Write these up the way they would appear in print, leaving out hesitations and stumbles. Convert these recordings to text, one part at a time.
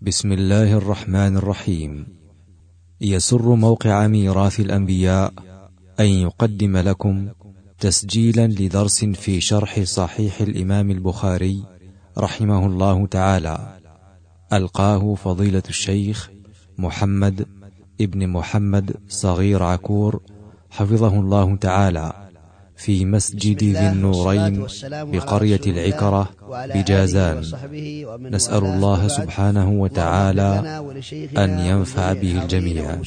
بسم الله الرحمن الرحيم. يسر موقع ميراث الأنبياء أن يقدم لكم تسجيلا لدرس في شرح صحيح الإمام البخاري رحمه الله تعالى، ألقاه فضيلة الشيخ محمد ابن محمد صغير عكور حفظه الله تعالى في مسجد ذي النورين بقرية العكرة بجازان. نسأل الله سبحانه وتعالى أن ينفع به الجميع.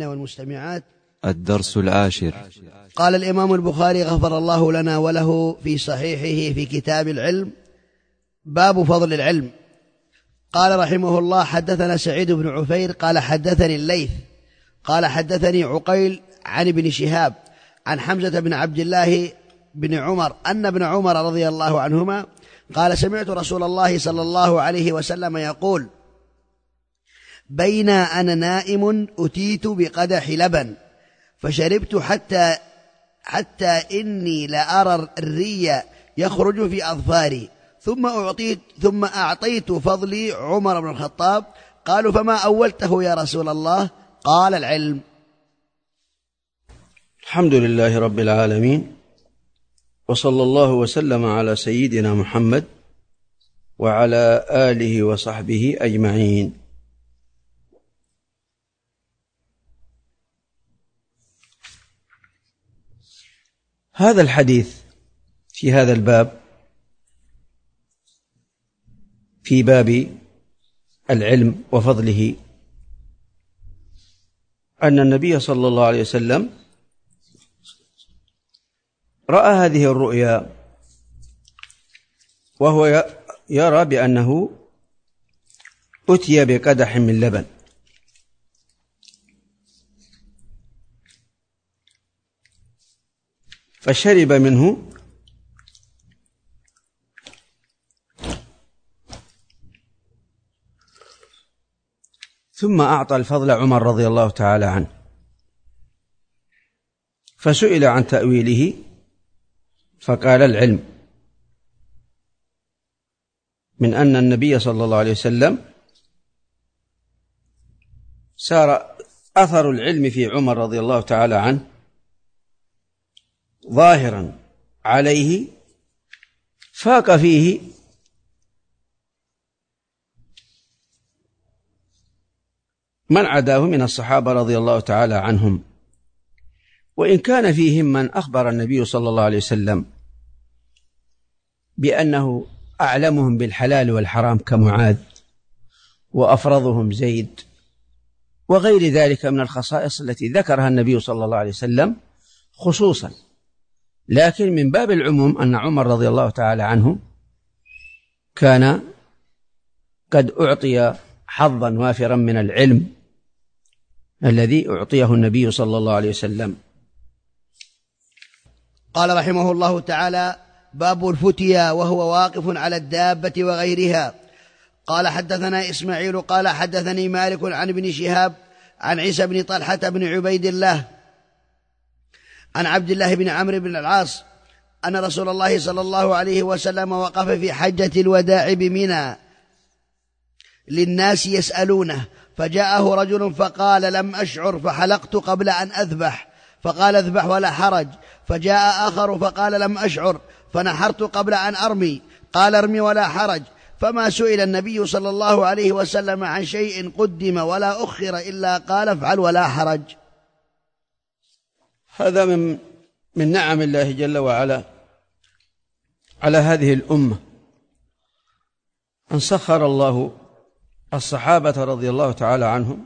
الدرس العاشر. قال الإمام البخاري غفر الله لنا وله في صحيحه في كتاب العلم باب فضل العلم. قال رحمه الله: حدثنا سعيد بن عفير قال حدثني الليث قال حدثني عقيل عن ابن شهاب عن حمزة بن عبد الله بن عمر أن ابن عمر رضي الله عنهما قال: سمعت رسول الله صلى الله عليه وسلم يقول: بين أنا نائم أتيت بقدح لبن فشربت حتى إني لأرى الري يخرج في أظفاري، ثم أعطيت فضلي عمر بن الخطاب. قالوا: فما أولته يا رسول الله؟ قال: العلم. الحمد لله رب العالمين، وصلى الله وسلم على سيدنا محمد وعلى آله وصحبه أجمعين. هذا الحديث في هذا الباب في باب العلم وفضله أن النبي صلى الله عليه وسلم رأى هذه الرؤيا وهو يرى بأنه أتي بقدح من لبن، فشرب منه ثم أعطى الفضل عمر رضي الله تعالى عنه، فسئل عن تأويله فقال: العلم، من أن النبي صلى الله عليه وسلم سار أثر العلم في عمر رضي الله تعالى عنه ظاهرا عليه، فاق فيه من عداه من الصحابة رضي الله تعالى عنهم، وإن كان فيهم من أخبر النبي صلى الله عليه وسلم بأنه أعلمهم بالحلال والحرام كمعاذ، وأفرضهم زيد، وغير ذلك من الخصائص التي ذكرها النبي صلى الله عليه وسلم خصوصا. لكن من باب العموم أن عمر رضي الله تعالى عنه كان قد أعطي حظا وافرا من العلم الذي أعطيه النبي صلى الله عليه وسلم. قال رحمه الله تعالى: باب الفتيا وهو واقف على الدابة وغيرها. قال حدثنا إسماعيل قال حدثني مالك عن ابن شهاب عن عيسى بن طلحة بن عبيد الله عن عبد الله بن عمرو بن العاص أن رسول الله صلى الله عليه وسلم وقف في حجة الوداع بمنى للناس يسألونه، فجاءه رجل فقال: لم أشعر فحلقت قبل أن أذبح، فقال: اذبح ولا حرج. فجاء آخر فقال: لم أشعر فنحرت قبل أن أرمي، قال: ارمي ولا حرج. فما سئل النبي صلى الله عليه وسلم عن شيء قدم ولا أخر إلا قال: افعل ولا حرج. هذا من نعم الله جل وعلا على هذه الأمة، أن سخر الله الصحابة رضي الله تعالى عنهم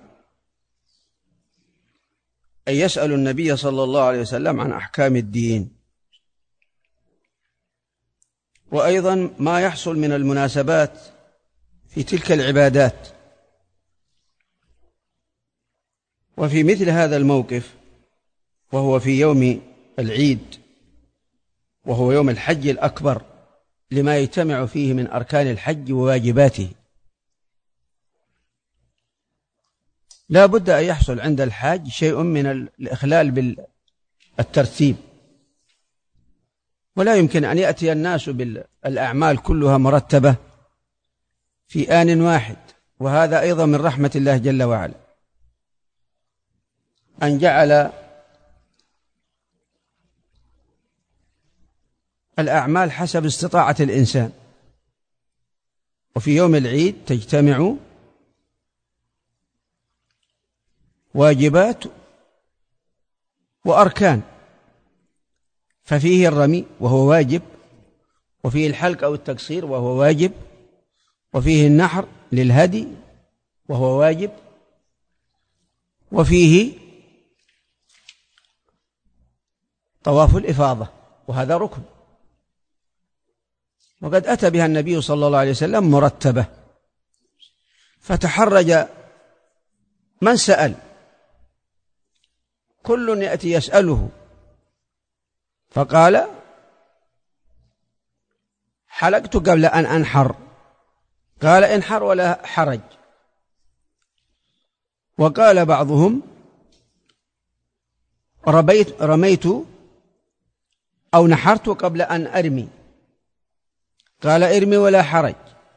أن يسألوا النبي صلى الله عليه وسلم عن أحكام الدين، وأيضا ما يحصل من المناسبات في تلك العبادات. وفي مثل هذا الموقف، وهو في يوم العيد وهو يوم الحج الأكبر، لما يجتمع فيه من أركان الحج وواجباته، لا بد أن يحصل عند الحاج شيء من الإخلال بالترتيب، ولا يمكن أن يأتي الناس بالأعمال كلها مرتبة في آن واحد وهذا أيضا من رحمة الله جل وعلا أن جعل الأعمال حسب استطاعة الإنسان، وفي يوم العيد تجتمع واجبات وأركان، ففيه الرمي وهو واجب، وفيه الحلق أو التقصير وهو واجب، وفيه النحر للهدي وهو واجب، وفيه طواف الإفاضة وهذا ركن، وقد أتى بها النبي صلى الله عليه وسلم مرتبة، فتحرج من سأل، كل يأتي يسأله، فقال حلقت قبل أن أنحر، قال انحر ولا حرج. وقال بعضهم رميت أو نحرت قبل أن أرمي، قال ارمي ولا حرج.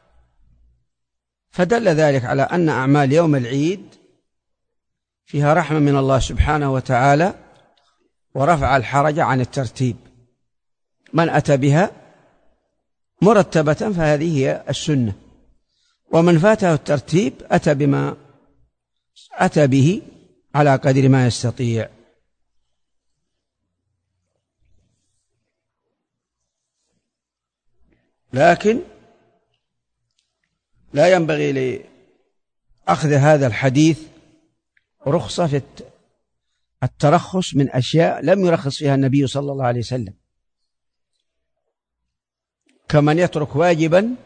فدل ذلك على أن أعمال يوم العيد فيها رحمة من الله سبحانه وتعالى ورفع الحرج عن الترتيب، من أتى بها مرتبة فهذه هي السنة، ومن فاته الترتيب أتى بما أتى به على قدر ما يستطيع. لكن لا ينبغي لأخذ هذا الحديث رخصة في الترخص من أشياء لم يرخص فيها النبي صلى الله عليه وسلم، كمن يترك واجبا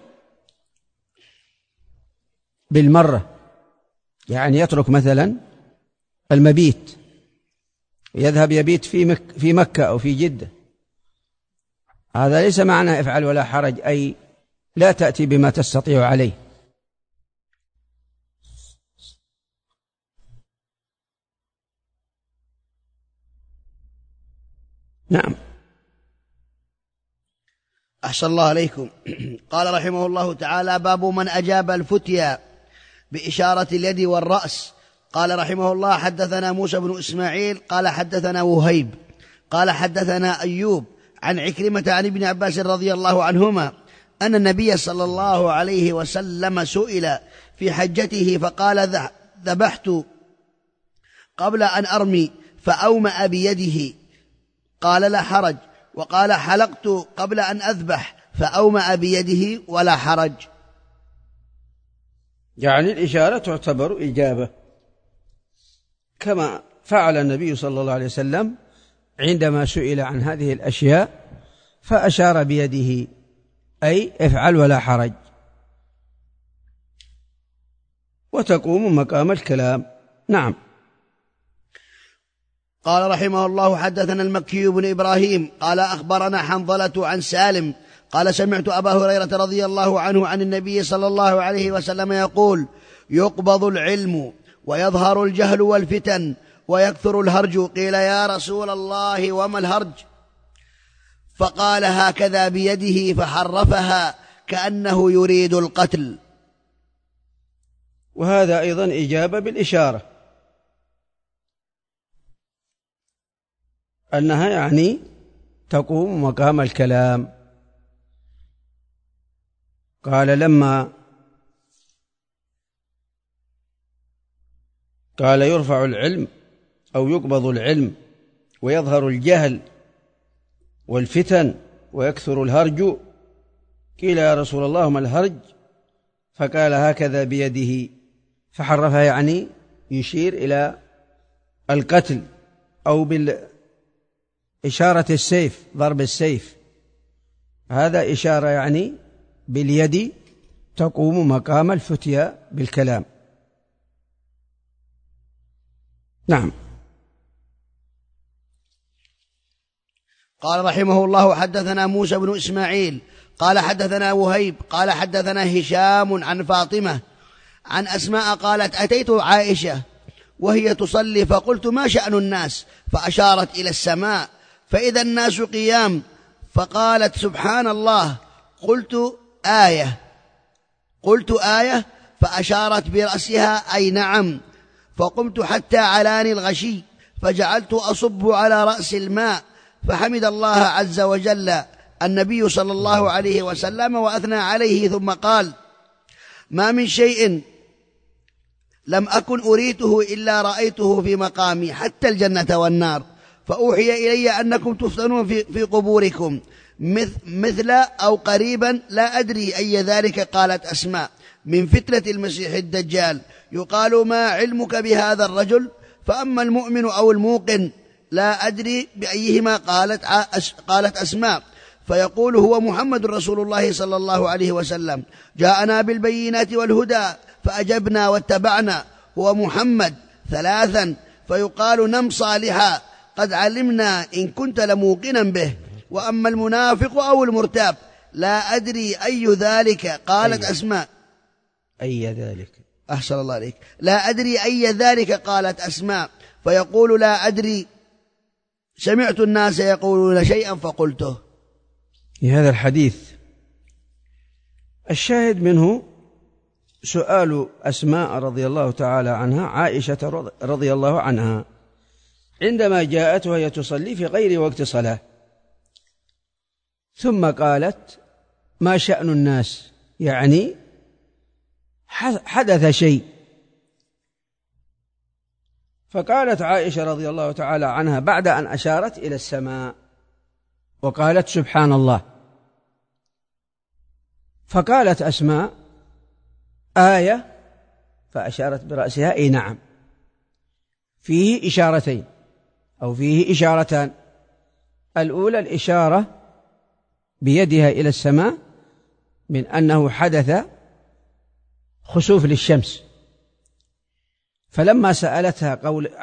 بالمرة، يعني يترك مثلا المبيت، يذهب يبيت في مكة أو في جدة، هذا ليس معنى افعل ولا حرج، أي لا تأتي بما تستطيع عليه. نعم. أحسن الله عليكم. قال رحمه الله تعالى: باب من أجاب الفتيا بإشارة اليد والرأس. قال رحمه الله: حدثنا موسى بن إسماعيل قال حدثنا وهيب قال حدثنا أيوب عن عكرمة عن ابن عباس رضي الله عنهما أن النبي صلى الله عليه وسلم سئل في حجته فقال: ذبحت قبل أن أرمي فأومأ بيده، قال: لا حرج. وقال: حلقت قبل أن أذبح فأومأ بيده ولا حرج. يعني الإشارة تعتبر إجابة، كما فعل النبي صلى الله عليه وسلم عندما سئل عن هذه الأشياء فأشار بيده، أي افعل ولا حرج، وتقوم مقام الكلام. نعم. قال رحمه الله: حدثنا المكي بن إبراهيم قال أخبرنا حنظلة عن سالم قال سمعت أبا هريرة رضي الله عنه عن النبي صلى الله عليه وسلم يقول: يقبض العلم ويظهر الجهل والفتن ويكثر الهرج. قيل: يا رسول الله وما الهرج؟ فقال: هكذا بيده فحرفها كأنه يريد القتل. وهذا أيضا إجابة بالإشارة، أنها يعني تقوم مقام الكلام. قال: لما قال يرفع العلم أو يقبض العلم ويظهر الجهل والفتن ويكثر الهرج، قيل: يا رسول الله ما الهرج؟ فقال: هكذا بيده فحرفها، يعني يشير إلى القتل، أو بالإشارة السيف، ضرب السيف، هذا إشارة يعني باليد تقوم مقام الفتيا بالكلام. نعم. قال رحمه الله: حدثنا موسى بن إسماعيل قال حدثنا وهيب قال حدثنا هشام عن فاطمة عن أسماء قالت: أتيت عائشة وهي تصلي فقلت: ما شأن الناس؟ فأشارت إلى السماء فإذا الناس قيام، فقالت: سبحان الله. قلت: آية فأشارت برأسها أي نعم. فقمت حتى علاني الغشي فجعلت أصب على رأس الماء، فحمد الله عز وجل النبي صلى الله عليه وسلم وأثنى عليه، ثم قال: ما من شيء لم أكن أريته إلا رأيته في مقامي حتى الجنة والنار، فأوحي إلي أنكم تفتنون في قبوركم مثل أو قريبا، لا أدري أي ذلك. قالت أسماء: من فتنة المسيح الدجال، يقال: ما علمك بهذا الرجل؟ فأما المؤمن أو الموقن لا أدري بأيهما. قالت أسماء: فيقول: هو محمد رسول الله صلى الله عليه وسلم، جاءنا بالبينات والهدى فأجبنا واتبعنا. هو محمد. ثلاثا: فيقال: نم صالحا، قد علمنا إن كنت لموقنا به. وأما المنافق أو المرتاب لا أدري أي ذلك. قالت أسماء: أي ذلك؟ أحسن الله عليك. لا أدري أي ذلك. قالت أسماء: فيقول: لا أدري، سمعت الناس يقولون شيئا فقلته. في هذا الحديث الشاهد منه سؤال أسماء رضي الله تعالى عنها عائشة رضي الله عنها عندما جاءت وهي تصلي في غير وقت صلاة، ثم قالت: ما شأن الناس؟ يعني حدث شيء. فقالت عائشة رضي الله تعالى عنها بعد أن أشارت إلى السماء وقالت: سبحان الله. فقالت أسماء: آية، فأشارت برأسها أي نعم. فيه إشارتين أو فيه إشارتان. الأولى الإشارة بيدها إلى السماء من أنه حدث خسوف للشمس، فلما سألتها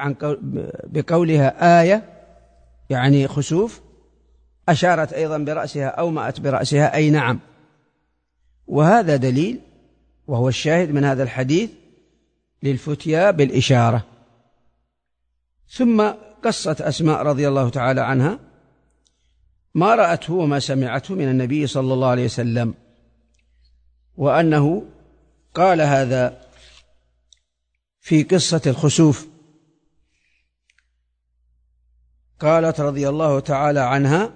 بقولها آية يعني خسوف، أشارت أيضا برأسها أو مأت برأسها أي نعم. وهذا دليل، وهو الشاهد من هذا الحديث، للفتيا بالإشارة. ثم قصت أسماء رضي الله تعالى عنها ما رأته وما سمعته من النبي صلى الله عليه وسلم، وأنه قال هذا في قصة الخسوف. قالت رضي الله تعالى عنها: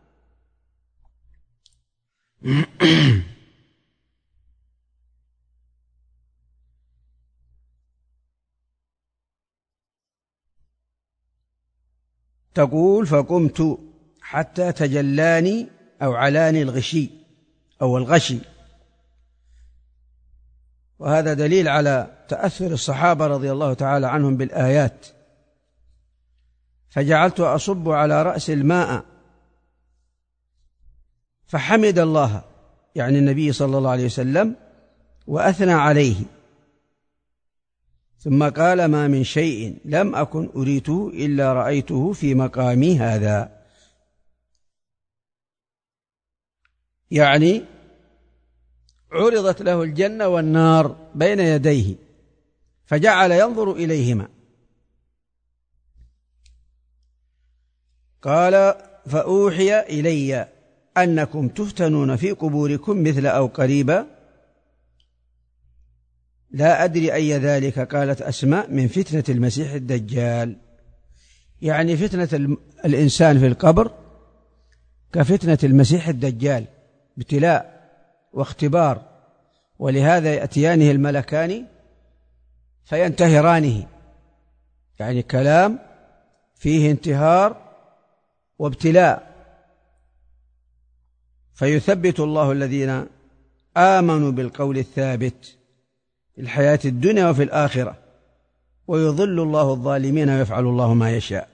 تقول: فقمت حتى تجلاني أو علاني الغشي أو الغشي. وهذا دليل على تأثر الصحابة رضي الله تعالى عنهم بالآيات. فجعلت أصب على رأس الماء فحمد الله، يعني النبي صلى الله عليه وسلم، وأثنى عليه، ثم قال: ما من شيء لم أكن أريته إلا رأيته في مقامي هذا. يعني عرضت له الجنة والنار بين يديه فجعل ينظر إليهما. قال: فأوحي إلي أنكم تفتنون في قبوركم مثل أو قريبا، لا أدري أي ذلك. قالت أسماء: من فتنة المسيح الدجال، يعني فتنة الإنسان في القبر كفتنة المسيح الدجال، ابتلاء واختبار، ولهذا يأتيانه الملكان فينتهرانه، يعني كلام فيه انتهار وابتلاء. فيثبت الله الذين آمنوا بالقول الثابت في الحياة الدنيا وفي الآخرة، ويضل الله الظالمين ويفعل الله ما يشاء.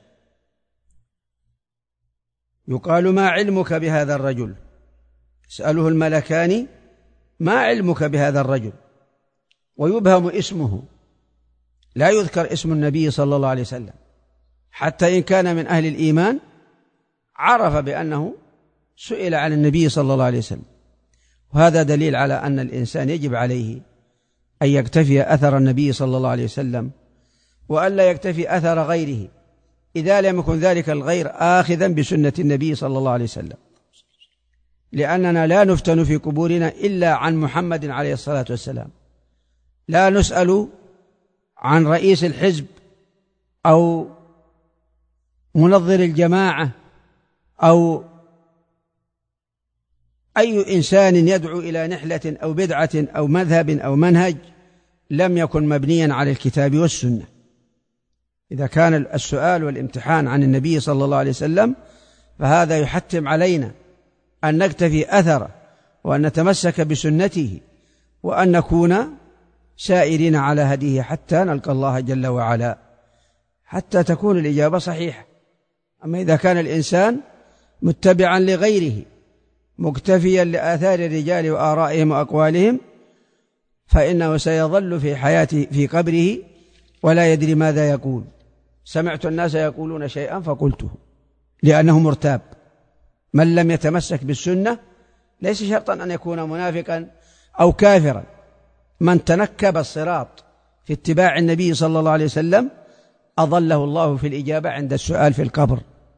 يقال: ما علمك بهذا الرجل؟ يسأله الملكان: ما علمك بهذا الرجل؟ ويبهم اسمه، لا يذكر اسم النبي صلى الله عليه وسلم، حتى إن كان من أهل الإيمان عرف بأنه سئل عن النبي صلى الله عليه وسلم. وهذا دليل على أن الإنسان يجب عليه أن يكتفي أثر النبي صلى الله عليه وسلم، وأن لا يكتفي أثر غيره إذا لم يكن ذلك الغير آخذا بسنة النبي صلى الله عليه وسلم، لأننا لا نفتن في قبورنا إلا عن محمد عليه الصلاة والسلام، لا نسأل عن رئيس الحزب أو منظر الجماعة أو أي إنسان يدعو إلى نحلة أو بدعة أو مذهب أو منهج لم يكن مبنيا على الكتاب والسنة. إذا كان السؤال والامتحان عن النبي صلى الله عليه وسلم فهذا يحتم علينا أن نكتفي أثره وأن نتمسك بسنته وأن نكون سائرين على هديه حتى نلقى الله جل وعلا، حتى تكون الإجابة صحيحة. أما إذا كان الإنسان متبعا لغيره مكتفيا لآثار الرجال وآرائهم وأقوالهم فإنه سيظل في حياته في قبره ولا يدري ماذا يقول. سمعت الناس يقولون شيئا فقلته، لأنه مرتاب. من لم يتمسك بالسنة ليس شرطا أن يكون منافقا أو كافرا. من تنكب الصراط في اتباع النبي صلى الله عليه وسلم أضله الله في الإجابة عند السؤال في القبر،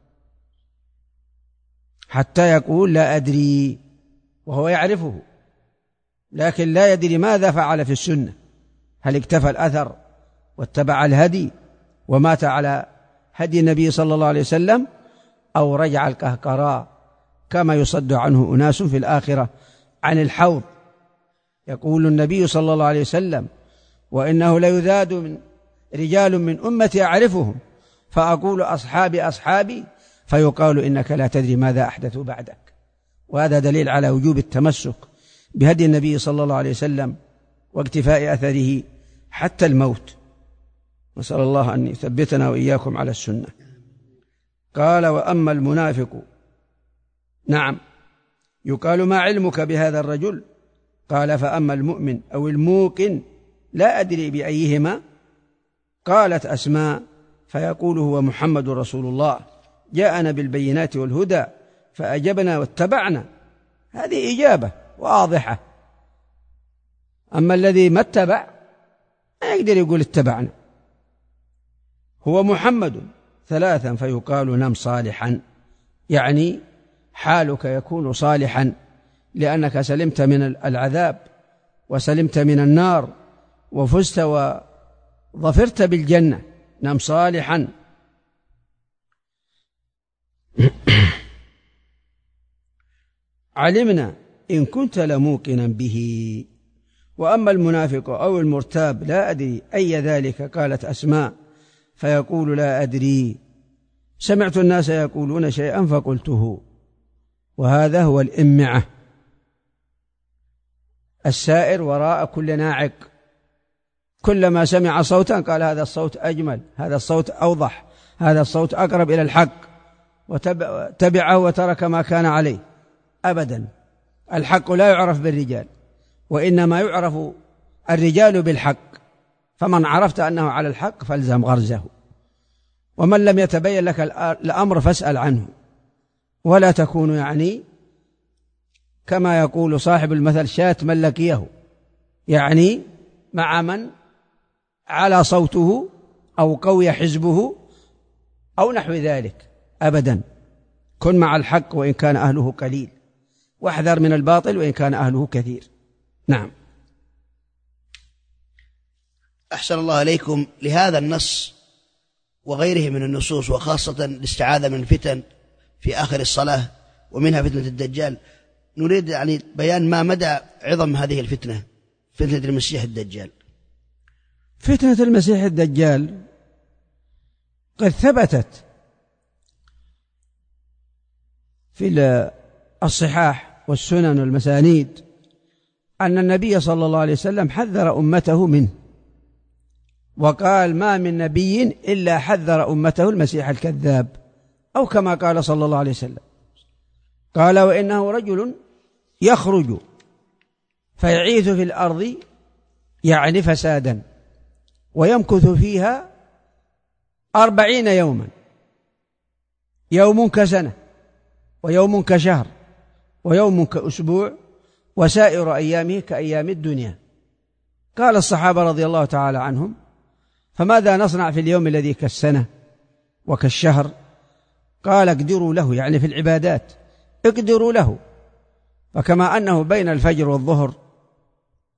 حتى يقول لا أدري، وهو يعرفه لكن لا يدري ماذا فعل في السنة. هل اكتفى الأثر واتبع الهدي ومات على هدي النبي صلى الله عليه وسلم، أو رجع القهقراء كما يصد عنه أناس في الآخرة عن الحوض. يقول النبي صلى الله عليه وسلم: وإنه ليذاد من رجال من أمتي أعرفهم فأقول أصحابي أصحابي، فيقال إنك لا تدري ماذا أحدثوا بعدك. وهذا دليل على وجوب التمسك بهدي النبي صلى الله عليه وسلم واقتفاء أثره حتى الموت. نسأل الله أن يثبتنا وإياكم على السنة. قال: وأما المنافق. نعم، يقال: ما علمك بهذا الرجل؟ قال: فأما المؤمن أو الموقن لا أدري بأيهما. قالت أسماء: فيقول: هو محمد رسول الله جاءنا بالبينات والهدى فأجبنا واتبعنا. هذه إجابة واضحة. أما الذي ما اتبع ما يقدر يقول اتبعنا. هو محمد ثلاثا فيقال: نم صالحا، يعني حالك يكون صالحا لأنك سلمت من العذاب وسلمت من النار وفزت وظفرت بالجنة. نم صالحا. علمنا إن كنت لموقنا به. وأما المنافق أو المرتاب لا أدري أي ذلك. قالت أسماء: فيقول: لا أدري، سمعت الناس يقولون شيئا فقلته. وهذا هو الإمعة، السائر وراء كل ناعق. كلما سمع صوتا قال: هذا الصوت أجمل، هذا الصوت أوضح، هذا الصوت أقرب إلى الحق، وتبعه وترك ما كان عليه. أبدا، الحق لا يعرف بالرجال، وإنما يعرف الرجال بالحق. فمن عرفت أنه على الحق فالزم غرزه، ومن لم يتبين لك الأمر فاسأل عنه. ولا تكون يعني كما يقول صاحب المثل: شاة من لقيه، يعني مع من على صوته أو قوي حزبه أو نحو ذلك. أبدا، كن مع الحق وإن كان أهله قليل، واحذر من الباطل وإن كان أهله كثير. نعم. أحسن الله إليكم. لهذا النص وغيره من النصوص، وخاصة الاستعاذة من الفتن في آخر الصلاة ومنها فتنة الدجال، نريد يعني بيان ما مدى عظم هذه الفتنة، فتنة المسيح الدجال. فتنة المسيح الدجال قد ثبتت في الصحاح والسنن والمسانيد أن النبي صلى الله عليه وسلم حذر أمته منه، وقال: ما من نبي إلا حذر أمته المسيح الكذاب، أو كما قال صلى الله عليه وسلم. قال: وإنه رجل يخرج فيعيث في الأرض، يعني فسادا، ويمكث فيها 40 يوما، يوم كسنة، ويوم كشهر، ويوم كأسبوع، وسائر أيامه كأيام الدنيا. قال الصحابة رضي الله تعالى عنهم: فماذا نصنع في اليوم الذي كالسنة وكالشهر؟ قال: اقدروا له، يعني في العبادات اقدروا له. فكما أنه بين الفجر والظهر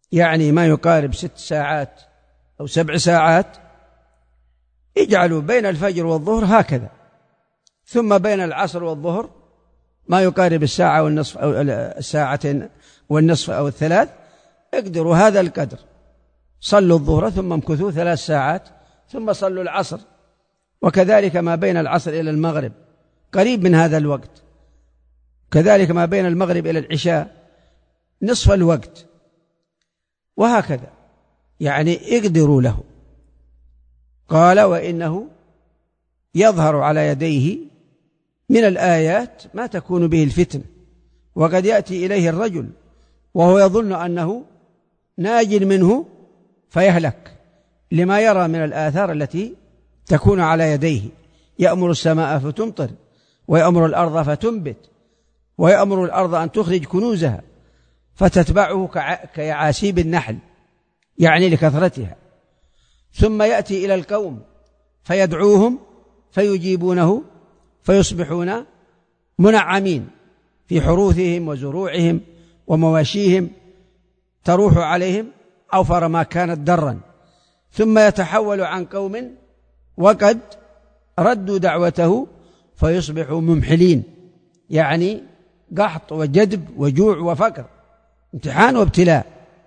يعني ما يقارب 6 ساعات أو 7 ساعات، اجعلوا بين الفجر والظهر هكذا، ثم بين العصر والظهر ما يقارب الساعة والنصف أو الساعة والنصف أو 3، اقدروا هذا القدر، صلوا الظهر ثم امكثوا 3 ساعات ثم صلوا العصر، وكذلك ما بين العصر إلى المغرب قريب من هذا الوقت، كذلك ما بين المغرب إلى العشاء نصف الوقت، وهكذا يعني اقدروا له. قال وإنه يظهر على يديه من الآيات ما تكون به الفتنة، وقد يأتي إليه الرجل وهو يظن أنه ناج منه فيهلك لما يرى من الآثار التي تكون على يديه، يأمر السماء فتمطر، ويأمر الأرض فتنبت، ويأمر الأرض أن تخرج كنوزها فتتبعه كيعاسيب النحل، يعني لكثرتها. ثم يأتي إلى القوم فيدعوهم فيجيبونه فيصبحون منعمين في حروثهم وزروعهم ومواشيهم، تروح عليهم أوفر ما كانت درا. ثم يتحول عن قوم وقد ردوا دعوته فيصبحوا ممحلين، يعني قحط وجدب وجوع وفقر، امتحان وابتلاء.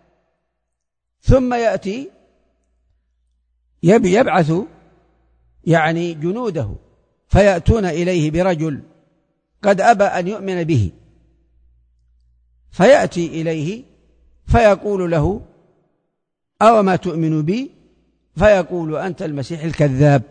ثم يأتي يبعث يعني جنوده فيأتون إليه برجل قد أبى أن يؤمن به، فيأتي إليه فيقول له أوما تؤمن بي؟ فيقول أنت المسيح الكذاب،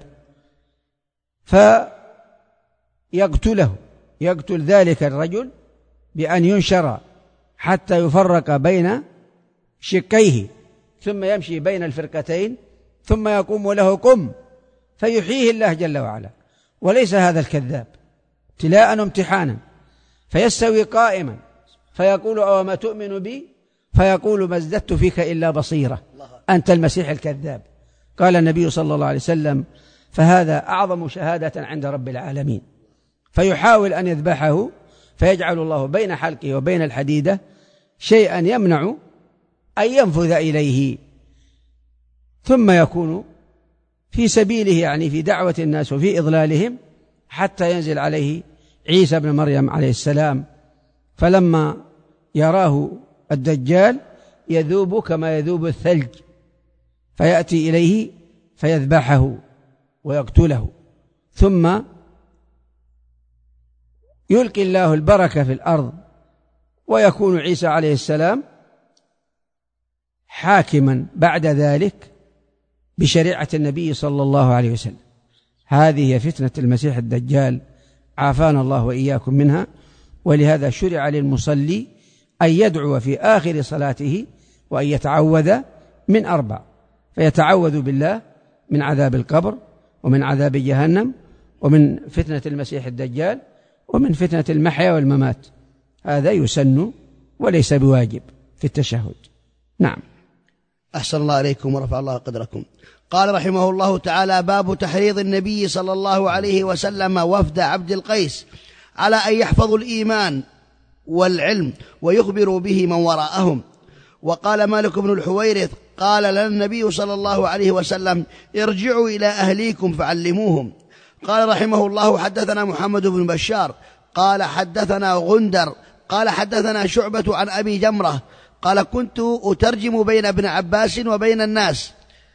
يقتل ذلك الرجل بأن ينشر حتى يفرق بين شقيه، ثم يمشي بين الفرقتين، ثم يقوم له قم، فيحييه الله جل وعلا. وليس هذا الكذاب ابتلاء وامتحانا، فيستوي قائما فيقول أوما تؤمن بي؟ فيقول ما ازددت فيك إلا بصيرة، أنت المسيح الكذاب. قال النبي صلى الله عليه وسلم فهذا أعظم شهادة عند رب العالمين. فيحاول أن يذبحه، فيجعل الله بين حلقه وبين الحديدة شيئا يمنع أن ينفذ إليه، ثم يكون في سبيله، يعني في دعوة الناس وفي إضلالهم، حتى ينزل عليه عيسى بن مريم عليه السلام، فلما يراه الدجال يذوب كما يذوب الثلج، فيأتي إليه فيذبحه ويقتله، ثم يلقي الله البركة في الأرض، ويكون عيسى عليه السلام حاكما بعد ذلك بشريعة النبي صلى الله عليه وسلم. هذه هي فتنة المسيح الدجال، عافانا الله وإياكم منها. ولهذا شرع للمصلي أن يدعو في آخر صلاته وأن يتعوذ من 4، فيتعوذ بالله من عذاب القبر، ومن عذاب جهنم، ومن فتنة المسيح الدجال، ومن فتنة المحيا والممات. هذا يسن وليس بواجب في التشهد. نعم. أحسن الله عليكم ورفع الله قدركم. قال رحمه الله تعالى: باب تحريض النبي صلى الله عليه وسلم وفد عبد القيس على أن يحفظوا الإيمان والعلم ويخبروا به من وراءهم. وقال مالك بن الحويرث: قال لنا النبي صلى الله عليه وسلم: ارجعوا إلى أهليكم فعلموهم. قال رحمه الله: حدثنا محمد بن بشار قال حدثنا غندر قال حدثنا شعبة عن أبي جمرة قال: كنت أترجم بين ابن عباس وبين الناس،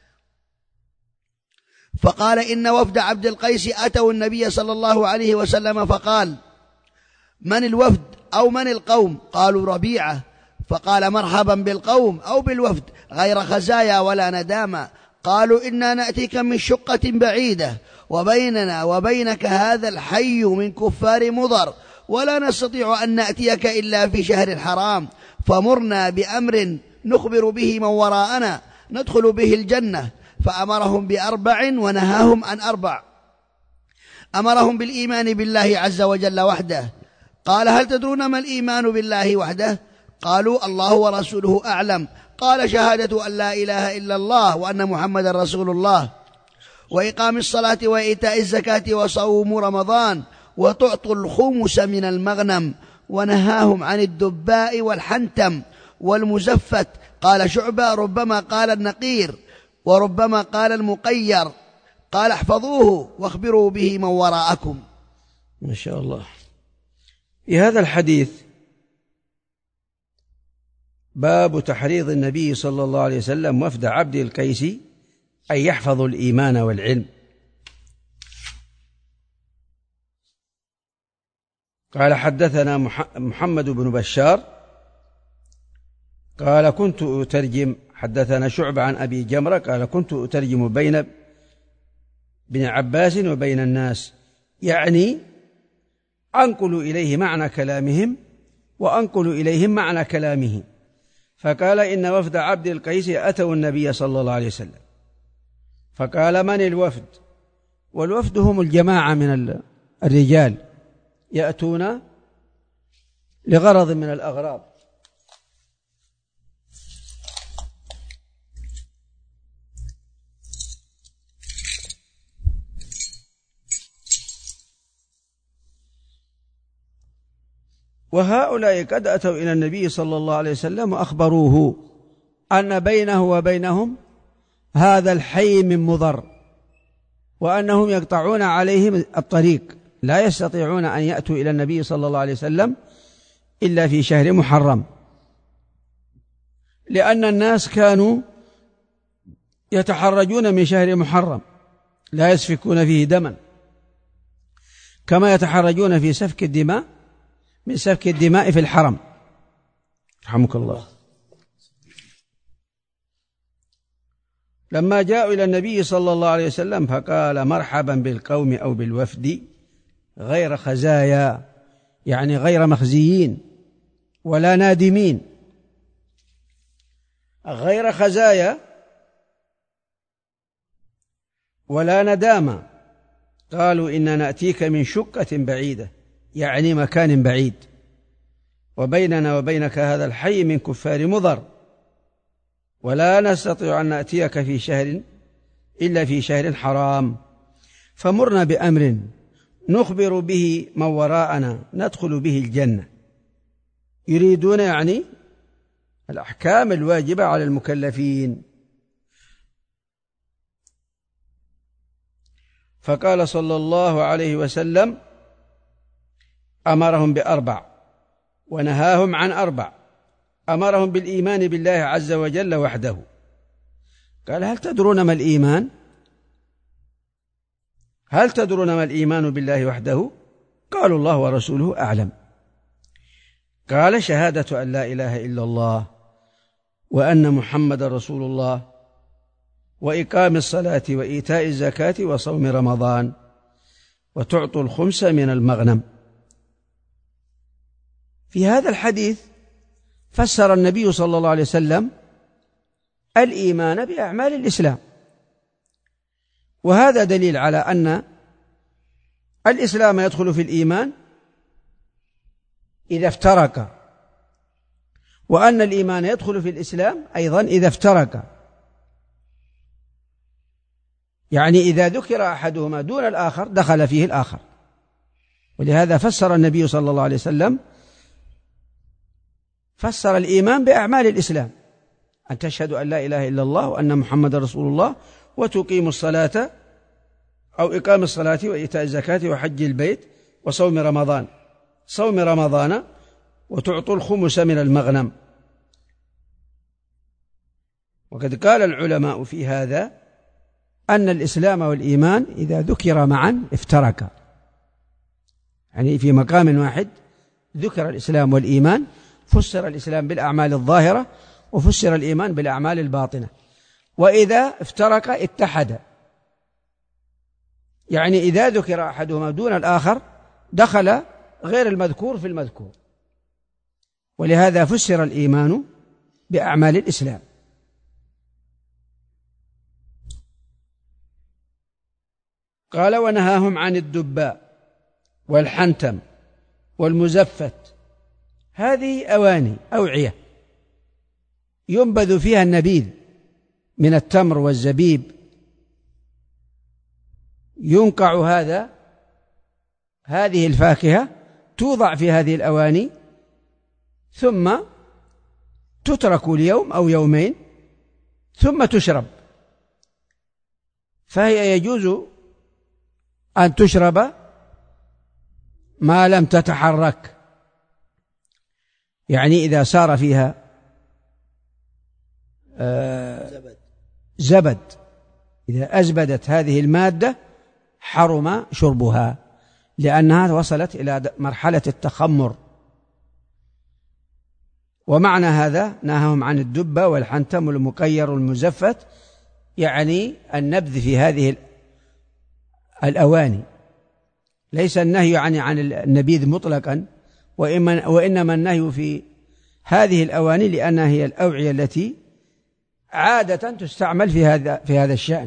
فقال: إن وفد عبد القيس أتوا النبي صلى الله عليه وسلم، فقال: من الوفد أو من القوم؟ قالوا: ربيعة. فقال: مرحبا بالقوم أو بالوفد، غير خزايا ولا ندامة. قالوا: إنا نأتيك من شقة بعيدة، وبيننا وبينك هذا الحي من كفار مضر، ولا نستطيع أن نأتيك إلا في شهر الحرام، فمرنا بأمر نخبر به من وراءنا ندخل به الجنة. فأمرهم ب4 ونهاهم عن 4. أمرهم بالإيمان بالله عز وجل وحده. قال: هل تدرون ما الإيمان بالله وحده؟ قالوا: الله ورسوله أعلم. قال: شهادة أن لا إله إلا الله وأن محمد رسول الله، وإقام الصلاة وإيتاء الزكاة وصوم رمضان، وتعطوا الخمس من المغنم. ونهاهم عن الدباء والحنتم، والمزفت. قال شعبة ربما قال النقير وربما قال المقير. قال احفظوه واخبروا به من وراءكم. ما شاء الله. في هذا الحديث باب تحريض النبي صلى الله عليه وسلم وفد عبد القيس أن يحفظوا الإيمان والعلم. قال حدثنا محمد بن بشار قال كنت أترجم. حدثنا شعبة عن أبي جمرة قال كنت أترجم بين ابن عباس وبين الناس، يعني أنقل إليه معنى كلامهم وأنقل إليهم معنى كلامه. فقال إن وفد عبد القيس أتوا النبي صلى الله عليه وسلم، فقال من الوفد؟ والوفد هم الجماعة من الرجال يأتون لغرض من الأغراض. وهؤلاء قد أتوا إلى النبي صلى الله عليه وسلم وأخبروه أن بينه وبينهم هذا الحي من مضر، وأنهم يقطعون عليهم الطريق، لا يستطيعون أن يأتوا إلى النبي صلى الله عليه وسلم إلا في شهر محرم، لأن الناس كانوا يتحرجون من شهر محرم لا يسفكون فيه دما، كما يتحرجون في سفك الدماء من سفك الدماء في الحرم. رحمك الله. لما جاءوا إلى النبي صلى الله عليه وسلم فقال مرحبا بالقوم أو بالوفد غير خزايا، يعني غير مخزيين ولا نادمين. غير خزايا ولا ندامة. قالوا إن نأتيك من شقة بعيدة، يعني مكان بعيد، وبيننا وبينك هذا الحي من كفار مضر، ولا نستطيع أن نأتيك في شهر إلا في شهر حرام، فمرنا بأمر نخبر به من وراءنا ندخل به الجنة. يريدون يعني الأحكام الواجبة على المكلفين. فقال صلى الله عليه وسلم أمرهم بأربع ونهاهم عن أربع. أمرهم بالإيمان بالله عز وجل وحده. قال هل تدرون ما الإيمان؟ هل تدرون ما الإيمان بالله وحده؟ قالوا الله ورسوله أعلم. قال شهادة أن لا إله إلا الله وأن محمد رسول الله وإقام الصلاة وإيتاء الزكاة وصوم رمضان وتعطوا الخمس من المغنم. في هذا الحديث فسر النبي صلى الله عليه وسلم الإيمان بأعمال الإسلام، وهذا دليل على أن الإسلام يدخل في الإيمان إذا افترق، وأن الإيمان يدخل في الإسلام أيضا إذا افترق، يعني إذا ذكر أحدهما دون الآخر دخل فيه الآخر. ولهذا فسر النبي صلى الله عليه وسلم فسر الإيمان بأعمال الإسلام، أن تشهد أن لا إله إلا الله وأن محمد رسول الله وتقيم الصلاة أو إقام الصلاة وإيتاء الزكاة وحج البيت وصوم رمضان، صوم رمضان وتعطوا الخمس من المغنم. وقد قال العلماء في هذا أن الإسلام والإيمان إذا ذكر معا افترقا، يعني في مقام واحد ذكر الإسلام والإيمان، فسر الإسلام بالأعمال الظاهرة وفسر الإيمان بالأعمال الباطنة. وإذا افترق اتحد، يعني إذا ذكر أحدهما دون الآخر دخل غير المذكور في المذكور. ولهذا فسر الإيمان بأعمال الإسلام. قال ونهاهم عن الدباء والحنتم والمزفت. هذه أواني أوعية ينبذ فيها النبيذ من التمر والزبيب، ينقع هذه الفاكهة توضع في هذه الأواني ثم تترك اليوم أو يومين ثم تشرب، فهي يجوز أن تشرب ما لم تتحرك، يعني إذا صار فيها زبد، إذا أزبدت هذه المادة حرم شربها لأنها وصلت إلى مرحلة التخمر. ومعنى هذا نهاهم عن الدبة والحنتم والمكير والمزفت، يعني النبذ في هذه الأواني، ليس النهي يعني عن النبيذ مطلقا، وإنما النهي في هذه الأواني لأنها هي الأوعية التي عادة تستعمل في هذا الشأن.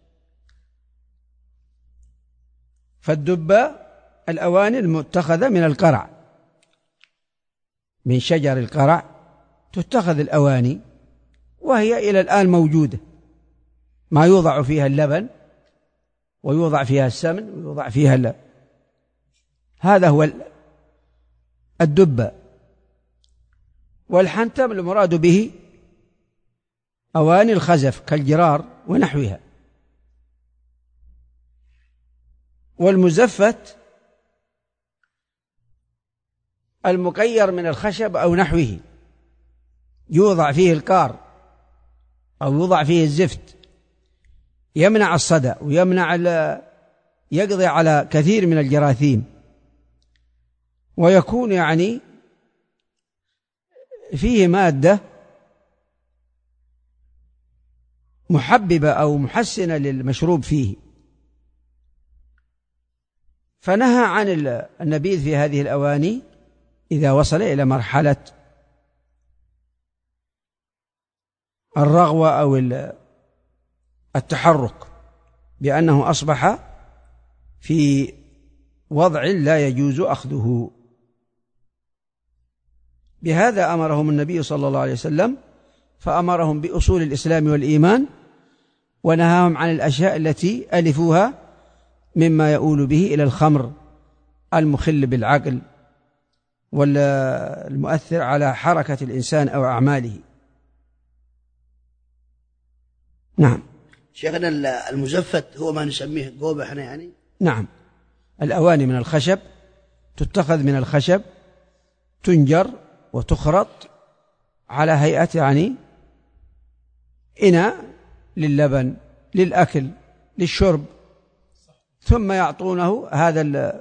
فالدبة الأواني المتخذة من القرع، من شجر القرع تتخذ الأواني، وهي إلى الآن موجودة، ما يوضع فيها اللبن ويوضع فيها السمن ويوضع فيها اللبن. هذا هو الدبة. والحنتم المراد به أواني الخزف كالجرار ونحوها. والمزفت المكير من الخشب أو نحوه، يوضع فيه القار أو يوضع فيه الزفت، يمنع الصدى ويمنع يقضي على كثير من الجراثيم، ويكون يعني فيه مادة محببة أو محسنة للمشروب فيه. فنهى عن النبيذ في هذه الأواني إذا وصل إلى مرحلة الرغوة أو التحرك، بأنه أصبح في وضع لا يجوز أخذه. بهذا أمرهم النبي صلى الله عليه وسلم، فأمرهم بأصول الإسلام والإيمان، ونهاهم عن الأشياء التي ألفوها مما يؤول به إلى الخمر المخل بالعقل والمؤثر على حركة الإنسان أو أعماله. نعم. شيخنا المزفت هو ما نسميه قوبة احنا يعني؟ نعم، الأواني من الخشب، تتخذ من الخشب، تنجر وتخرط على هيئة يعني إناء للبن، للأكل، للشرب، ثم يعطونه هذا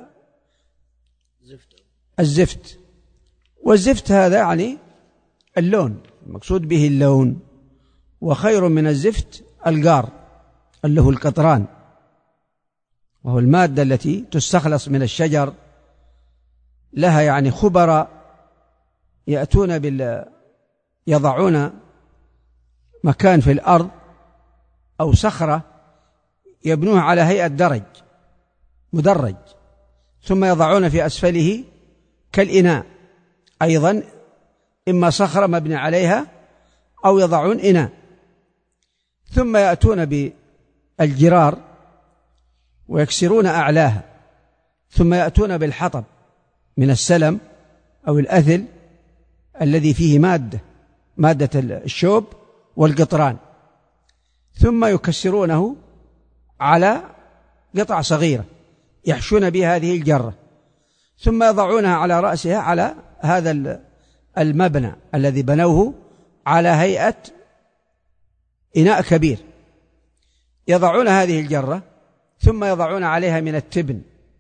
الزفت. والزفت هذا يعني اللون، المقصود به اللون. وخير من الزفت القار اللي هو القطران، وهو المادة التي تستخلص من الشجر، لها يعني خبراء يأتون يضعون مكان في الأرض أو صخرة يبنوها على هيئة مدرج، ثم يضعون في أسفله كالإناء أيضا، إما صخرة مبني عليها أو يضعون إناء، ثم يأتون بالجرار ويكسرون أعلاها، ثم يأتون بالحطب من السلم أو الأثل الذي فيه مادة الشوب والقطران، ثم يكسرونه على قطع صغيرة يحشون بها هذه الجرة، ثم يضعونها على رأسها على هذا المبنى الذي بنوه على هيئة إناء كبير. يضعون هذه الجرة ثم يضعون عليها من التبن،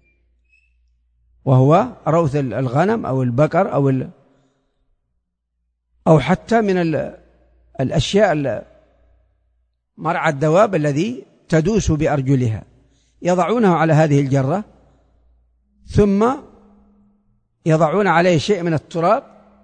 وهو روث الغنم أو البقر أو حتى من الأشياء مرعى الدواب الذي تدوس بأرجلها، يضعونه على هذه الجرة، ثم يضعون عليه شيء من التراب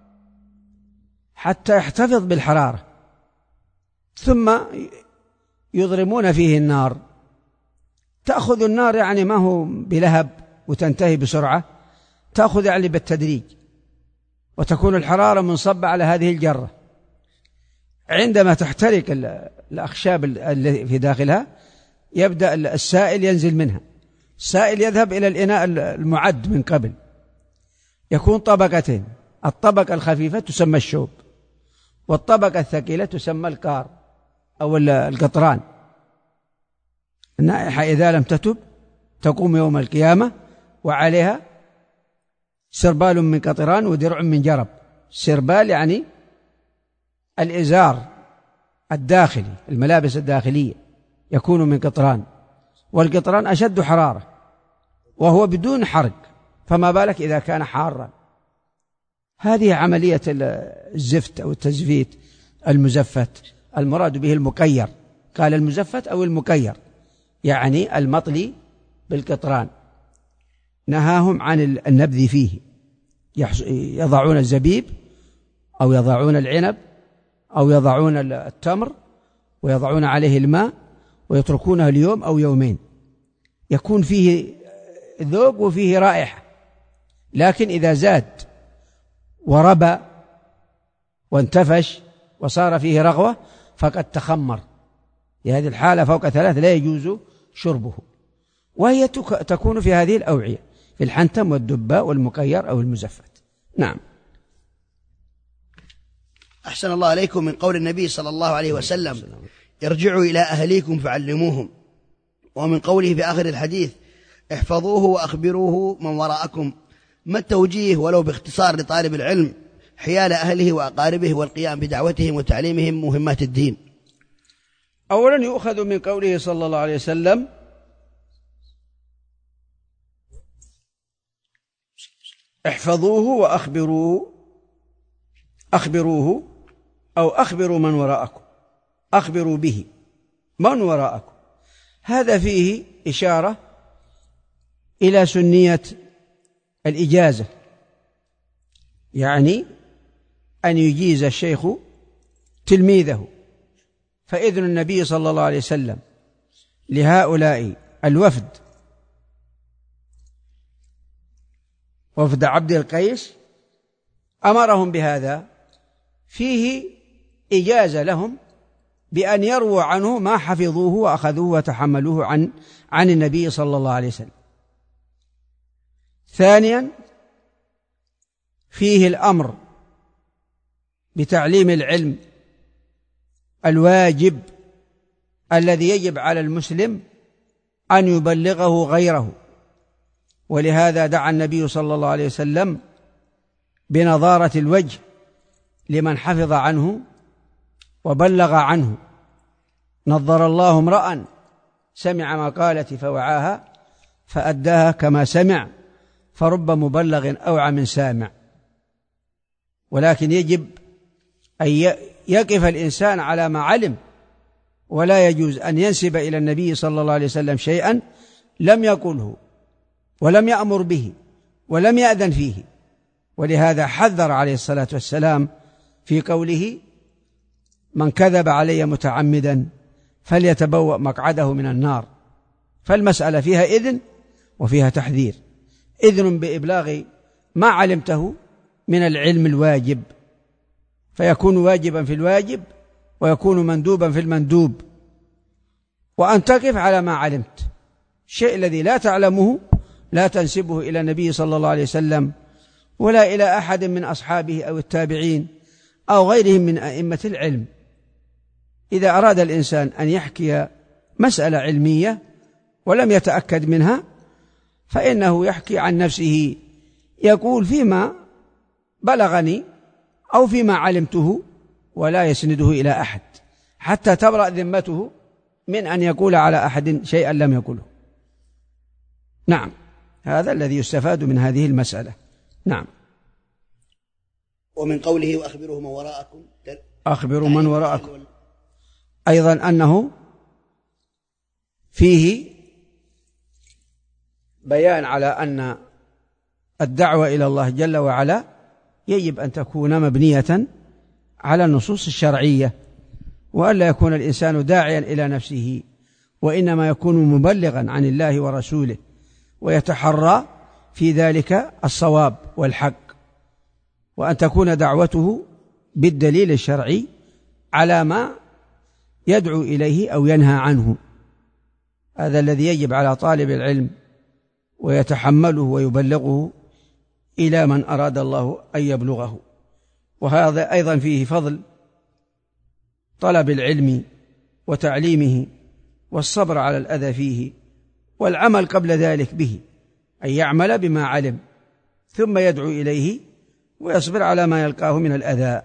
حتى يحتفظ بالحرارة، ثم يضرمون فيه النار. تأخذ النار يعني ما هو بلهب وتنتهي بسرعة، تأخذ يعني بالتدريج، وتكون الحرارة منصبة على هذه الجرة. عندما تحترق الأخشاب التي في داخلها يبدأ السائل ينزل منها، السائل يذهب إلى الإناء المعد من قبل، يكون طبقتين، الطبقة الخفيفة تسمى الشوب، والطبقة الثقيلة تسمى الكار أو القطران. النائحة إذا لم تتب تقوم يوم القيامة وعليها سربال من قطران ودرع من جرب. سربال يعني الإزار الداخلي، الملابس الداخلية يكون من قطران، والقطران أشد حرارة وهو بدون حرق، فما بالك إذا كان حارا. هذه عملية الزفت أو التزفيت المزفت، المراد به المكير. قال المزفت أو المكير يعني المطلي بالقطران. نهاهم عن النبذ فيه، يضعون الزبيب أو يضعون العنب أو يضعون التمر ويضعون عليه الماء ويتركونه اليوم أو يومين، يكون فيه ذوق وفيه رائحة. لكن إذا زاد وربى وانتفش وصار فيه رغوة فقد تخمر. في هذه الحالة فوق 3 لا يجوز شربه، وهي تكون في هذه الأوعية، في الحنتم والدباء والمكير أو المزفت. نعم. أحسن الله عليكم. من قول النبي صلى الله عليه وسلم: ارجعوا إلى أهليكم فعلموهم. ومن قوله في آخر الحديث: احفظوه وأخبروه من وراءكم. ما التوجيه ولو باختصار لطالب العلم حيال أهله وأقاربه والقيام بدعوتهم وتعليمهم مهمات الدين؟ أولا يؤخذ من قوله صلى الله عليه وسلم: احفظوه أخبروه أو أخبروا من وراءكم، أخبروا به من وراءكم. هذا فيه إشارة إلى سنية الإجازة، يعني أن يجيز الشيخ تلميذه. فإذن النبي صلى الله عليه وسلم لهؤلاء الوفد، وفد عبد القيس، أمرهم بهذا، فيه إجازة لهم بأن يرووا عنه ما حفظوه وأخذوه وتحملوه عن النبي صلى الله عليه وسلم. ثانيا فيه الأمر بتعليم العلم الواجب الذي يجب على المسلم أن يبلغه غيره. ولهذا دعا النبي صلى الله عليه وسلم بنظارة الوجه لمن حفظ عنه وبلغ عنه. نظر الله امرأ سمع مقالتي فوعاها فأداها كما سمع، فرب مبلغ أوعى من سامع. ولكن يجب أن يقف الإنسان على ما علم، ولا يجوز أن ينسب إلى النبي صلى الله عليه وسلم شيئا لم يقله ولم يأمر به ولم يأذن فيه. ولهذا حذر عليه الصلاة والسلام في قوله: من كذب علي متعمدا فليتبوأ مقعده من النار. فالمسألة فيها إذن وفيها تحذير. إذن بإبلاغ ما علمته من العلم الواجب، فيكون واجبا في الواجب ويكون مندوبا في المندوب، وأن تقف على ما علمت. الشيء الذي لا تعلمه لا تنسبه إلى النبي صلى الله عليه وسلم ولا إلى أحد من أصحابه أو التابعين أو غيرهم من أئمة العلم. إذا أراد الإنسان أن يحكي مسألة علمية ولم يتأكد منها فإنه يحكي عن نفسه، يقول فيما بلغني أو فيما علمته، ولا يسنده إلى أحد حتى تبرأ ذمته من أن يقول على أحد شيئا لم يقله. نعم، هذا الذي يستفاد من هذه المسألة. نعم. ومن قوله: وأخبروه من وراءكم، أخبروا من وراءكم، أيضا أنه فيه بيان على أن الدعوة إلى الله جل وعلا يجب أن تكون مبنية على النصوص الشرعية، وألا يكون الإنسان داعيا إلى نفسه، وإنما يكون مبلغا عن الله ورسوله، ويتحرى في ذلك الصواب والحق، وأن تكون دعوته بالدليل الشرعي على ما يدعو إليه أو ينهى عنه. هذا الذي يجب على طالب العلم، ويتحمله ويبلغه إلى من أراد الله أن يبلغه. وهذا أيضا فيه فضل طلب العلم وتعليمه والصبر على الأذى فيه والعمل قبل ذلك به، أن يعمل بما علم ثم يدعو إليه ويصبر على ما يلقاه من الأذى.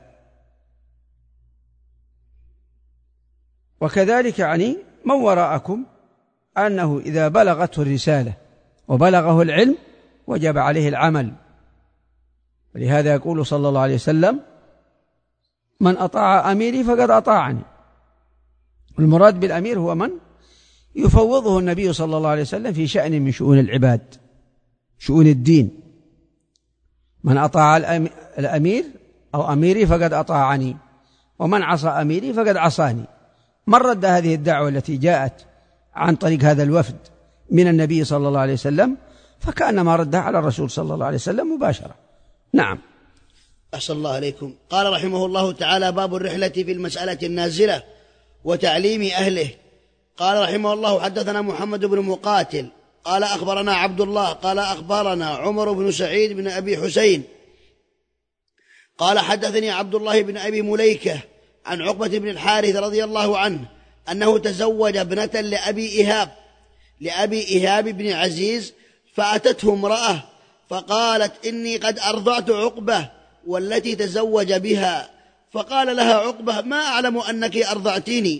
وكذلك يعني من وراءكم أنه إذا بلغته الرسالة وبلغه العلم وجب عليه العمل. ولهذا يقول صلى الله عليه وسلم: من أطاع أميري فقد أطاعني. المراد بالأمير هو من يفوضه النبي صلى الله عليه وسلم في شأن من شؤون العباد، شؤون الدين. من أطاع الأمير أو أميري فقد أطاعني، ومن عصى أميري فقد عصاني. من رد هذه الدعوة التي جاءت عن طريق هذا الوفد من النبي صلى الله عليه وسلم فكأنما ردها على الرسول صلى الله عليه وسلم مباشرة. نعم. أحسن الله عليكم. قال رحمه الله تعالى: باب الرحلة في المسألة النازلة وتعليم أهله. قال رحمه الله: حدثنا محمد بن مقاتل قال أخبرنا عبد الله قال أخبرنا عمر بن سعيد بن أبي حسين قال حدثني عبد الله بن أبي مليكة عن عقبة بن الحارث رضي الله عنه أنه تزوج ابنة لأبي إيهاب بن عزيز، فأتته امرأة فقالت: إني قد أرضعت عقبة والتي تزوج بها. فقال لها عقبة: ما أعلم أنك أرضعتيني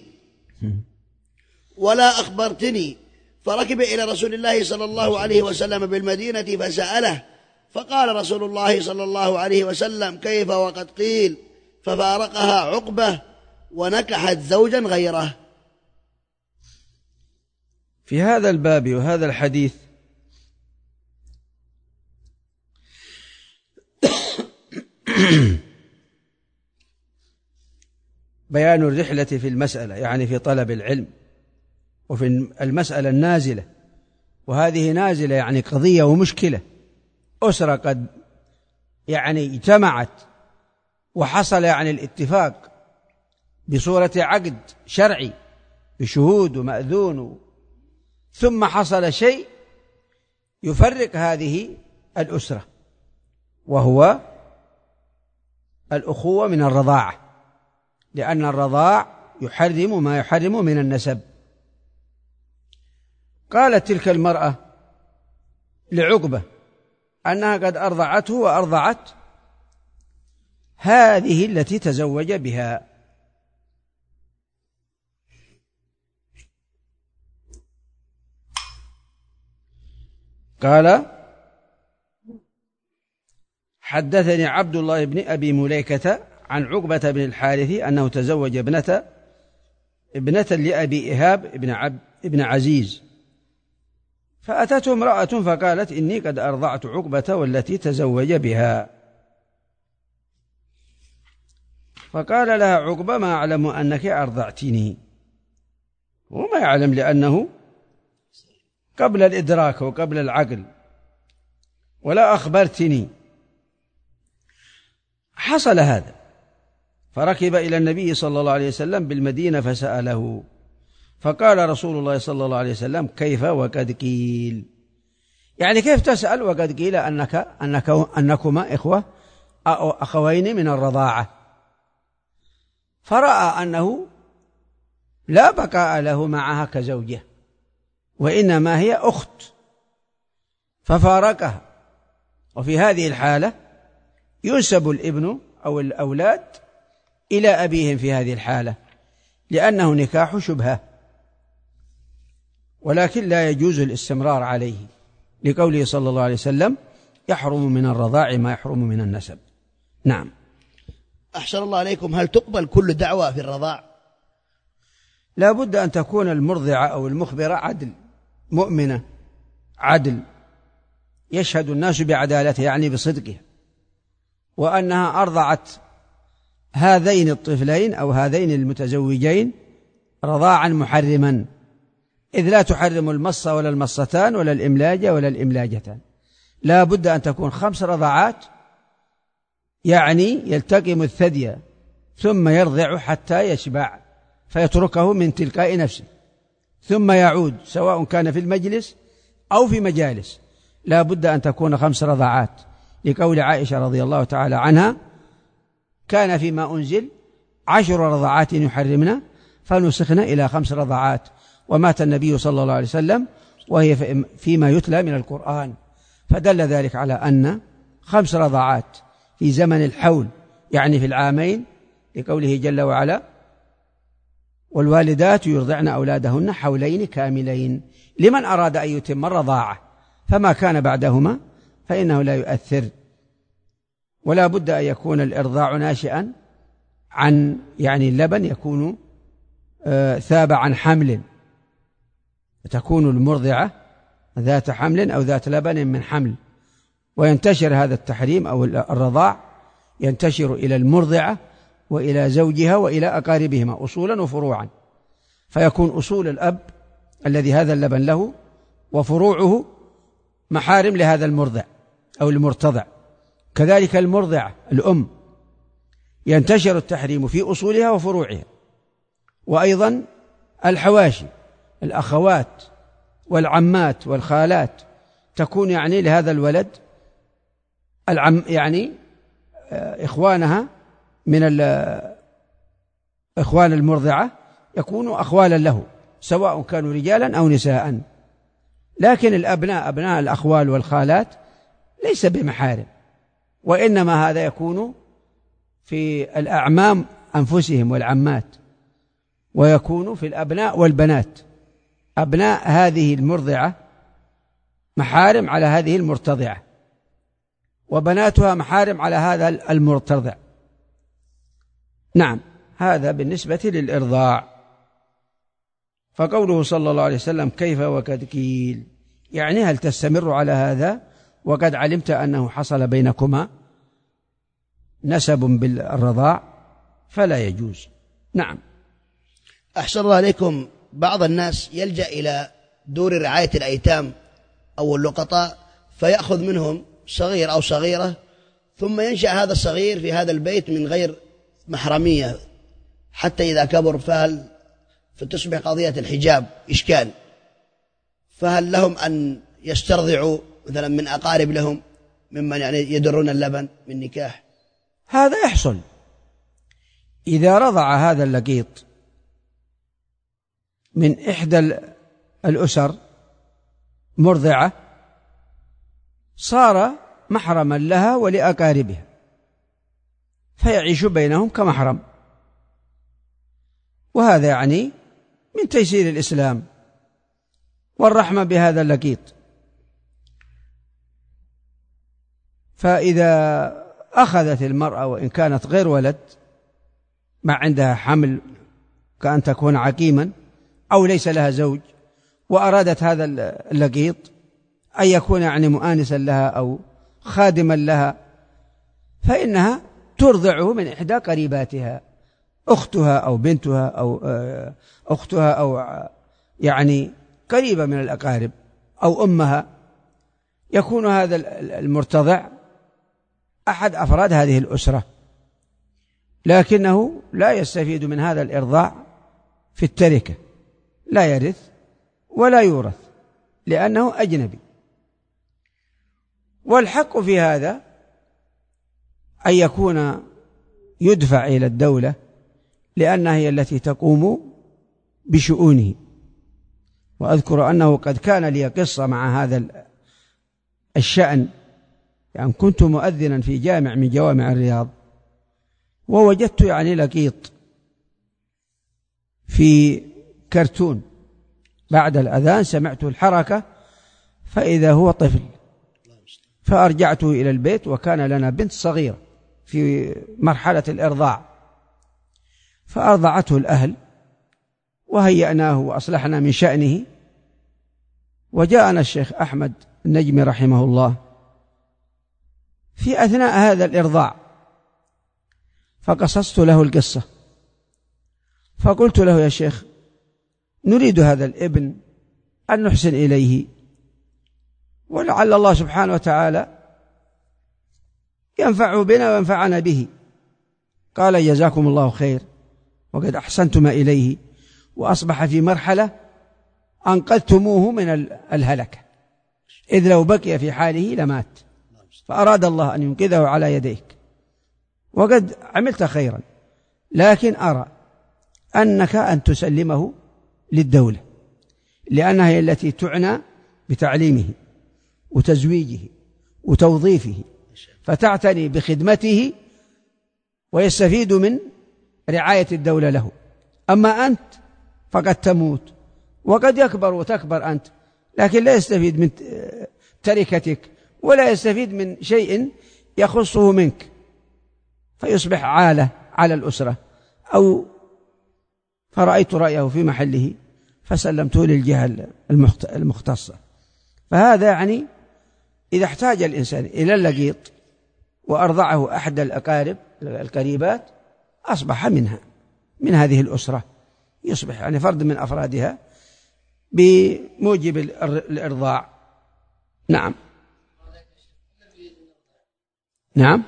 ولا أخبرتني. فركب إلى رسول الله صلى الله عليه وسلم بالمدينة فسأله، فقال رسول الله صلى الله عليه وسلم: كيف وقد قيل؟ ففارقها عقبة ونكحت زوجا غيره. في هذا الباب وهذا الحديث بيان الرحلة في المسألة، يعني في طلب العلم، وفي المسألة النازلة. وهذه نازلة يعني قضية ومشكلة، أسرة قد يعني اجتمعت وحصل يعني الاتفاق بصورة عقد شرعي بشهود ومأذون، ثم حصل شيء يفرق هذه الأسرة، وهو الأخوة من الرضاعة، لأن الرضاع يحرم ما يحرم من النسب. قالت تلك المرأة لعقبة أنها قد أرضعته وأرضعت هذه التي تزوج بها. قال: حدثني عبد الله بن أبي مليكة عن عقبة بن الحارث أنه تزوج ابنة لأبي إيهاب ابن عزيز، فأتته امرأة فقالت: إني قد أرضعت عقبة والتي تزوج بها. فقال لها عقبة: ما أعلم أنك أرضعتني. وما يعلم لأنه قبل الإدراك وقبل العقل، ولا أخبرتني. حصل هذا، فركب إلى النبي صلى الله عليه وسلم بالمدينة فسأله، فقال رسول الله صلى الله عليه وسلم: كيف وقد قيل؟ يعني كيف تسأل وقد قيل أنكما إخوة أو أخوين من الرضاعة؟ فرأى أنه لا بقاء له معها كزوجة، وإنما هي أخت، ففارقها. وفي هذه الحالة ينسب الابن أو الأولاد إلى أبيهم في هذه الحالة، لأنه نكاح شبهة، ولكن لا يجوز الاستمرار عليه، لقوله صلى الله عليه وسلم: يحرم من الرضاع ما يحرم من النسب. نعم. أحسن الله عليكم. هل تقبل كل دعوة في الرضاع؟ لا بد أن تكون المرضعة أو المخبرة عدل، مؤمنة عدل، يشهد الناس بعدالتها يعني بصدقها، وأنها أرضعت هذين الطفلين أو هذين المتزوجين رضاعا محرما، إذ لا تحرم المصة ولا المصتان ولا الإملاجة ولا الإملاجتان. لا بد أن تكون 5 رضعات، يعني يلتقم الثدي ثم يرضع حتى يشبع فيتركه من تلقاء نفسه، ثم يعود سواء كان في المجلس أو في مجالس. لا بد أن تكون 5 رضعات، لقول عائشة رضي الله تعالى عنها: كان فيما أنزل 10 رضعات يحرمنا فنسخنا إلى 5 رضعات. ومات النبي صلى الله عليه وسلم وهي فيما يتلى من القرآن، فدل ذلك على أن 5 رضعات في زمن الحول يعني في العامين، لقوله جل وعلا: والوالدات يرضعن أولادهن حولين كاملين لمن أراد أن يتم الرضاعة، فما كان بعدهما فإنه لا يؤثر. ولا بد أن يكون الإرضاع ناشئا عن يعني اللبن يكون ثاب عن حمل، تكون المرضعة ذات حمل أو ذات لبن من حمل، وينتشر هذا التحريم أو الرضاع ينتشر إلى المرضعة وإلى زوجها وإلى أقاربهما أصولا وفروعا، فيكون أصول الأب الذي هذا اللبن له وفروعه محارم لهذا المرضع أو المرتضع. كذلك المرضعة الأم ينتشر التحريم في أصولها وفروعها. وأيضا الحواشي الأخوات والعمات والخالات تكون يعني لهذا الولد يعني إخوانها من إخوان المرضعة يكونوا أخوالا له سواء كانوا رجالا أو نساء، لكن الأبناء أبناء الأخوال والخالات ليس بمحارم، وإنما هذا يكون في الأعمام أنفسهم والعمات، ويكون في الأبناء والبنات. أبناء هذه المرضعة محارم على هذه المرتضعة، وبناتها محارم على هذا المرتضع. نعم، هذا بالنسبة للإرضاع. فقوله صلى الله عليه وسلم: كيف وقد قيل، يعني هل تستمر على هذا وقد علمت أنه حصل بينكما نسب بالرضاع فلا يجوز. نعم. أحسن الله عليكم. بعض الناس يلجأ إلى دور رعاية الأيتام أو اللقطاء فيأخذ منهم صغير أو صغيرة، ثم ينشأ هذا الصغير في هذا البيت من غير محرمية حتى إذا كبر، فتصبح قضية الحجاب إشكال. فهل لهم أن يسترضعوا مثلا من أقارب لهم ممن يعني يدرون اللبن من نكاح؟ هذا يحصل إذا رضع هذا اللقيط من إحدى الأسر مرضعة صار محرما لها ولأقاربها، فيعيش بينهم كمحرم. وهذا يعني من تيسير الإسلام والرحمة بهذا اللقيط. فإذا أخذت المرأة وإن كانت غير ولد ما عندها حمل كأن تكون عقيما أو ليس لها زوج، وأرادت هذا اللقيط أن يكون يعني مؤانسا لها أو خادما لها، فإنها ترضعه من إحدى قريباتها، أختها أو بنتها أو أختها أو يعني قريبة من الأقارب أو أمها. يكون هذا المرتضع أحد أفراد هذه الأسرة، لكنه لا يستفيد من هذا الإرضاع في التركة، لا يرث ولا يورث لأنه أجنبي. والحق في هذا أن يكون يدفع إلى الدولة لأنها هي التي تقوم بشؤونه. وأذكر أنه قد كان لي قصة مع هذا الشأن، يعني كنت مؤذنا في جامع من جوامع الرياض، ووجدت يعني لقيط في كرتون، بعد الأذان سمعت الحركة فإذا هو طفل، فأرجعته إلى البيت وكان لنا بنت صغيرة في مرحلة الإرضاع، فأرضعته الأهل وهيأناه وأصلحنا من شأنه. وجاءنا الشيخ أحمد النجمي رحمه الله في أثناء هذا الإرضاع، فقصصت له القصة، فقلت له: يا شيخ، نريد هذا الابن أن نحسن إليه، ولعل الله سبحانه وتعالى ينفع بنا وينفعنا به. قال: جزاكم الله خير، وقد أحسنتم إليه، وأصبح في مرحلة أنقذتموه من الهلكة، إذ لو بقي في حاله لمات، فأراد الله أن ينقذه على يديك، وقد عملت خيرا، لكن أرى أنك أن تسلمه للدولة، لأنها هي التي تعنى بتعليمه وتزويجه وتوظيفه، فتعتني بخدمته ويستفيد من رعاية الدولة له. أما أنت فقد تموت وقد يكبر وتكبر أنت، لكن لا يستفيد من تركتك ولا يستفيد من شيء يخصه منك، فيصبح عالة على الأسرة. أو فرأيت رأيه في محله فسلمته للجهة المختصة. فهذا يعني إذا احتاج الإنسان إلى اللقيط وأرضعه أحد الأقارب القريبات أصبح من هذه الأسرة، يصبح يعني فرد من أفرادها بموجب الإرضاع. نعم نعم.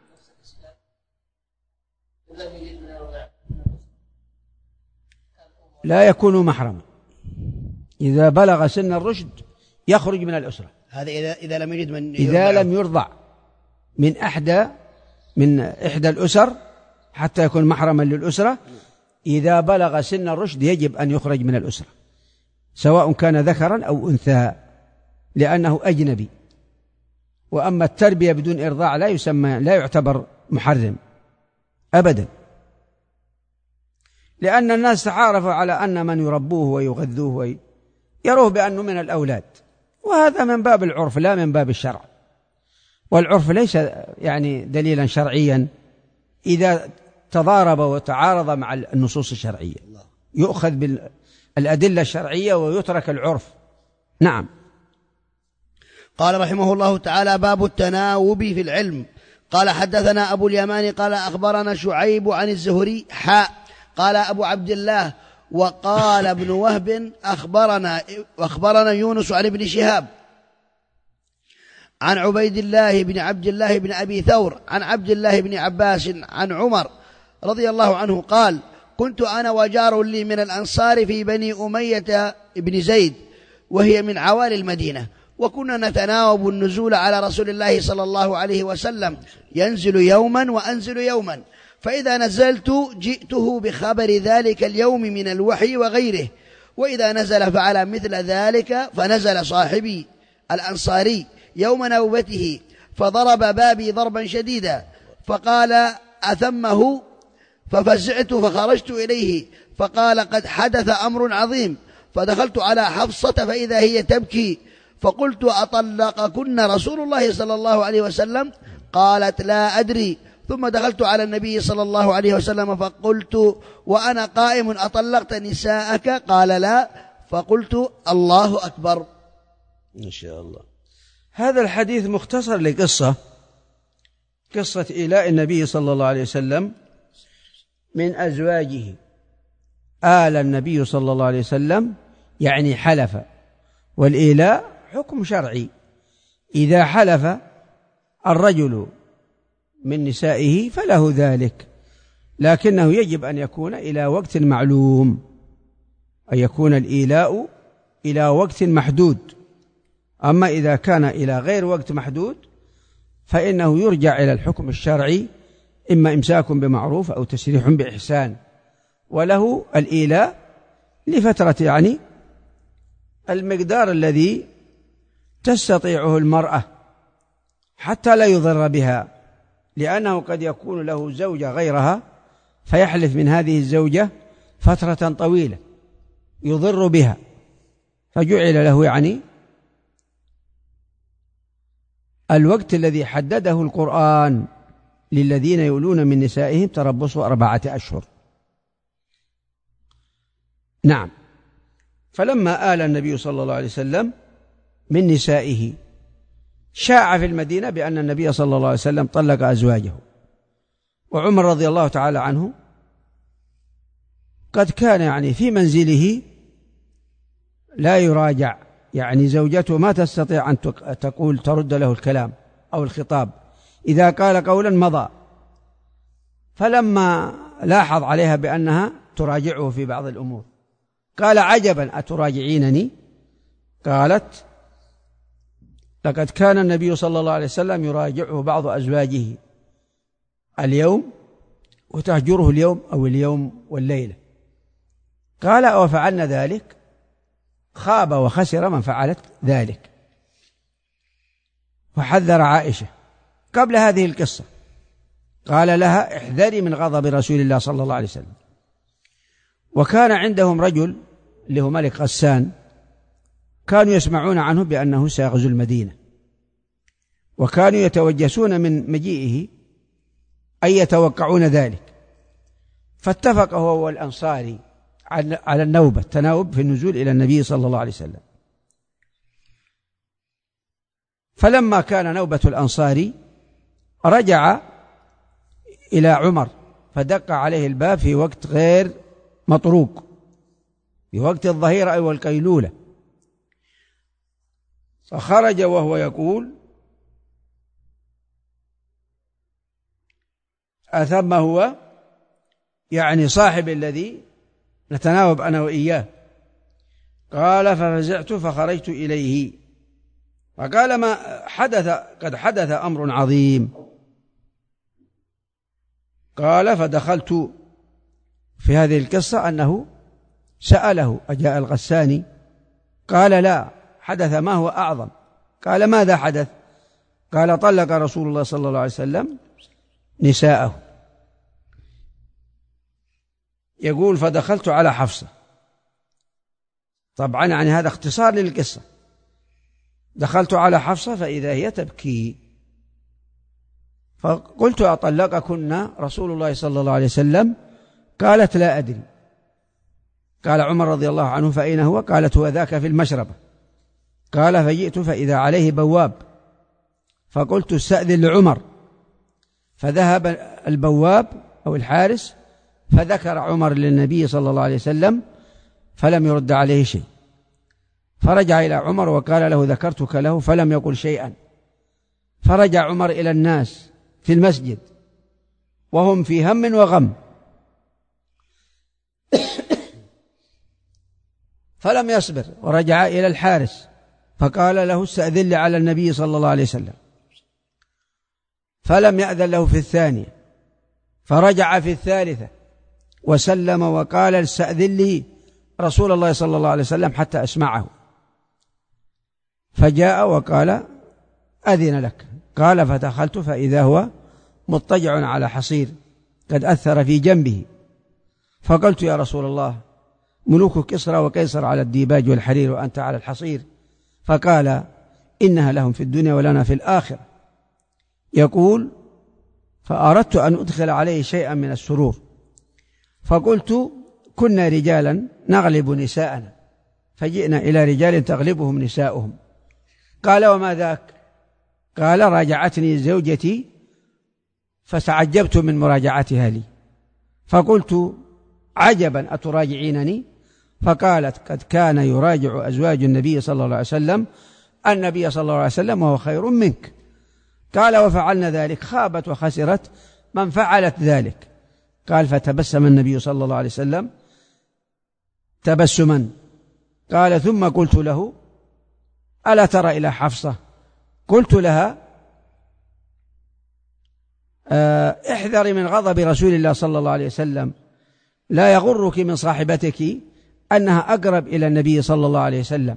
لا يكون محرما إذا بلغ سن الرشد يخرج من الأسرة. هذا إذا لم يجد من إذا لم يرضع من إحدى الأسر حتى يكون محرما للأسرة، إذا بلغ سن الرشد يجب أن يخرج من الأسرة، سواء كان ذكرا أو أنثى، لأنه أجنبي. وأما التربية بدون إرضاع لا يعتبر محرم أبدا، لأن الناس تعارفوا على أن من يربوه ويغذوه يروه بأنه من الأولاد، وهذا من باب العرف لا من باب الشرع. والعرف ليس يعني دليلا شرعيا إذا تضارب وتعارض مع النصوص الشرعية، يؤخذ بالأدلة الشرعية ويترك العرف. نعم. قال رحمه الله تعالى: باب التناوب في العلم. قال حدثنا أبو اليمان قال أخبرنا شعيب عن الزهري قال أبو عبد الله وقال ابن وهب أخبرنا يونس عن ابن شهاب عن عبيد الله بن عبد الله بن أبي ثور عن عبد الله بن عباس عن عمر رضي الله عنه قال: كنت أنا وجار لي من الأنصار في بني أمية بن زيد، وهي من عوالي المدينة، وكنا نتناوب النزول على رسول الله صلى الله عليه وسلم، ينزل يوما وأنزل يوما، فإذا نزلت جئته بخبر ذلك اليوم من الوحي وغيره، وإذا نزل فعل مثل ذلك. فنزل صاحبي الأنصاري يوم نوبته فضرب بابي ضربا شديدا، فقال: أثمه؟ ففزعت فخرجت إليه، فقال: قد حدث أمر عظيم. فدخلت على حفصة فإذا هي تبكي، فقلت: أطلقكن رسول الله صلى الله عليه وسلم؟ قالت: لا أدري. ثم دخلت على النبي صلى الله عليه وسلم فقلت وأنا قائم: أطلقت نساءك؟ قال: لا. فقلت: الله أكبر. إن شاء الله. هذا الحديث مختصر قصة إيلاء النبي صلى الله عليه وسلم من أزواجه. آل النبي صلى الله عليه وسلم يعني حلف، والإيلاء حكم شرعي. إذا حلف الرجل من نسائه فله ذلك، لكنه يجب أن يكون إلى وقت معلوم، أن يكون الإيلاء إلى وقت محدود. أما إذا كان إلى غير وقت محدود فإنه يرجع إلى الحكم الشرعي، إما إمساك بمعروف أو تسريح بإحسان، وله الإيلاء لفترة يعني المقدار الذي تستطيعه المرأة حتى لا يضر بها، لأنه قد يكون له زوجة غيرها فيحلف من هذه الزوجة فترة طويلة يضر بها، فجعل له يعني الوقت الذي حدده القرآن للذين يؤلون من نسائهم تربص 4 أشهر. نعم. فلما آل النبي صلى الله عليه وسلم من نسائه شاع في المدينة بأن النبي صلى الله عليه وسلم طلق أزواجه، وعمر رضي الله تعالى عنه قد كان يعني في منزله لا يراجع، يعني زوجته ما تستطيع أن تقول ترد له الكلام أو الخطاب، إذا قال قولا مضى. فلما لاحظ عليها بأنها تراجعه في بعض الأمور قال: عجبا أتراجعينني؟ قالت: لقد كان النبي صلى الله عليه وسلم يراجعه بعض أزواجه اليوم وتهجره اليوم أو اليوم والليلة. قال وفعلنا ذلك خاب وخسر من فعلت ذلك. وحذر عائشة قبل هذه القصة، قال لها احذري من غضب رسول الله صلى الله عليه وسلم. وكان عندهم رجل اللي هو ملك غسان، كانوا يسمعون عنه بأنه سيغزو المدينة، وكانوا يتوجسون من مجيئه أي يتوقعون ذلك. فاتفق هو والأنصاري على النوبة، التناوب في النزول إلى النبي صلى الله عليه وسلم. فلما كان نوبة الأنصاري رجع إلى عمر فدق عليه الباب في وقت غير مطروق، في وقت الظهيرة أو القيلولة، فخرج وهو يقول أثم هو، يعني صاحب الذي نتناوب أنا وإياه. قال ففزعت فخرجت إليه فقال ما حدث؟ قد حدث أمر عظيم. قال فدخلت في هذه القصة أنه سأله أجاء الغساني؟ قال لا، حدث ما هو أعظم. قال ماذا حدث؟ قال طلق رسول الله صلى الله عليه وسلم نساءه. يقول فدخلت على حفصة، طبعا يعني هذا اختصار للقصة. دخلت على حفصة فإذا هي تبكي، فقلت أطلقكن رسول الله صلى الله عليه وسلم؟ قالت لا أدري. قال عمر رضي الله عنه فأين هو؟ قالت هو ذاك في المشربة. قال فجئت فإذا عليه بواب، فقلت استأذن لعمر، فذهب البواب أو الحارس فذكر عمر للنبي صلى الله عليه وسلم فلم يرد عليه شيء. فرجع إلى عمر وقال له ذكرتك له فلم يقل شيئا. فرجع عمر إلى الناس في المسجد وهم في هم وغم، فلم يصبر ورجع إلى الحارس فقال له استأذن لي على النبي صلى الله عليه وسلم، فلم يأذن له في الثانية. فرجع في الثالثة وسلم وقال استأذن لي رسول الله صلى الله عليه وسلم حتى أسمعه. فجاء وقال أذن لك. قال فدخلت فإذا هو مضطجع على حصير قد أثر في جنبه. فقلت يا رسول الله ملوك كسرى وقيصر على الديباج والحرير وأنت على الحصير. فقال إنها لهم في الدنيا ولنا في الآخرة. يقول فأردت أن أدخل عليه شيئا من السرور، فقلت كنا رجالا نغلب نساءنا، فجئنا إلى رجال تغلبهم نساؤهم. قال وما ذاك؟ قال راجعتني زوجتي فتعجبت من مراجعتها لي، فقلت عجبا أتراجعينني؟ فقالت قد كان يراجع أزواج النبي صلى الله عليه وسلم النبي صلى الله عليه وسلم وهو خير منك. قال وفعلنا ذلك، خابت وخسرت من فعلت ذلك. قال فتبسم النبي صلى الله عليه وسلم تبسما. قال ثم قلت له ألا ترى إلى حفصة؟ قلت لها احذري من غضب رسول الله صلى الله عليه وسلم، لا يغرك من صاحبتك أنها أقرب إلى النبي صلى الله عليه وسلم.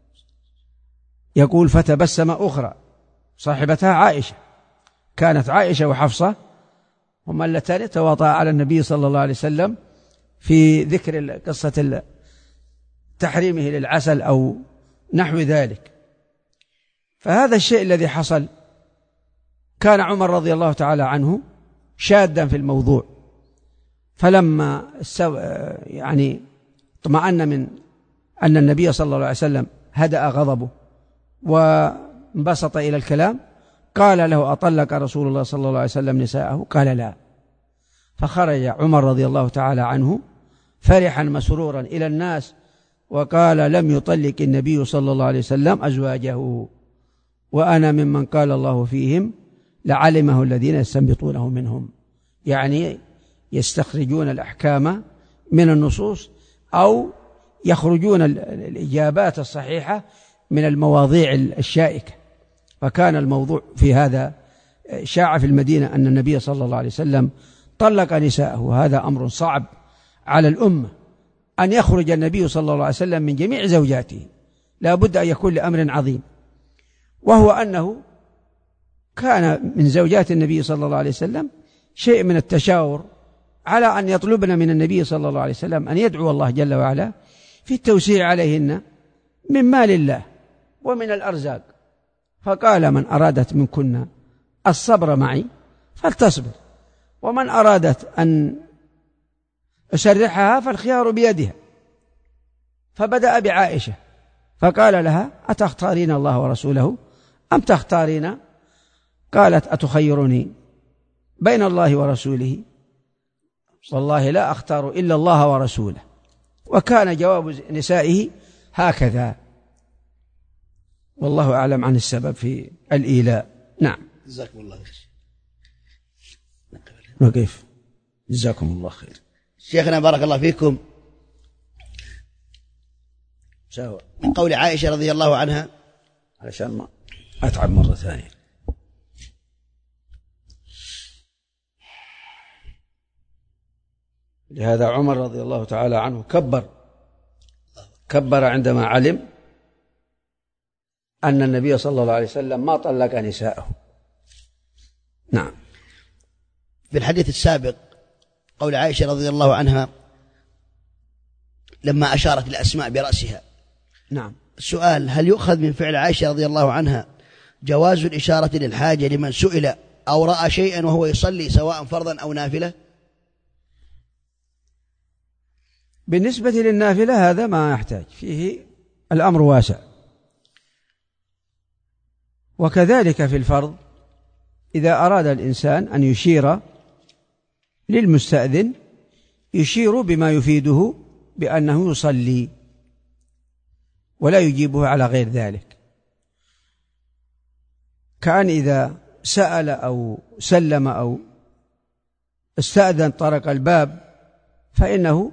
يقول فتبسم أخرى صاحبتها عائشة، كانت عائشة وحفصة هما اللتان تواطأ على النبي صلى الله عليه وسلم في ذكر قصة تحريمه للعسل أو نحو ذلك. فهذا الشيء الذي حصل كان عمر رضي الله تعالى عنه شادا في الموضوع، فلما يعني اطمأن من أن النبي صلى الله عليه وسلم هدأ غضبه وانبسط إلى الكلام قال له أطلق رسول الله صلى الله عليه وسلم نساءه؟ قال لا. فخرج عمر رضي الله تعالى عنه فرحا مسرورا إلى الناس وقال لم يطلق النبي صلى الله عليه وسلم أزواجه، وأنا ممن قال الله فيهم لعلمه الذين يستنبطونه منهم، يعني يستخرجون الأحكام من النصوص أو يخرجون الإجابات الصحيحة من المواضيع الشائكة. فكان الموضوع في هذا شاع في المدينة أن النبي صلى الله عليه وسلم طلق نساءه، وهذا أمر صعب على الأمة أن يخرج النبي صلى الله عليه وسلم من جميع زوجاته، لا بد أن يكون لأمر عظيم، وهو أنه كان من زوجات النبي صلى الله عليه وسلم شيء من التشاور على أن يطلبن من النبي صلى الله عليه وسلم أن يدعو الله جل وعلا في التوسيع عليهن من مال الله ومن الأرزاق، فقال: من أرادت منكن الصبر معي فلتصبر، ومن أرادت أن أسرحها فالخيار بيدها. فبدأ بعائشة فقال لها: أتختارين الله ورسوله أم تختارين؟ قالت: أتخيرني بين الله ورسوله؟ والله لا أختار إلا الله ورسوله. وكان جواب نسائه هكذا، والله أعلم عن السبب في الإيلاء. نعم. جزاكم الله خير. وكيف؟ جزاكم الله خير. شيخنا بارك الله فيكم، من قول عائشة رضي الله عنها، علشان ما أتعب مرة ثانية، لهذا عمر رضي الله تعالى عنه كبر عندما علم أن النبي صلى الله عليه وسلم ما طلق نساءه. نعم. في الحديث السابق قول عائشة رضي الله عنها لما أشارت لأسماء برأسها. نعم. السؤال: هل يؤخذ من فعل عائشة رضي الله عنها جواز الإشارة للحاجة لمن سئل أو رأى شيئا وهو يصلي سواء فرضا أو نافلة؟ بالنسبة للنافلة هذا ما يحتاج فيه، الأمر واسع. وكذلك في الفرض إذا أراد الإنسان أن يشير للمستأذن يشير بما يفيده بأنه يصلي ولا يجيبه على غير ذلك، كأن إذا سأل أو سلم أو استأذن طرق الباب فإنه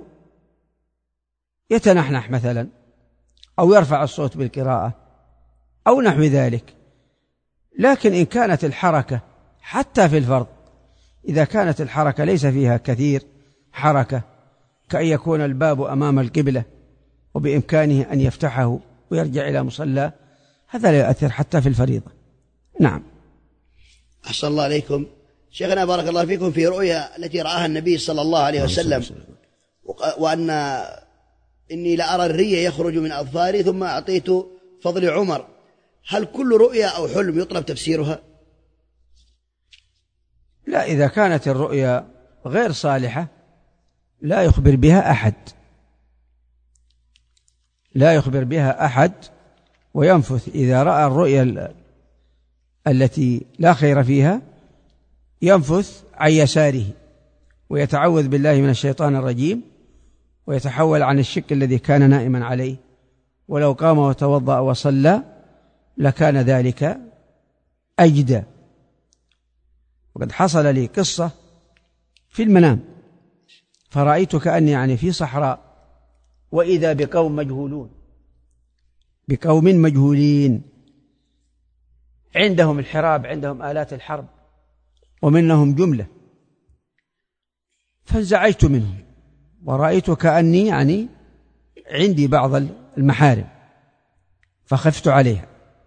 يتنحنح مثلا أو يرفع الصوت بالقراءة أو نحو ذلك. لكن إن كانت الحركة حتى في الفرض، إذا كانت الحركة ليس فيها كثير حركة، كأن يكون الباب أمام القبلة وبإمكانه أن يفتحه ويرجع إلى مصلى، هذا لا يؤثر حتى في الفريضة. نعم. أحسن الله عليكم. شيخنا بارك الله فيكم، في رؤيا التي رآها النبي صلى الله عليه وسلم وأن إني لأرى الري يخرج من أظفاري ثم أعطيت فضل عمر، هل كل رؤيا أو حلم يطلب تفسيرها؟ لا، إذا كانت الرؤيا غير صالحة لا يخبر بها أحد، لا يخبر بها أحد، وينفث إذا رأى الرؤيا التي لا خير فيها ينفث عن يساره ويتعوذ بالله من الشيطان الرجيم ويتحول عن الشك الذي كان نائما عليه، ولو قام وتوضأ وصلى لكان ذلك أجدى. وقد حصل لي قصة في المنام، فرأيت كأني يعني في صحراء وإذا بقوم مجهولون، بقوم مجهولين عندهم الحراب، عندهم آلات الحرب ومنهم جملة، فانزعجت منهم ورأيت كأني يعني عندي بعض المحارم فخفت عليها،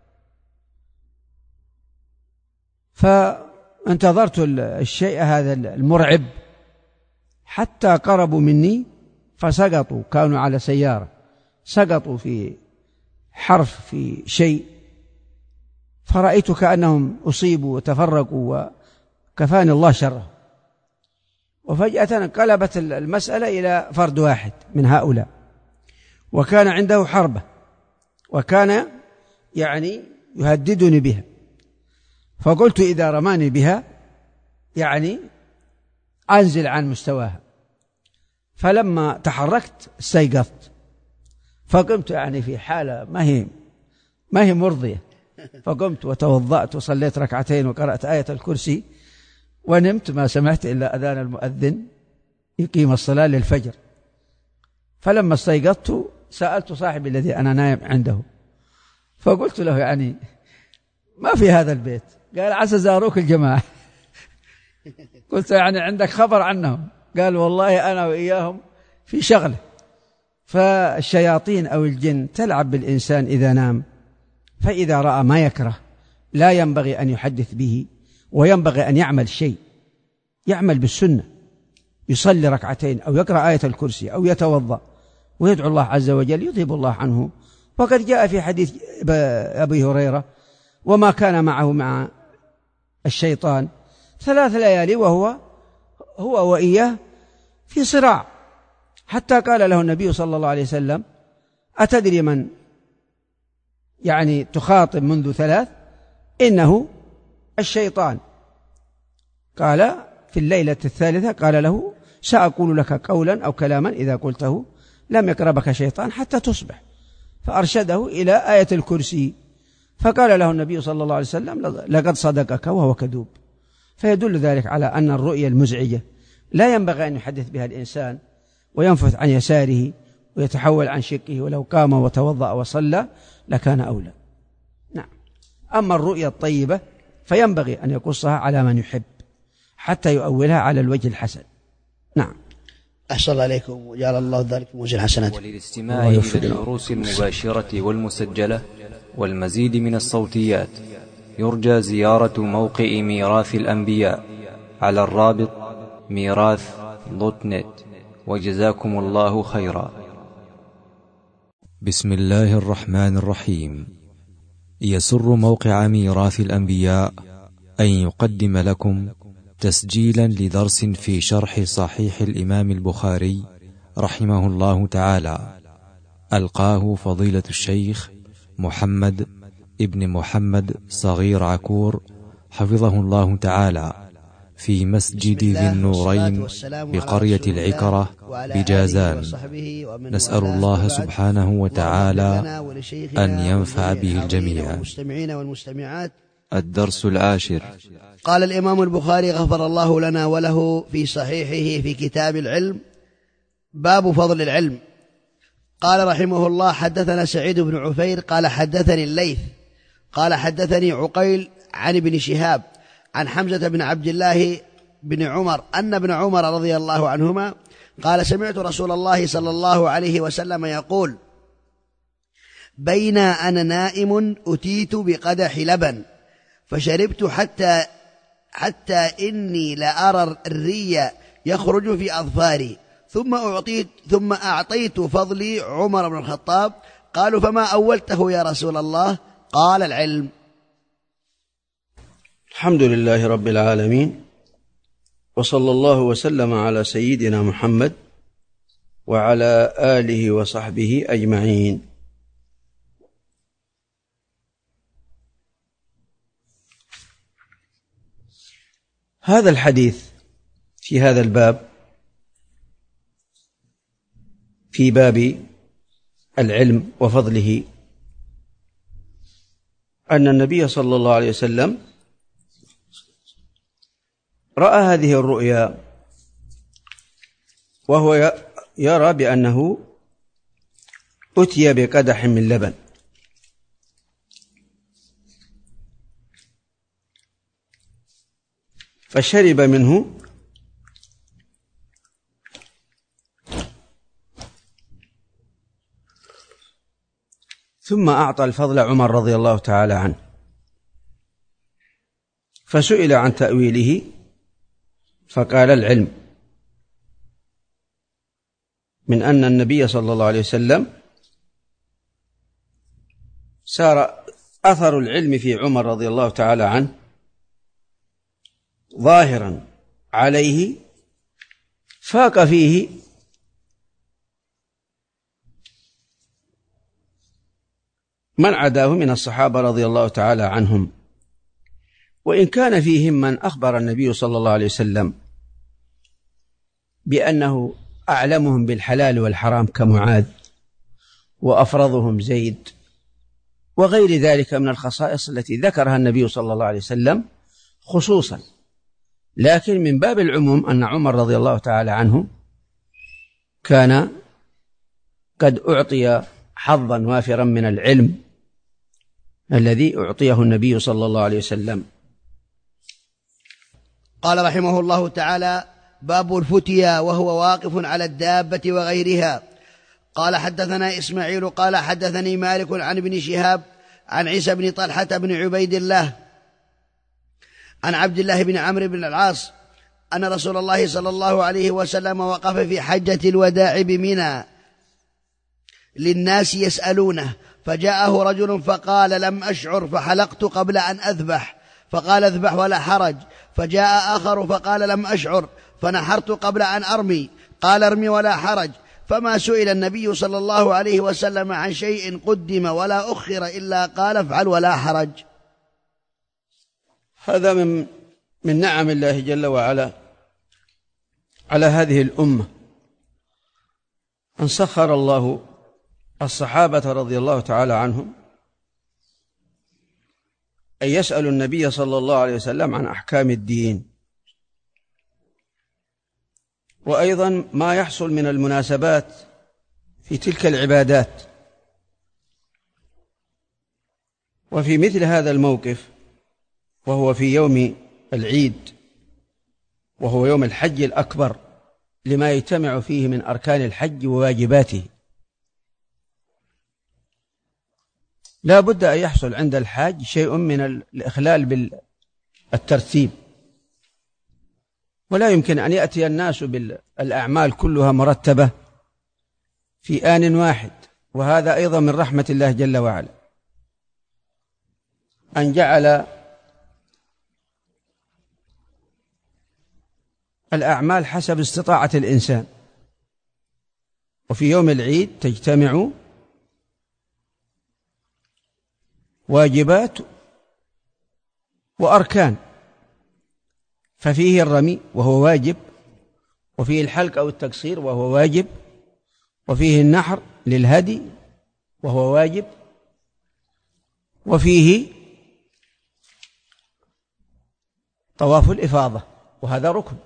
فانتظرت الشيء هذا المرعب حتى قربوا مني فسقطوا، كانوا على سيارة سقطوا في حرف في شيء، فرأيت كأنهم أصيبوا وتفرقوا وكفاني الله شره. وفجأة انقلبت المسألة إلى فرد واحد من هؤلاء وكان عنده حربة وكان يعني يهددني بها، فقلت إذا رماني بها يعني أنزل عن مستواها، فلما تحركت استيقظت فقمت يعني في حالة ما هي مرضية، فقمت وتوضأت وصليت ركعتين وقرأت آية الكرسي ونمت، ما سمعت إلا أذان المؤذن يقيم الصلاة للفجر. فلما استيقظت سألت صاحبي الذي أنا نايم عنده فقلت له يعني ما في هذا البيت؟ قال عسى زاروك الجماعة. قلت يعني عندك خبر عنهم؟ قال والله أنا وإياهم في شغله. فالشياطين أو الجن تلعب بالإنسان إذا نام، فإذا رأى ما يكره لا ينبغي أن يحدث به، وينبغي أن يعمل شيء، يعمل بالسنة، يصلي ركعتين أو يقرأ آية الكرسي أو يتوضأ ويدعو الله عز وجل يذهب الله عنه. وقد جاء في حديث أبي هريرة: وما كان معه مع الشيطان 3 ليالي وهو وإياه في صراع، حتى قال له النبي صلى الله عليه وسلم: أتدري من يعني تخاطب منذ 3؟ إنه الشيطان. قال في الليلة الثالثة قال له: سأقول لك قولا أو كلاما إذا قلته لم يقربك شيطان حتى تصبح. فأرشده إلى آية الكرسي، فقال له النبي صلى الله عليه وسلم: لقد صدقك وهو كذوب. فيدل ذلك على أن الرؤيا المزعجة لا ينبغي أن يحدث بها الإنسان وينفث عن يساره ويتحول عن شقه، ولو قام وتوضأ وصلى لكان أولى. نعم. أما الرؤيا الطيبة فينبغي أن يقصها على من يحب حتى يؤولها على الوجه الحسن. نعم. أحسن الله عليكم وجعل الله ذلك موجه الحسنات. وللاستماع إلى الدروس المباشرة والمسجلة والمزيد من الصوتيات يرجى زيارة موقع ميراث الأنبياء على الرابط ميراث.net. وجزاكم الله خيرا. بسم الله الرحمن الرحيم. يسر موقع ميراث الأنبياء أن يقدم لكم تسجيلا لدرس في شرح صحيح الإمام البخاري رحمه الله تعالى، ألقاه فضيلة الشيخ محمد ابن محمد صغير عكور حفظه الله تعالى في مسجد ذي النورين بقرية العكرة بجازان. نسأل الله سبحانه وتعالى أن ينفع به الجميع. الدرس 10. قال الإمام البخاري غفر الله لنا وله في صحيحه في كتاب العلم: باب فضل العلم. قال رحمه الله: حدثنا سعيد بن عفير قال حدثني الليث قال حدثني عقيل عن ابن شهاب عن حمزة بن عبد الله بن عمر أن ابن عمر رضي الله عنهما قال: سمعت رسول الله صلى الله عليه وسلم يقول: بين أنا نائم أتيت بقدح لبن فشربت حتى إني لأرى الري يخرج في أظفاري، ثم أعطيت فضلي عمر بن الخطاب. قالوا: فما أولته يا رسول الله؟ قال: العلم. الحمد لله رب العالمين، وصلى الله وسلم على سيدنا محمد وعلى آله وصحبه أجمعين. هذا الحديث في هذا الباب في باب العلم وفضله أن النبي صلى الله عليه وسلم رأى هذه الرؤيا وهو يرى بأنه أتي بقدح من لبن، فشرب منه ثم أعطى الفضل عمر رضي الله تعالى عنه، فسئل عن تأويله فقال: العلم، من أن النبي صلى الله عليه وسلم صار أثر العلم في عمر رضي الله تعالى عنه ظاهرا عليه، فاق فيه من عداه من الصحابة رضي الله تعالى عنهم، وإن كان فيهم من أخبر النبي صلى الله عليه وسلم بأنه أعلمهم بالحلال والحرام كمعاذ، وأفرضهم زيد، وغير ذلك من الخصائص التي ذكرها النبي صلى الله عليه وسلم خصوصا. لكن من باب العموم أن عمر رضي الله تعالى عنه كان قد أعطي حظا وافرا من العلم الذي أعطيه النبي صلى الله عليه وسلم. قال رحمه الله تعالى: باب الفتيا وهو واقف على الدابة وغيرها. قال حدثنا إسماعيل قال حدثني مالك عن ابن شهاب عن عيسى بن طلحة بن عبيد الله عن عبد الله بن عمرو بن العاص أن رسول الله صلى الله عليه وسلم وقف في حجة الوداع بمنى للناس يسألونه، فجاءه رجل فقال: لم أشعر فحلقت قبل أن أذبح، فقال: اذبح ولا حرج. فجاء آخر فقال: لم أشعر فنحرت قبل أن أرمي، قال: ارمي ولا حرج. فما سئل النبي صلى الله عليه وسلم عن شيء قدم ولا أخر إلا قال: افعل ولا حرج. هذا من نعم الله جل وعلا على هذه الأمة، أن سخر الله الصحابة رضي الله تعالى عنهم أن يسألوا النبي صلى الله عليه وسلم عن أحكام الدين، وأيضا ما يحصل من المناسبات في تلك العبادات. وفي مثل هذا الموقف، وهو في يوم العيد وهو يوم الحج الأكبر، لما يجتمع فيه من أركان الحج وواجباته، لا بد أن يحصل عند الحاج شيء من الإخلال بالترتيب، ولا يمكن أن يأتي الناس بالأعمال كلها مرتبة في آن واحد. وهذا أيضا من رحمة الله جل وعلا، أن جعل الأعمال حسب استطاعة الإنسان. وفي يوم العيد تجتمع واجبات وأركان، ففيه الرمي وهو واجب، وفيه الحلق أو التقصير وهو واجب، وفيه النحر للهدي وهو واجب، وفيه طواف الإفاضة وهذا ركن.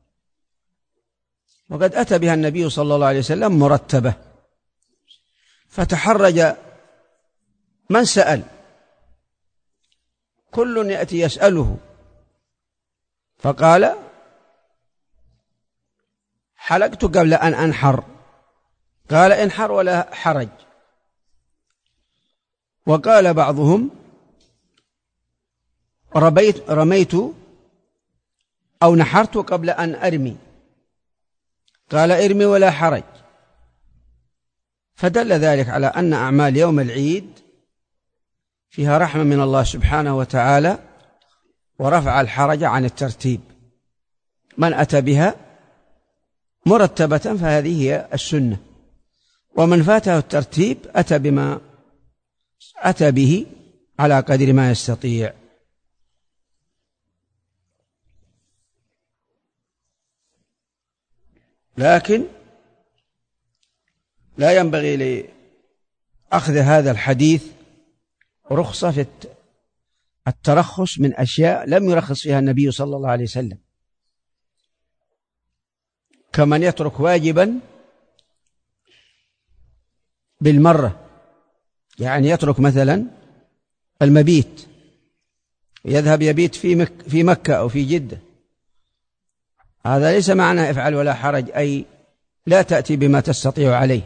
وقد أتى بها النبي صلى الله عليه وسلم مرتبة، فتحرج من سأل، كل يأتي يسأله، فقال: حلقت قبل أن أنحر، قال: انحر ولا حرج. وقال بعضهم: رميت أو نحرت قبل أن أرمي، قال: ارمي ولا حرج. فدل ذلك على أن أعمال يوم العيد فيها رحمة من الله سبحانه وتعالى ورفع الحرج عن الترتيب. من أتى بها مرتبة فهذه هي السنة، ومن فاته الترتيب أتى بما أتى به على قدر ما يستطيع. لكن لا ينبغي لأخذ هذا الحديث رخصة في الترخص من أشياء لم يرخص فيها النبي صلى الله عليه وسلم، كمن يترك واجبا بالمرة، يعني يترك مثلا المبيت، يذهب يبيت في مكة أو في جدة، هذا ليس معنى افعل ولا حرج، أي لا تأتي بما تستطيع عليه.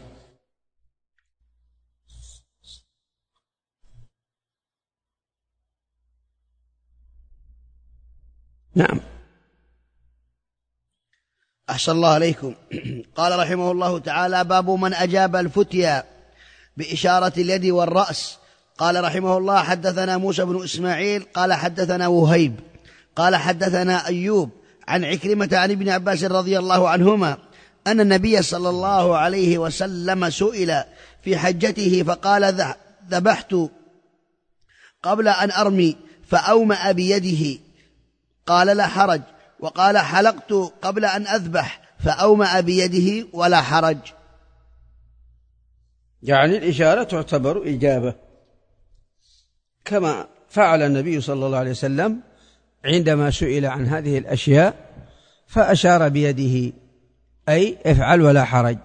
نعم. أحسن الله عليكم. قال رحمه الله تعالى: باب من أجاب الفتيا بإشارة اليد والرأس. قال رحمه الله: حدثنا موسى بن إسماعيل قال حدثنا وهيب قال حدثنا أيوب عن عكرمة عن ابن عباس رضي الله عنهما أن النبي صلى الله عليه وسلم سئل في حجته فقال: ذبحت قبل أن أرمي فأومأ بيده، قال: لا حرج. وقال: حلقت قبل أن أذبح فأومأ بيده ولا حرج. يعني الإشارة تعتبر إجابة، كما فعل النبي صلى الله عليه وسلم عندما سئل عن هذه الأشياء فأشار بيده، أي افعل ولا حرج،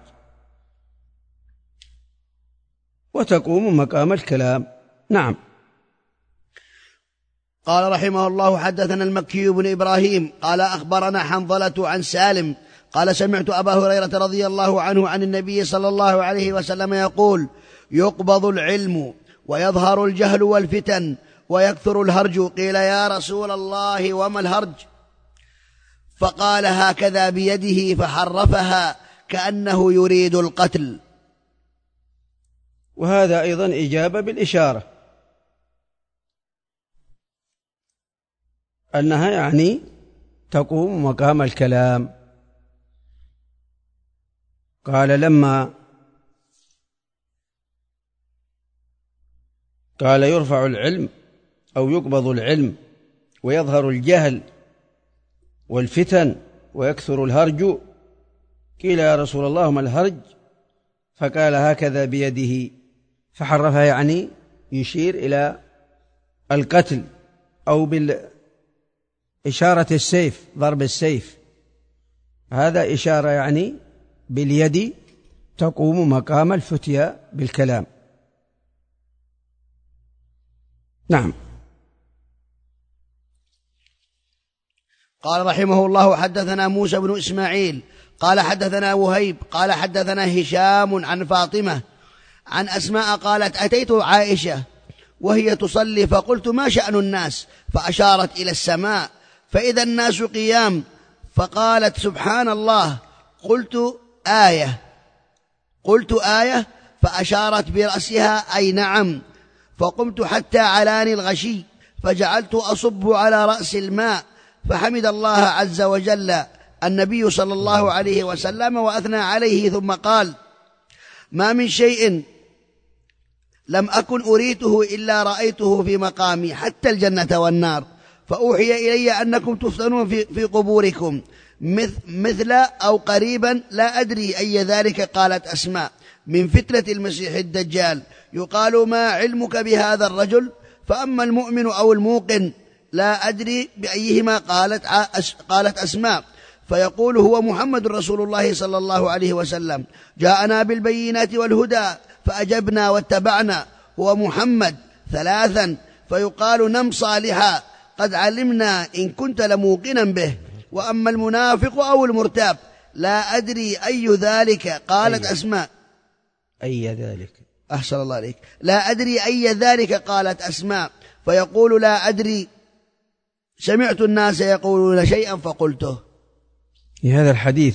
وتقوم مقام الكلام. نعم. قال رحمه الله حدثنا المكي بن إبراهيم قال أخبرنا حنظلة عن سالم قال سمعت أبا هريرة رضي الله عنه عن النبي صلى الله عليه وسلم يقول يقبض العلم ويظهر الجهل والفتن ويكثر الهرج قيل يا رسول الله وما الهرج فقال هكذا بيده فحرفها كأنه يريد القتل. وهذا أيضا إجابة بالإشارة أنها يعني تقوم مقام الكلام. قال لما قال يرفع العلم أو يقبض العلم ويظهر الجهل والفتن ويكثر الهرج قيل يا رسول الله ما الهرج فقال هكذا بيده فحرفها يعني يشير إلى القتل أو بالإشارة السيف ضرب السيف. هذا إشارة يعني باليد تقوم مقام الفتيا بالكلام. نعم. قال رحمه الله حدثنا موسى بن إسماعيل قال حدثنا وهيب قال حدثنا هشام عن فاطمة عن أسماء قالت أتيت عائشة وهي تصلي فقلت ما شأن الناس فأشارت إلى السماء فإذا الناس قيام فقالت سبحان الله قلت آية فأشارت برأسها أي نعم فقمت حتى علاني الغشي فجعلت أصب على رأس الماء فحمد الله عز وجل النبي صلى الله عليه وسلم وأثنى عليه ثم قال ما من شيء لم أكن أريته إلا رأيته في مقامي حتى الجنة والنار فأوحي إلي أنكم تفتنون في قبوركم مثل أو قريبا لا أدري أي ذلك قالت أسماء من فتنة المسيح الدجال يقال ما علمك بهذا الرجل فأما المؤمن أو الموقن لا أدري بأيهما قالت أسماء فيقول هو محمد رسول الله صلى الله عليه وسلم جاءنا بالبينات والهدى فأجبنا واتبعنا هو محمد ثلاثا فيقال نم صالحا قد علمنا إن كنت لموقنا به وأما المنافق أو المرتاب لا أدري أي ذلك قالت أسماء أي ذلك أحسن الله عليك لا أدري أي ذلك قالت أسماء فيقول لا أدري سمعت الناس يقولون شيئا فقلته. في هذا الحديث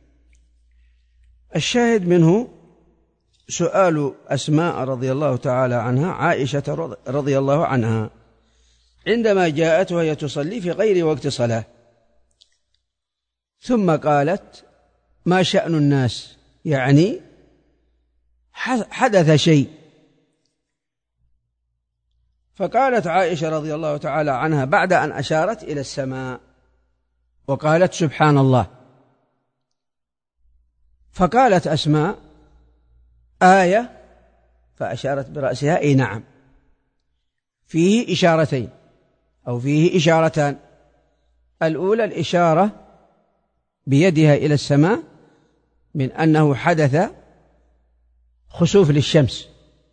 الشاهد منه سؤال أسماء رضي الله تعالى عنها عائشة رضي الله عنها عندما جاءت وهي تصلي في غير وقت صلاة ثم قالت ما شأن الناس يعني حدث شيء فقالت عائشة رضي الله تعالى عنها بعد أن أشارت إلى السماء وقالت سبحان الله فقالت أسماء آية فأشارت برأسها أي نعم فيه إشارتين أو فيه إشارتان الأولى الإشارة بيدها إلى السماء من أنه حدث خسوف للشمس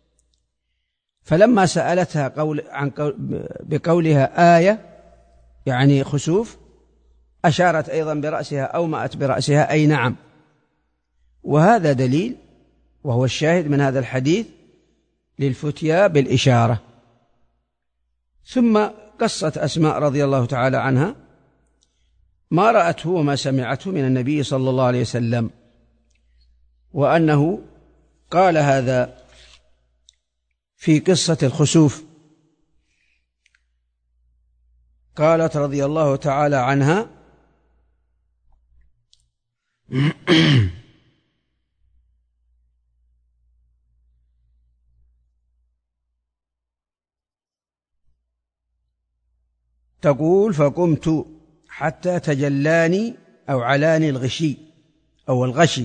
فلما سألتها بقولها آية يعني خسوف أشارت أيضا برأسها أو مأت برأسها أي نعم وهذا دليل وهو الشاهد من هذا الحديث للفتيا بالإشارة. ثم قصت أسماء رضي الله تعالى عنها ما رأته وما سمعته من النبي صلى الله عليه وسلم وأنه قال هذا في قصة الخسوف. قالت رضي الله تعالى عنها تقول فقمت حتى تجلاني أو علاني الغشي أو الغشي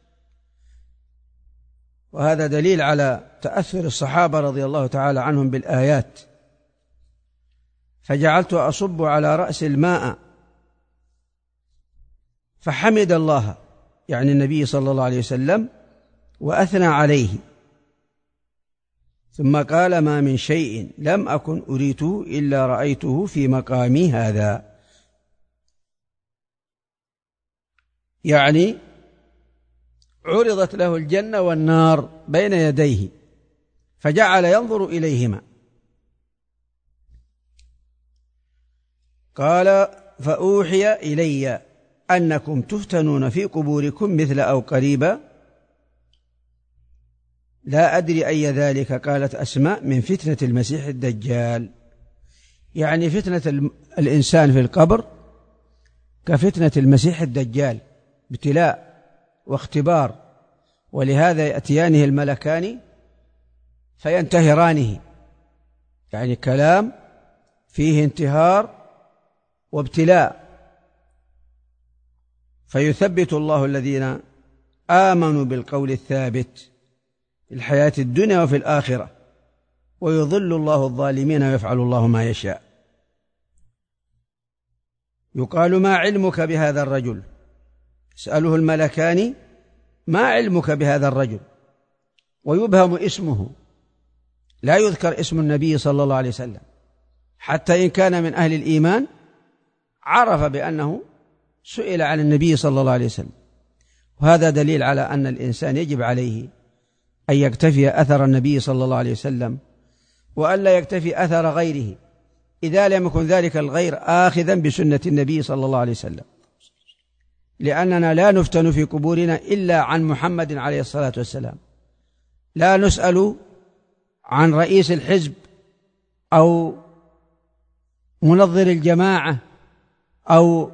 وهذا دليل على تأثر الصحابة رضي الله تعالى عنهم بالآيات فجعلت أصب على رأس الماء فحمد الله يعني النبي صلى الله عليه وسلم وأثنى عليه ثم قال ما من شيء لم أكن أريته إلا رأيته في مقامي هذا، يعني عرضت له الجنة والنار بين يديه فجعل ينظر إليهما. قال فأوحي إلي أنكم تفتنون في قبوركم مثل أو قريبا، لا أدري أي ذلك. قالت أسماء من فتنة المسيح الدجال، يعني فتنة الإنسان في القبر كفتنة المسيح الدجال، ابتلاء واختبار، ولهذا يأتيانه الملكان فينتهرانه، يعني كلام فيه انتهار وابتلاء، فيثبت الله الذين آمنوا بالقول الثابت في الحياة الدنيا وفي الآخرة، ويضل الله الظالمين ويفعل الله ما يشاء. يقال ما علمك بهذا الرجل؟ يسأله الملكان ما علمك بهذا الرجل، ويبهم اسمه، لا يذكر اسم النبي صلى الله عليه وسلم، حتى إن كان من أهل الإيمان عرف بأنه سئل عن النبي صلى الله عليه وسلم. وهذا دليل على أن الإنسان يجب عليه أن يكتفي أثر النبي صلى الله عليه وسلم، وألا يكتفي أثر غيره إذا لم يكن ذلك الغير آخذا بسنة النبي صلى الله عليه وسلم، لأننا لا نفتن في قبورنا إلا عن محمد عليه الصلاة والسلام. لا نسأل عن رئيس الحزب أو منظر الجماعة أو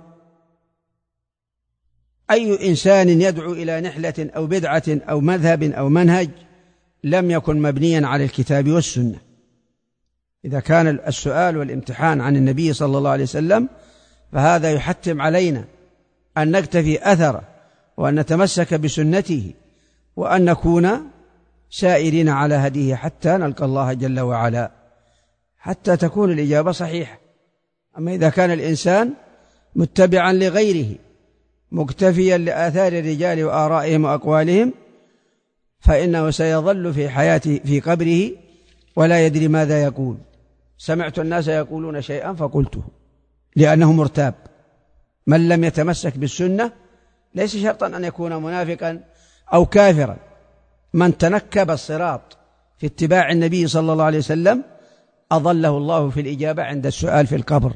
أي إنسان يدعو إلى نحلة أو بدعة أو مذهب أو منهج لم يكن مبنيا على الكتاب والسنة. إذا كان السؤال والامتحان عن النبي صلى الله عليه وسلم فهذا يحتم علينا أن نكتفي أثره وأن نتمسك بسنته وأن نكون سائرين على هديه حتى نلقى الله جل وعلا، حتى تكون الإجابة صحيحة. أما إذا كان الإنسان متبعا لغيره مكتفيا لآثار الرجال وآرائهم وأقوالهم فإنه سيظل في حياته في قبره ولا يدري ماذا يقول. سمعت الناس يقولون شيئا فقلته، لأنه مرتاب. من لم يتمسك بالسنة ليس شرطا أن يكون منافقا أو كافرا، من تنكب الصراط في اتباع النبي صلى الله عليه وسلم أظله الله في الإجابة عند السؤال في القبر،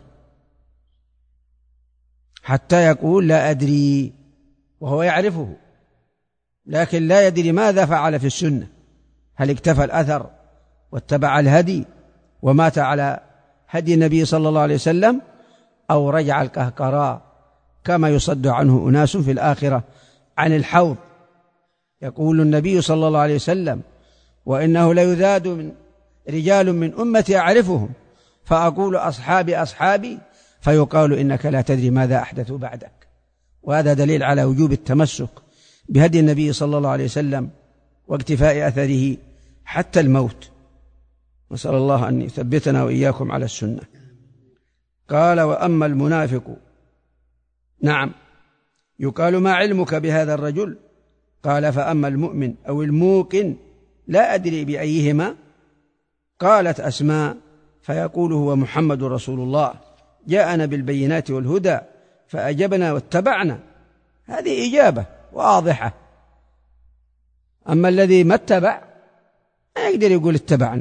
حتى يقول لا أدري، وهو يعرفه لكن لا يدري ماذا فعل في السنة، هل اكتفى الأثر واتبع الهدي ومات على هدي النبي صلى الله عليه وسلم أو رجع القهقراء كما يصد عنه أناس في الآخرة عن الحوض. يقول النبي صلى الله عليه وسلم وإنه ليذاد من رجال من أمتي أعرفهم فأقول أصحابي أصحابي فيقال إنك لا تدري ماذا أحدثوا بعدك. وهذا دليل على وجوب التمسك بهدي النبي صلى الله عليه وسلم واقتفاء أثره حتى الموت. نسأل الله أن يثبتنا وإياكم على السنة. قال وأما المنافق، نعم يقال ما علمك بهذا الرجل؟ قال فأما المؤمن أو الموقن لا أدري بأيهما. قالت أسماء فيقول هو محمد رسول الله جاءنا بالبينات والهدى فأجبنا واتبعنا. هذه إجابة واضحة. أما الذي ما اتبع ما يقدر يقول اتبعنا.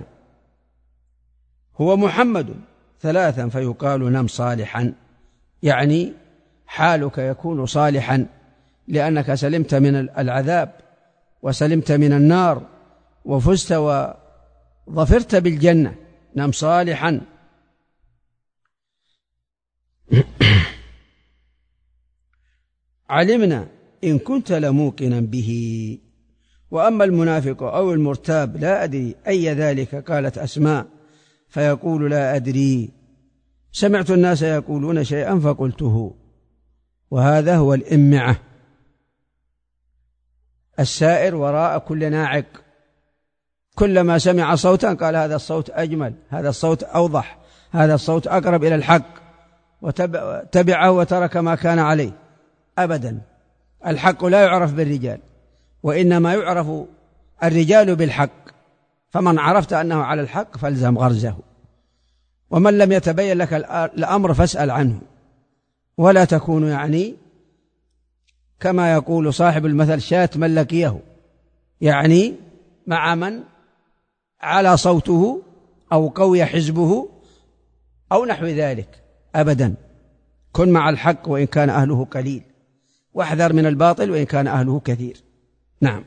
هو محمد ثلاثا فيقال نم صالحا، يعني حالك يكون صالحا لأنك سلمت من العذاب وسلمت من النار وفزت وظفرت بالجنة. نم صالحا. علمنا إن كنت لموقنا به. وأما المنافق أو المرتاب لا أدري أي ذلك. قالت أسماء فيقول لا أدري، سمعت الناس يقولون شيئا فقلته. وهذا هو الإمعة، السائر وراء كل ناعق، كلما سمع صوتا قال هذا الصوت أجمل، هذا الصوت أوضح، هذا الصوت أقرب إلى الحق، وتبعه وترك ما كان عليه. أبدا، الحق لا يعرف بالرجال، وإنما يعرف الرجال بالحق. فمن عرفت أنه على الحق فالزم غرزه، ومن لم يتبين لك الأمر فاسأل عنه، ولا تكون يعني كما يقول صاحب المثل شاة من لقيه، يعني مع من على صوته أو قوي حزبه أو نحو ذلك، أبدا. كن مع الحق وإن كان أهله قليل، واحذر من الباطل وإن كان أهله كثير. نعم.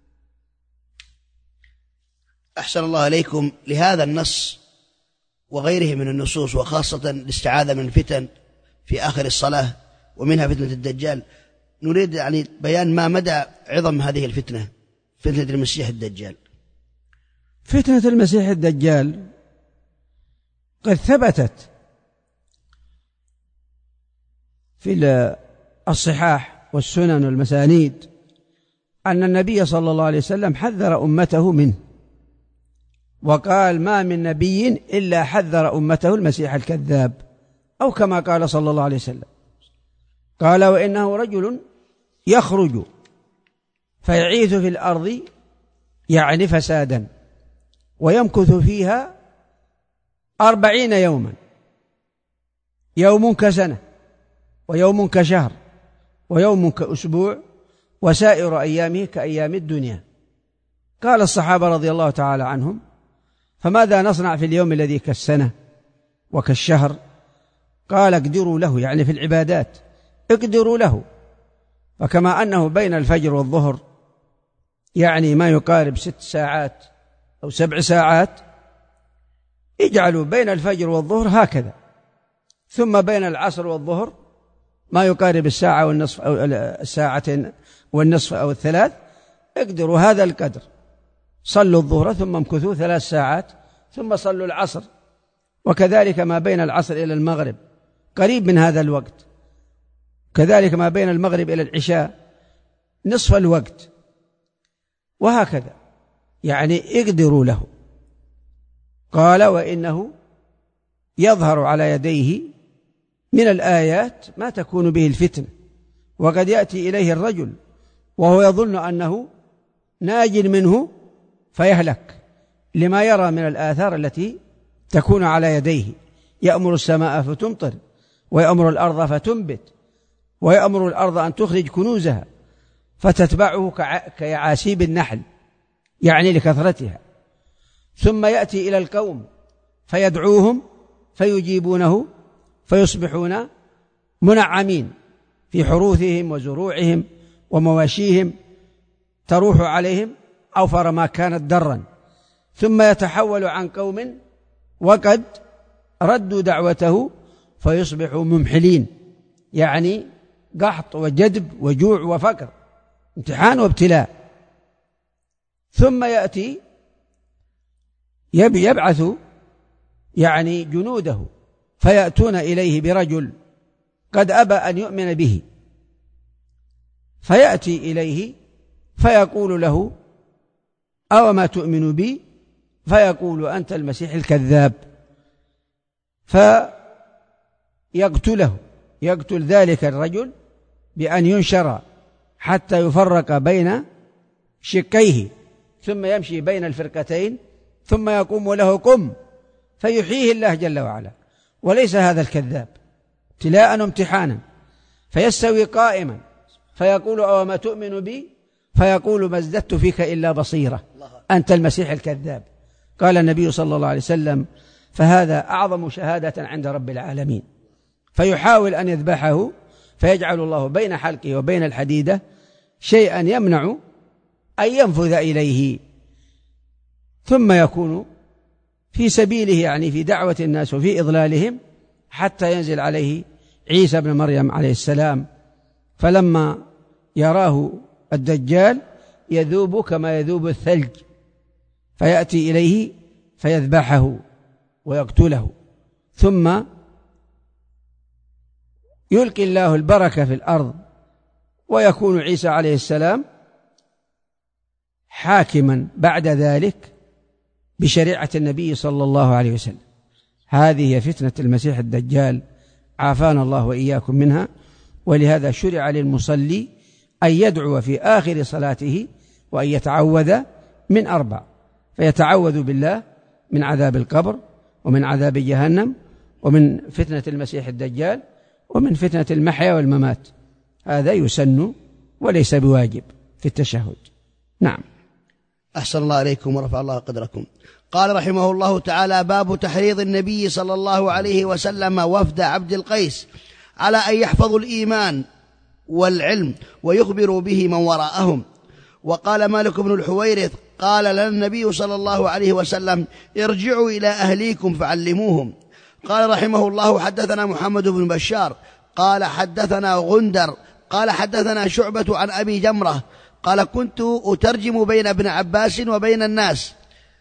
أحسن الله إليكم. لهذا النص وغيره من النصوص، وخاصة الاستعاذة من الفتن في آخر الصلاة ومنها فتنة الدجال، نريد يعني بيان ما مدى عظم هذه الفتنة، فتنة المسيح الدجال. فتنة المسيح الدجال قد ثبتت في الصحاح والسنن والمسانيد أن النبي صلى الله عليه وسلم حذر أمته منه، وقال: ما من نبي إلا حذر أمته المسيح الكذاب، أو كما قال صلى الله عليه وسلم. قال: وإنه رجل يخرج فيعيث في الأرض يعني فسادا، ويمكث فيها 40 يوما، يوم كسنة، ويوم كشهر، ويوم كأسبوع، وسائر أيامه كأيام الدنيا. قال الصحابة رضي الله تعالى عنهم: فماذا نصنع في اليوم الذي كالسنة وكالشهر؟ قال: اقدروا له، يعني في العبادات اقدروا له. فكما أنه بين الفجر والظهر يعني ما يقارب 6 ساعات أو 7 ساعات، اجعلوا بين الفجر والظهر هكذا، ثم بين العصر والظهر ما يقارب الساعة والنصف أو الساعة والنصف أو 3، اقدروا هذا القدر. صلوا الظهر ثم امكثوا 3 ساعات، ثم صلوا العصر، وكذلك ما بين العصر إلى المغرب قريب من هذا الوقت، كذلك ما بين المغرب إلى العشاء نصف الوقت، وهكذا، يعني اقدروا له. قال: وإنه يظهر على يديه من الآيات ما تكون به الفتنة، وقد يأتي إليه الرجل وهو يظن أنه ناج منه فيهلك، لما يرى من الآثار التي تكون على يديه. يأمر السماء فتمطر، ويأمر الأرض فتنبت، ويأمر الأرض أن تخرج كنوزها فتتبعه كيعاسيب النحل، يعني لكثرتها. ثم يأتي إلى القوم فيدعوهم فيجيبونه، فيصبحون منعمين في حروثهم وزروعهم ومواشيهم، تروح عليهم أوفر ما كانت درا. ثم يتحول عن قوم وقد ردوا دعوته فيصبحوا ممحلين، يعني قحط وجدب وجوع وفقر، امتحان وابتلاء. ثم يأتي يبعث يعني جنوده فيأتون إليه برجل قد أبى أن يؤمن به، فيأتي إليه فيقول له: أو ما تؤمن بي؟ فيقول: أنت المسيح الكذاب. فيقتله، يقتل ذلك الرجل بأن ينشر حتى يفرق بين شقيه، ثم يمشي بين الفرقتين، ثم يقوم له: قم، فيحييه الله جل وعلا. وليس هذا الكذاب، ابتلاء وامتحانا، فيستوي قائما فيقول: أو ما تؤمن بي؟ فيقول: ما ازددت فيك إلا بصيرة، أنت المسيح الكذاب. قال النبي صلى الله عليه وسلم: فهذا أعظم شهادة عند رب العالمين. فيحاول أن يذبحه، فيجعل الله بين حلقه وبين الحديدة شيئا يمنع أن ينفذ إليه، ثم يكون في سبيله، يعني في دعوة الناس وفي إضلالهم، حتى ينزل عليه عيسى بن مريم عليه السلام. فلما يراه الدجال يذوب كما يذوب الثلج، فيأتي إليه فيذبحه ويقتله، ثم يلقي الله البركة في الأرض، ويكون عيسى عليه السلام حاكما بعد ذلك بشريعة النبي صلى الله عليه وسلم. هذه هي فتنة المسيح الدجال، عافانا الله وإياكم منها. ولهذا شرع للمصلي أن يدعو في آخر صلاته وأن يتعوذ من 4. فيتعوذ بالله من عذاب القبر ومن عذاب جهنم ومن فتنة المسيح الدجال ومن فتنة المحيا والممات. هذا يسن وليس بواجب في التشهد. نعم. أحسن الله عليكم ورفع الله قدركم. قال رحمه الله تعالى: باب تحريض النبي صلى الله عليه وسلم وفد عبد القيس على أن يحفظوا الإيمان والعلم ويخبروا به من وراءهم. وقال مالك بن الحويرث: قال لنا النبي صلى الله عليه وسلم: ارجعوا إلى أهليكم فعلموهم. قال رحمه الله: حدثنا محمد بن بشار قال حدثنا غندر قال حدثنا شعبة عن أبي جمرة قال: كنت أترجم بين ابن عباس وبين الناس،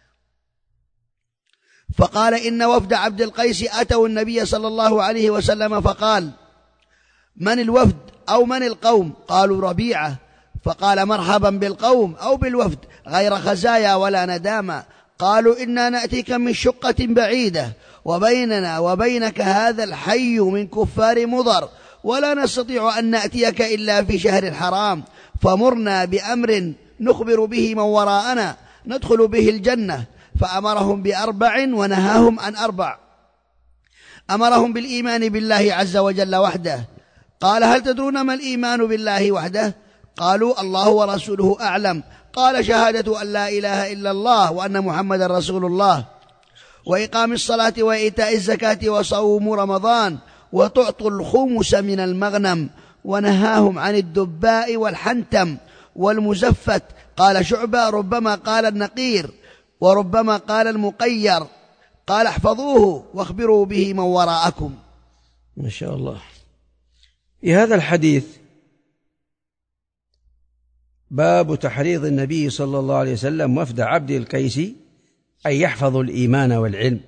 فقال: إن وفد عبد القيس أتوا النبي صلى الله عليه وسلم فقال: من الوفد أو من القوم؟ قالوا: ربيعة. فقال: مرحبا بالقوم أو بالوفد غير خزايا ولا ندامة. قالوا: إنا نأتيك من شقة بعيدة وبيننا وبينك هذا الحي من كفار مضر، ولا نستطيع أن نأتيك إلا في شهر حرام، فمرنا بأمر نخبر به من وراءنا ندخل به الجنة. فأمرهم بأربع ونهاهم عن أربع. أمرهم بالإيمان بالله عز وجل وحده. قال: هل تدرون ما الإيمان بالله وحده؟ قالوا: الله ورسوله أعلم. قال: شهادة أن لا إله إلا الله وأن محمد رسول الله، وإقام الصلاة وإيتاء الزكاة وصوم رمضان وتعطوا الخمس من المغنم. ونهاهم عن الدباء والحنتم والمزفت. قال شعبة: ربما قال النقير وربما قال المقير. قال: احفظوه واخبروا به من وراءكم. ما شاء الله. في هذا الحديث باب تحريض النبي صلى الله عليه وسلم وفد عبد القيس أن يحفظوا الإيمان والعلم.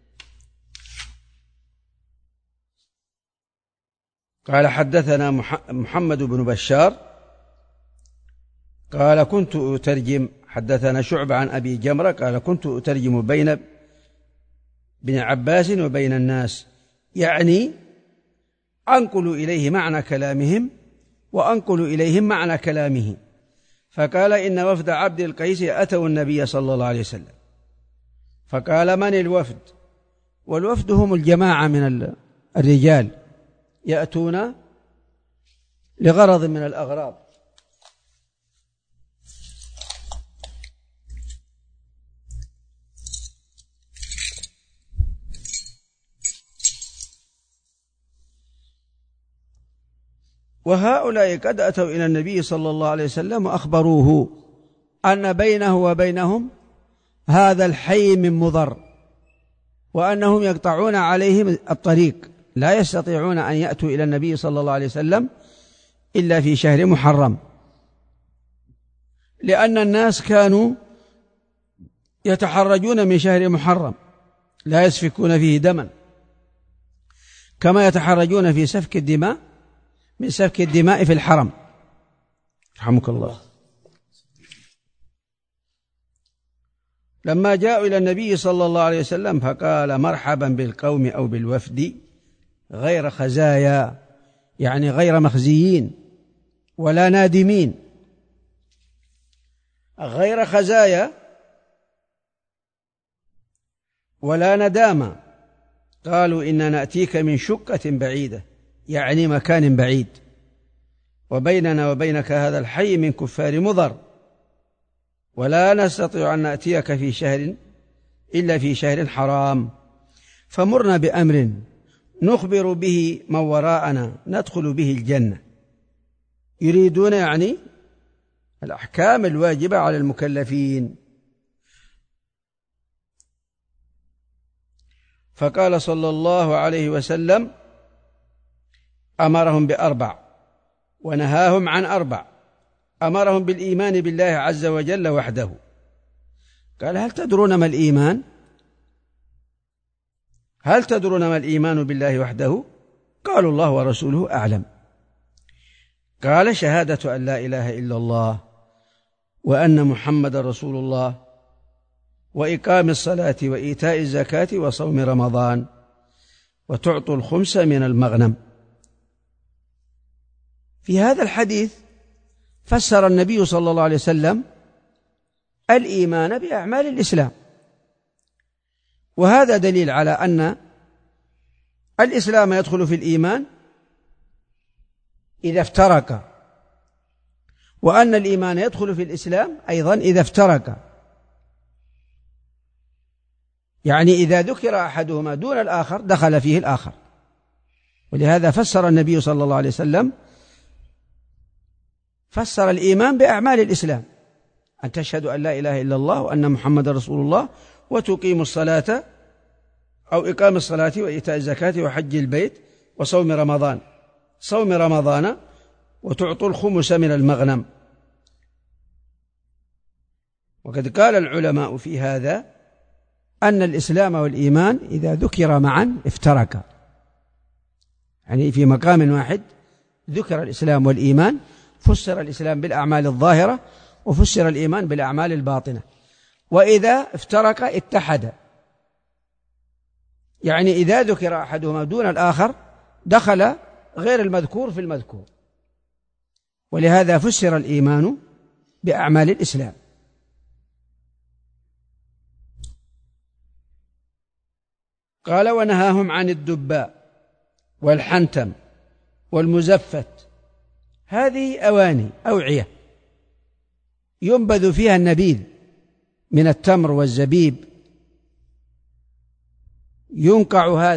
قال: حدثنا محمد بن بشار قال: كنت أترجم. حدثنا شعبة عن أبي جمرة قال: كنت أترجم بين ابن عباس وبين الناس، يعني أنقل إليه معنى كلامهم وأنقل إليهم معنى كلامه. فقال: إن وفد عبد القيس أتوا النبي صلى الله عليه وسلم. فقال: من الوفد؟ والوفد هم الجماعة من الرجال يأتون لغرض من الأغراض. وهؤلاء قد أتوا إلى النبي صلى الله عليه وسلم وأخبروه أن بينه وبينهم هذا الحي من مضر، وأنهم يقطعون عليهم الطريق، لا يستطيعون أن يأتوا إلى النبي صلى الله عليه وسلم إلا في شهر محرم، لأن الناس كانوا يتحرجون من شهر محرم، لا يسفكون فيه دما كما يتحرجون في سفك الدماء من سفك الدماء في الحرم. رحمك الله. لما جاءوا إلى النبي صلى الله عليه وسلم فقال: مرحبا بالقوم أو بالوفد غير خزايا، يعني غير مخزيين ولا نادمين. غير خزايا ولا ندامة. قالوا: إنا نأتيك من شقة بعيدة، يعني مكان بعيد، وبيننا وبينك هذا الحي من كفار مضر، ولا نستطيع أن نأتيك في شهر إلا في شهر حرام، فمرنا بأمر نخبر به من وراءنا ندخل به الجنة. يريدون يعني الأحكام الواجبة على المكلفين. فقال صلى الله عليه وسلم: أمرهم بأربع ونهاهم عن أربع. أمرهم بالإيمان بالله عز وجل وحده. قال: هل تدرون ما الإيمان؟ هل تدرون ما الإيمان بالله وحده؟ قالوا: الله ورسوله أعلم. قال: شهادة أن لا إله إلا الله وأن محمد رسول الله وإقام الصلاة وإيتاء الزكاة وصوم رمضان وتعطوا الخمس من المغنم. في هذا الحديث فسر النبي صلى الله عليه وسلم الإيمان بأعمال الإسلام. وهذا دليل على أن الإسلام يدخل في الإيمان إذا افترق، وأن الإيمان يدخل في الإسلام أيضا إذا افترق، يعني إذا ذكر أحدهما دون الآخر دخل فيه الآخر. ولهذا فسر النبي صلى الله عليه وسلم فسر الإيمان بأعمال الإسلام: أن تشهد أن لا إله إلا الله وأن محمد رسول الله وتقيم الصلاة أو إقام الصلاة وإيتاء الزكاة وحج البيت وصوم رمضان وتعطوا الخمس من المغنم. وقد قال العلماء في هذا أن الإسلام والإيمان إذا ذكر معا افترقا، يعني في مقام واحد ذكر الإسلام والإيمان، فسر الإسلام بالأعمال الظاهرة وفسر الإيمان بالأعمال الباطنة. وإذا افترق اتحد، يعني إذا ذكر أحدهما دون الآخر دخل غير المذكور في المذكور. ولهذا فسر الإيمان بأعمال الإسلام. قال: ونهاهم عن الدباء والحنتم والمزفت. هذه أواني أوعية ينبذ فيها النبيذ من التمر والزبيب، ينقع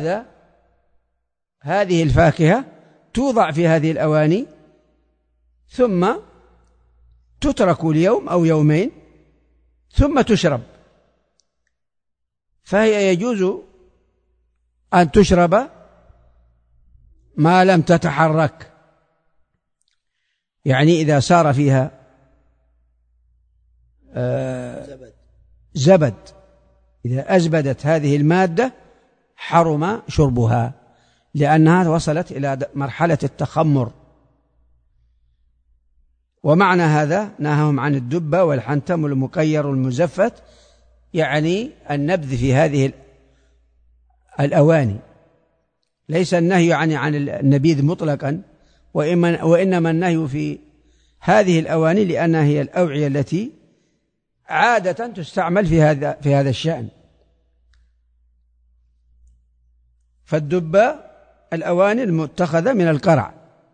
هذه الفاكهة توضع في هذه الأواني ثم تترك ليوم أو يومين ثم تشرب، فهي يجوز أن تشرب ما لم تتحرك، يعني إذا صار فيها زبد، إذا أزبدت هذه المادة حرم شربها لأنها وصلت إلى مرحلة التخمر. ومعنى هذا نهاهم عن الدبة والحنتم والمقير والمزفت، يعني النبذ في هذه الأواني، ليس النهي عن النبيذ مطلقا، وإنما النهي في هذه الأواني لأنها هي الأوعية التي عادة تستعمل في هذا الشأن. فالدبة الأواني المتخذة من القرع،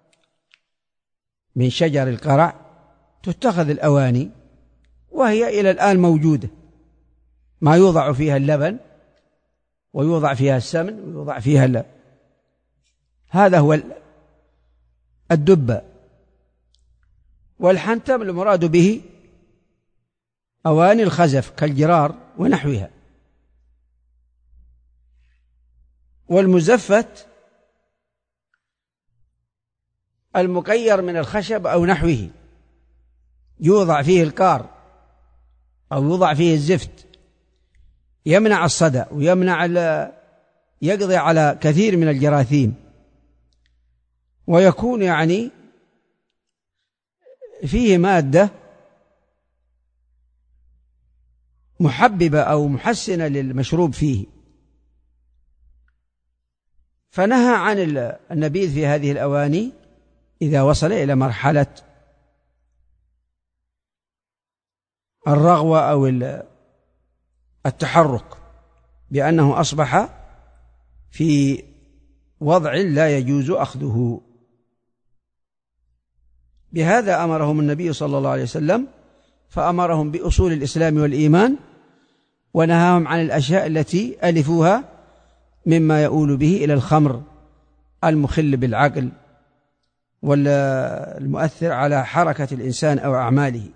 من شجر القرع تتخذ الأواني، وهي إلى الآن موجودة، ما يوضع فيها اللبن ويوضع فيها السمن ويوضع فيها اللبن. هذا هو الدبة. والحنتم المراد به أواني الخزف كالجرار ونحوها. والمزفت المقير من الخشب أو نحوه، يوضع فيه القار أو يوضع فيه الزفت، يمنع الصدأ يقضي على كثير من الجراثيم، ويكون يعني فيه مادة محببة أو محسنة للمشروب فيه. فنهى عن النبيذ في هذه الأواني إذا وصل إلى مرحلة الرغوة أو التحرك، بأنه أصبح في وضع لا يجوز أخذه. بهذا أمرهم النبي صلى الله عليه وسلم، فأمرهم بأصول الإسلام والإيمان، ونهاهم عن الأشياء التي ألفوها مما يؤول به إلى الخمر المخل بالعقل والمؤثر على حركة الإنسان أو أعماله.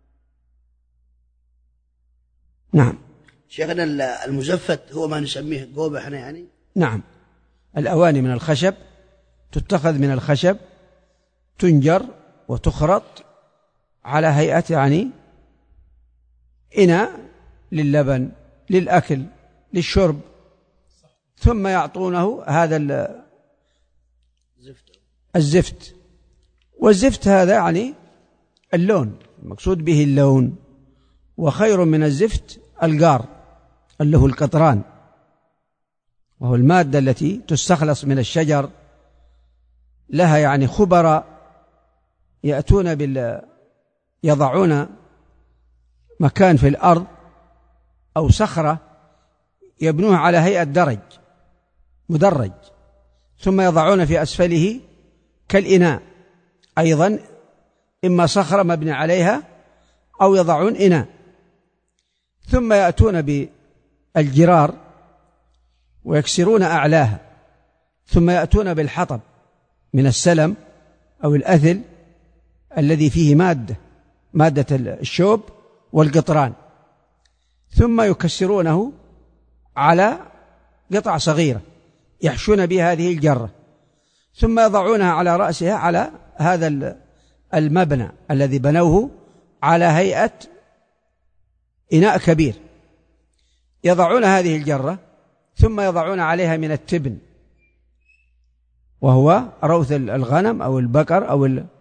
نعم. شيخنا المزفت هو ما نسميه قوبة احنا يعني؟ نعم، الأواني من الخشب، تتخذ من الخشب، تنجر وتخرط على هيئة يعني إناء للبن، للأكل، للشرب، ثم يعطونه هذا الزفت. والزفت هذا يعني اللون، المقصود به اللون. وخير من الزفت القار اللي هو القطران، وهو المادة التي تستخلص من الشجر، لها يعني خبراء يأتون يضعون مكان في الأرض أو صخرة يبنوها على هيئة مدرج، ثم يضعون في أسفله كالإناء أيضا، إما صخرة مبني عليها أو يضعون إناء، ثم يأتون بالجرار ويكسرون أعلاها، ثم يأتون بالحطب من السلم أو الأثل الذي فيه مادة الشوب والقطران، ثم يكسرونه على قطع صغيرة يحشون بها هذه الجرة، ثم يضعونها على رأسها على هذا المبنى الذي بنوه على هيئة إناء كبير، يضعون هذه الجرة ثم يضعون عليها من التبن، وهو روث الغنم أو البقر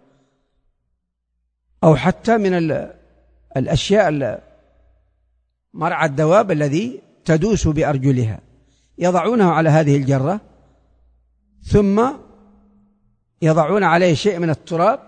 أو حتى من الأشياء مرعى الدواب الذي تدوس بأرجلها، يضعونه على هذه الجرة، ثم يضعون عليه شيء من التراب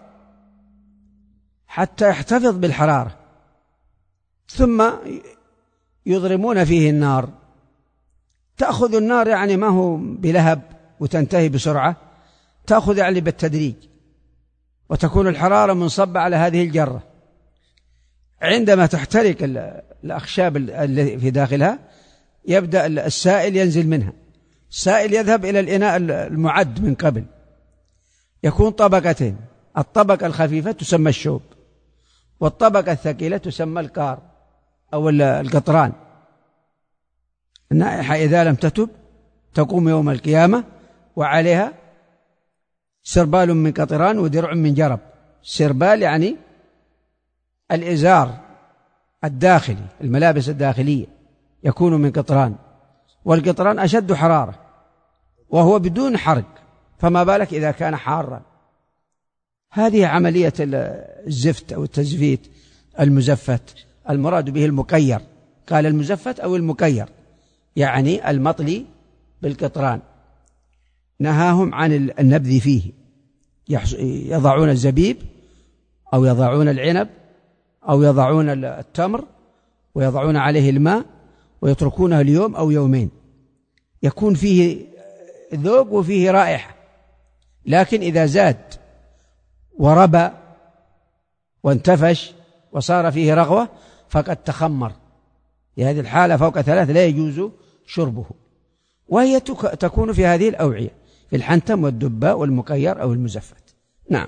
حتى يحتفظ بالحرارة، ثم يضرمون فيه النار. تأخذ النار يعني ما هو بلهب وتنتهي بسرعة، تأخذ يعني بالتدريج، وتكون الحرارة منصبة على هذه الجرة. عندما تحترق الأخشاب التي في داخلها يبدأ السائل ينزل منها، السائل يذهب إلى الإناء المعد من قبل، يكون طبقتين، الطبقة الخفيفة تسمى الشوب، والطبقة الثقيلة تسمى القار أو القطران. النائحة إذا لم تتب تقوم يوم القيامة وعليها سربال من قطران ودرع من جرب. سربال يعني الإزار الداخلي، الملابس الداخلية يكون من قطران، والقطران أشد حرارة وهو بدون حرق، فما بالك إذا كان حارا. هذه عملية الزفت أو التزفيت المزفت، المراد به المكير، قال المزفت أو المكير يعني المطلي بالقطران. نهاهم عن النبذ فيه، يضعون الزبيب أو يضعون العنب أو يضعون التمر ويضعون عليه الماء ويتركونه اليوم أو يومين، يكون فيه ذوق وفيه رائحة، لكن إذا زاد وربى وانتفش وصار فيه رغوة فقد تخمر. في هذه الحالة فوق 3 لا يجوز شربه، وهي تكون في هذه الأوعية، في الحنتم والدباء والمكير أو المزفت. نعم.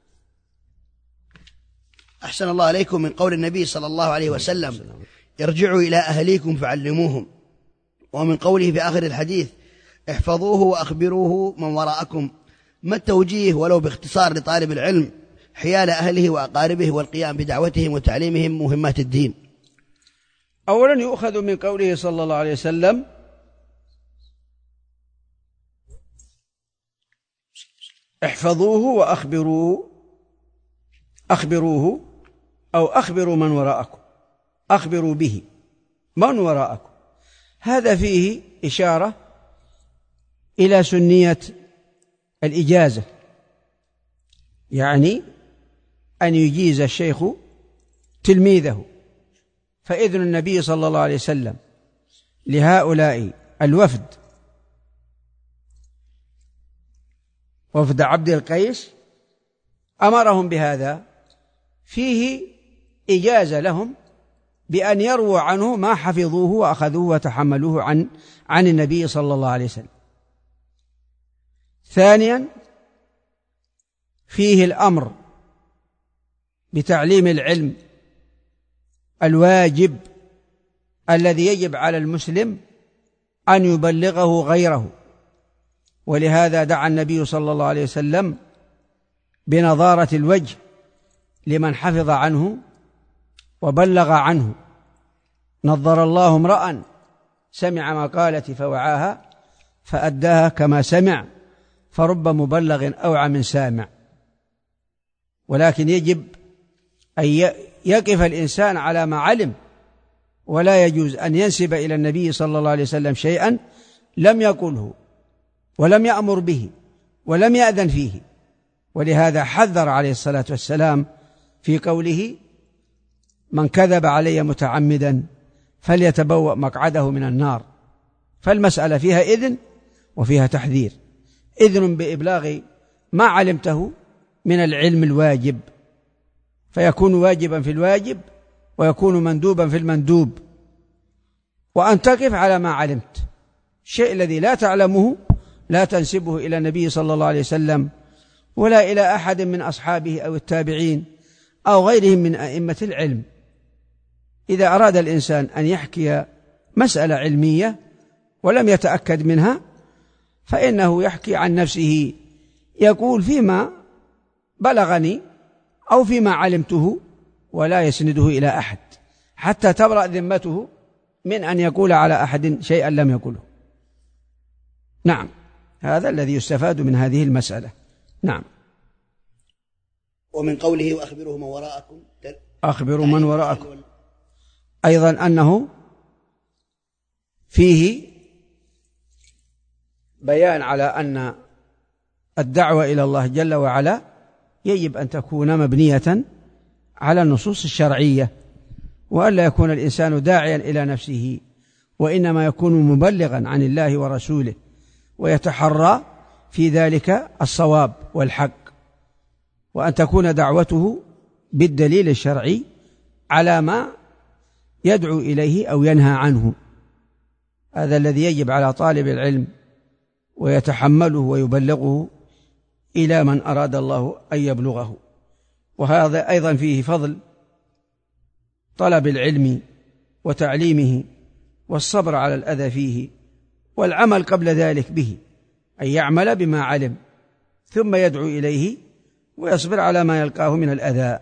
أحسن الله عليكم. من قول النبي صلى الله عليه وسلم: ارجعوا إلى أهليكم فعلموهم، ومن قوله في آخر الحديث: احفظوه وأخبروه من وراءكم. ما التوجيه ولو باختصار لطالب العلم حيال أهله وأقاربه والقيام بدعوتهم وتعليمهم مهمات الدين؟ أولا يؤخذ من قوله صلى الله عليه وسلم: احفظوه أخبروه أو أخبروا من وراءكم، أخبروا به من وراءكم. هذا فيه إشارة إلى سنية الإجازة، يعني أن يجيز الشيخ تلميذه، فإذن النبي صلى الله عليه وسلم لهؤلاء الوفد، وفد عبد القيس، أمرهم بهذا، فيه إجازة لهم بأن يرووا عنه ما حفظوه وأخذوه وتحملوه عن النبي صلى الله عليه وسلم. ثانيا فيه الأمر بتعليم العلم الواجب الذي يجب على المسلم أن يبلغه غيره، ولهذا دعا النبي صلى الله عليه وسلم بنظارة الوجه لمن حفظ عنه وبلغ عنه. نظر الله امرأ سمع مقالتي فوعاها فأداها كما سمع، فرب مبلغ أوعى من سامع. ولكن يجب أن يقف الإنسان على ما علم، ولا يجوز أن ينسب إلى النبي صلى الله عليه وسلم شيئا لم يقله ولم يأمر به ولم يأذن فيه. ولهذا حذر عليه الصلاة والسلام في قوله: من كذب علي متعمدا فليتبوأ مقعده من النار. فالمسألة فيها إذن وفيها تحذير. إذن بإبلاغ ما علمته من العلم الواجب، فيكون واجبا في الواجب ويكون مندوبا في المندوب، وأن تقف على ما علمت. الشيء الذي لا تعلمه لا تنسبه إلى النبي صلى الله عليه وسلم ولا إلى أحد من أصحابه أو التابعين أو غيرهم من أئمة العلم. إذا أراد الإنسان أن يحكي مسألة علمية ولم يتأكد منها فإنه يحكي عن نفسه، يقول فيما بلغني أو فيما علمته، ولا يسنده إلى أحد حتى تبرأ ذمته من أن يقول على أحد شيئا لم يقله. نعم، هذا الذي يستفاد من هذه المسألة. نعم. ومن قوله وأخبروا من وراءكم، أخبروا من وراءكم أيضا أنه فيه بيان على أن الدعوة إلى الله جل وعلا يجب أن تكون مبنية على النصوص الشرعية، وألا يكون الإنسان داعيا إلى نفسه، وإنما يكون مبلغا عن الله ورسوله ويتحرى في ذلك الصواب والحق، وأن تكون دعوته بالدليل الشرعي على ما يدعو إليه أو ينهى عنه. هذا الذي يجب على طالب العلم، ويتحمله ويبلغه إلى من أراد الله أن يبلغه. وهذا أيضا فيه فضل طلب العلم وتعليمه والصبر على الأذى فيه، والعمل قبل ذلك به، أن يعمل بما علم ثم يدعو إليه ويصبر على ما يلقاه من الأذى.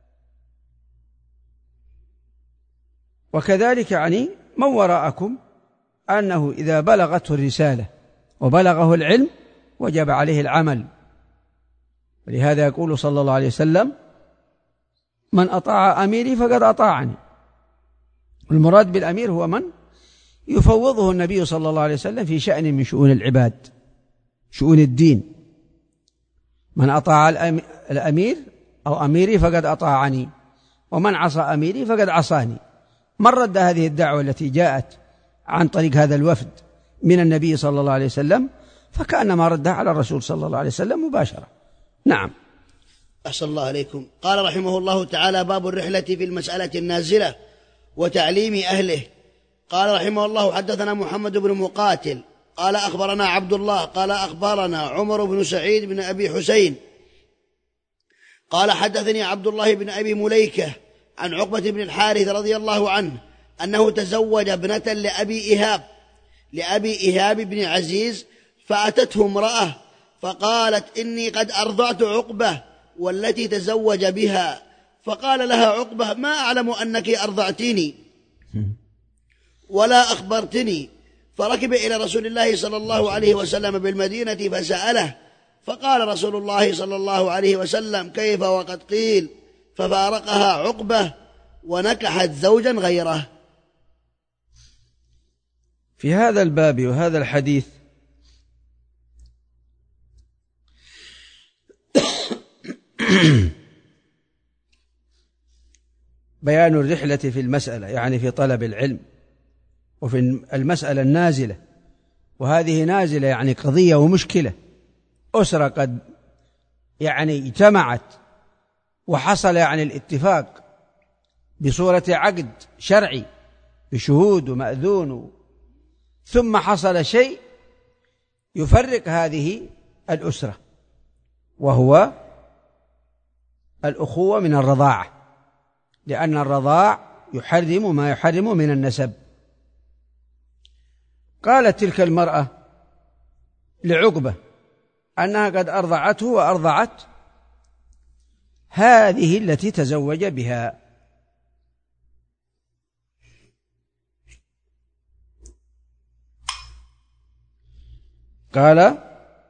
وكذلك يعني من وراءكم أنه إذا بلغته الرسالة وبلغه العلم وجب عليه العمل. ولهذا يقول صلى الله عليه وسلم: من أطاع أميري فقد أطاعني. المراد بالأمير هو من يفوضه النبي صلى الله عليه وسلم في شأن من شؤون العباد، شؤون الدين. من أطاع الأمير أو أميري فقد أطاعني، ومن عصى أميري فقد عصاني. من رد هذه الدعوة التي جاءت عن طريق هذا الوفد من النبي صلى الله عليه وسلم فكأنما ردها على الرسول صلى الله عليه وسلم مباشرة. نعم. أحسن الله عليكم. قال رحمه الله تعالى: باب الرحلة في المسألة النازلة وتعليم أهله. قال رحمه الله: حدثنا محمد بن مقاتل قال أخبرنا عبد الله قال أخبرنا عمر بن سعيد بن أبي حسين قال حدثني عبد الله بن أبي مليكة عن عقبة بن الحارث رضي الله عنه أنه تزوج ابنة لأبي إيهاب بن عزيز، فأتته امرأة فقالت: إني قد أرضعت عقبة والتي تزوج بها. فقال لها عقبة: ما أعلم أنك أرضعتيني ولا أخبرتني. فركب إلى رسول الله صلى الله عليه وسلم بالمدينة فسأله، فقال رسول الله صلى الله عليه وسلم: كيف وقد قيل؟ ففارقها عقبة ونكحت زوجا غيره. في هذا الباب وهذا الحديث بيان الرحلة في المسألة، يعني في طلب العلم، وفي المسألة النازلة. وهذه نازلة يعني قضية ومشكلة، أسرة قد يعني اجتمعت وحصل يعني الاتفاق بصورة عقد شرعي بشهود ومأذون، ثم حصل شيء يفرق هذه الأسرة، وهو الأخوة من الرضاعة، لأن الرضاع يحرم ما يحرم من النسب. قالت تلك المرأة لعقبة أنها قد أرضعته وأرضعت هذه التي تزوج بها. قال: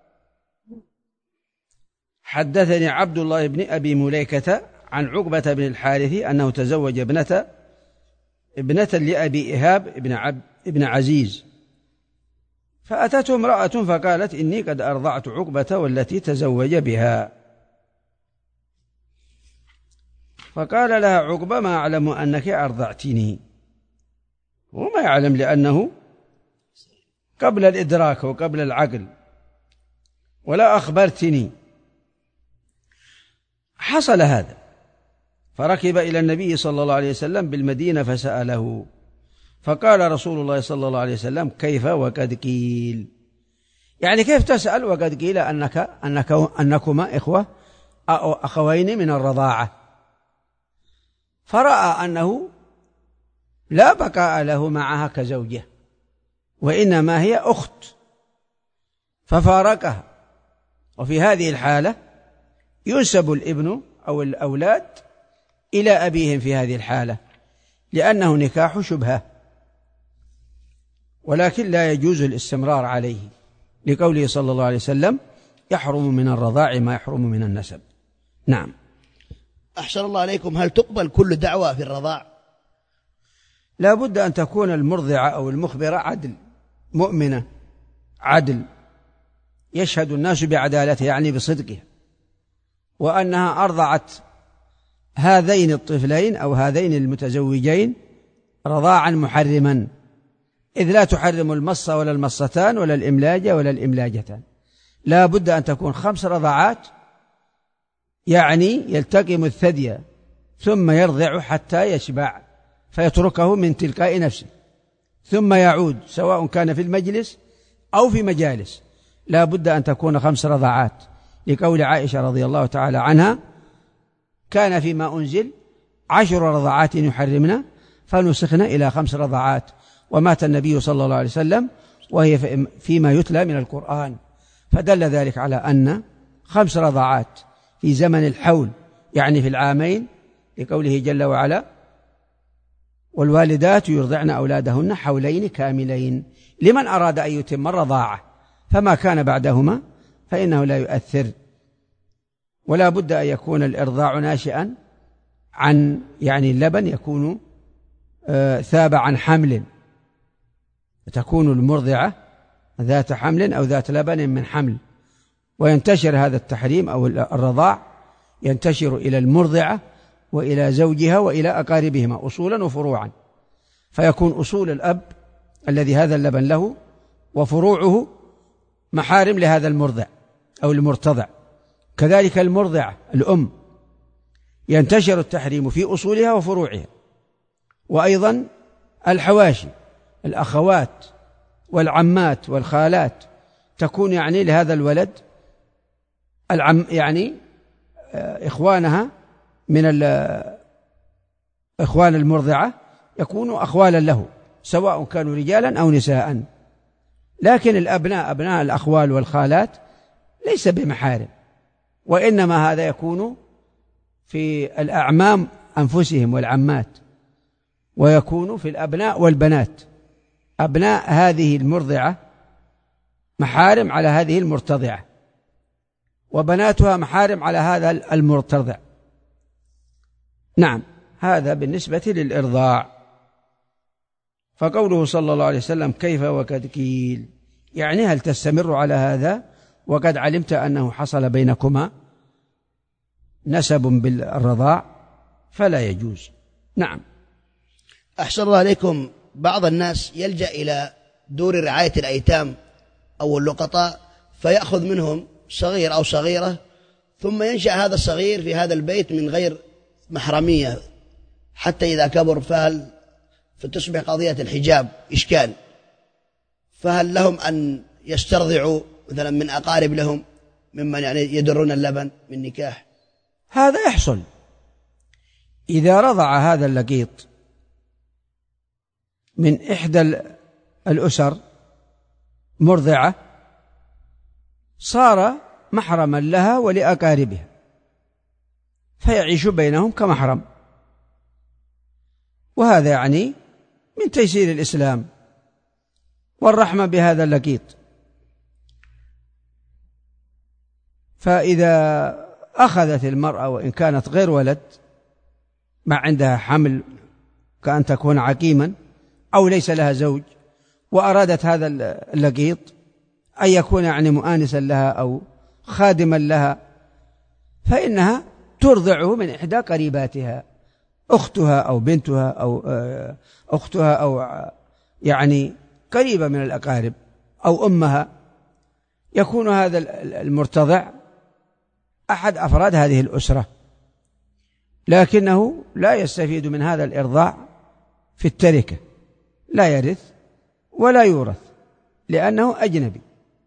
حدثني عبد الله بن أبي مليكة عن عقبة بن الحارث أنه تزوج ابنة لأبي إيهاب ابن عزيز، فأتته امرأة فقالت: إني قد أرضعت عقبة والتي تزوج بها. فقال لها عقبة: ما أعلم أنك أرضعتني. وما يعلم لأنه قبل الإدراك وقبل العقل، ولا أخبرتني. حصل هذا، فركب إلى النبي صلى الله عليه وسلم بالمدينة فسأله، فقال رسول الله صلى الله عليه وسلم: كيف وقد قيل؟ يعني كيف تسأل وقد قيل أنكما إخوة أو أخوين من الرضاعة؟ فرأى أنه لا بقاء له معها كزوجة، وإنما هي أخت، ففارقها. وفي هذه الحالة ينسب الابن أو الأولاد إلى أبيهم في هذه الحالة، لأنه نكاح شبهة، ولكن لا يجوز الاستمرار عليه، لقوله صلى الله عليه وسلم: يحرم من الرضاع ما يحرم من النسب. نعم. أحسن الله عليكم، هل تقبل كل دعوة في الرضاع؟ لا بد أن تكون المرضعة أو المخبرة عدل، مؤمنة عدل، يشهد الناس بعدالته، يعني بصدقها، وأنها أرضعت هذين الطفلين أو هذين المتزوجين رضاعا محرما، إذ لا تحرم المص ولا المصتان ولا الإملاج ولا الإملاجتان. لا بد أن تكون 5 رضعات، يعني يلتقم الثدي ثم يرضع حتى يشبع فيتركه من تلقاء نفسه، ثم يعود سواء كان في المجلس أو في مجالس. لا بد أن تكون 5 رضعات، لقول عائشة رضي الله تعالى عنها: كان فيما أنزل 10 رضعات يحرمنا فنسخنا إلى 5 رضعات، ومات النبي صلى الله عليه وسلم وهي فيما يتلى من القرآن، فدل ذلك على أن 5 رضعات في زمن الحول، يعني في العامين، لقوله جل وعلا: والوالدات يرضعن أولادهن حولين كاملين لمن أراد أن يتم الرضاعة، فما كان بعدهما فإنه لا يؤثر. ولا بد أن يكون الإرضاع ناشئا عن، يعني اللبن يكون ثاب عن حمل، تكون المرضعة ذات حمل أو ذات لبن من حمل، وينتشر هذا التحريم أو الرضاع ينتشر إلى المرضعة وإلى زوجها وإلى أقاربهما أصولا وفروعا، فيكون أصول الأب الذي هذا اللبن له وفروعه محارم لهذا المرضع أو المرتضع. كذلك المرضعة الأم ينتشر التحريم في أصولها وفروعها. وأيضا الحواشي، الأخوات والعمات والخالات، تكون يعني لهذا الولد يعني إخوانها من إخوان المرضعة يكونوا أخوالا له، سواء كانوا رجالا أو نساء. لكن الأبناء، أبناء الأخوال والخالات، ليس بمحارم، وإنما هذا يكون في الأعمام أنفسهم والعمات، ويكون في الأبناء والبنات. أبناء هذه المرضعة محارم على هذه المرتضعة، وبناتها محارم على هذا المرتضع. نعم، هذا بالنسبة للإرضاع. فقوله صلى الله عليه وسلم: كيف وقد قيل، يعني هل تستمر على هذا وقد علمت أنه حصل بينكما نسب بالرضاع؟ فلا يجوز. نعم. أحسن الله عليكم، بعض الناس يلجأ إلى دور رعاية الأيتام أو اللقطاء، فيأخذ منهم صغير أو صغيرة، ثم ينشأ هذا الصغير في هذا البيت من غير محرمية حتى إذا كبر، فتصبح قضية الحجاب إشكال. فهل لهم أن يسترضعوا مثلا من أقارب لهم ممن يعني يدرون اللبن من نكاح؟ هذا يحصل إذا رضع هذا اللقيط من إحدى الأسر مرضعة، صار محرما لها ولأقاربها، فيعيش بينهم كمحرم. وهذا يعني من تيسير الإسلام والرحمة بهذا اللقيط. فإذا أخذت المرأة وإن كانت غير ولد، ما عندها حمل كأن تكون عقيما أو ليس لها زوج، وأرادت هذا اللقيط أن يكون يعني مؤانسا لها أو خادما لها، فإنها ترضعه من إحدى قريباتها، أختها أو بنتها أو أختها أو يعني قريبة من الأقارب أو أمها، يكون هذا المرتضع أحد أفراد هذه الأسرة، لكنه لا يستفيد من هذا الإرضاع في التركة، لا يرث ولا يورث لأنه أجنبي.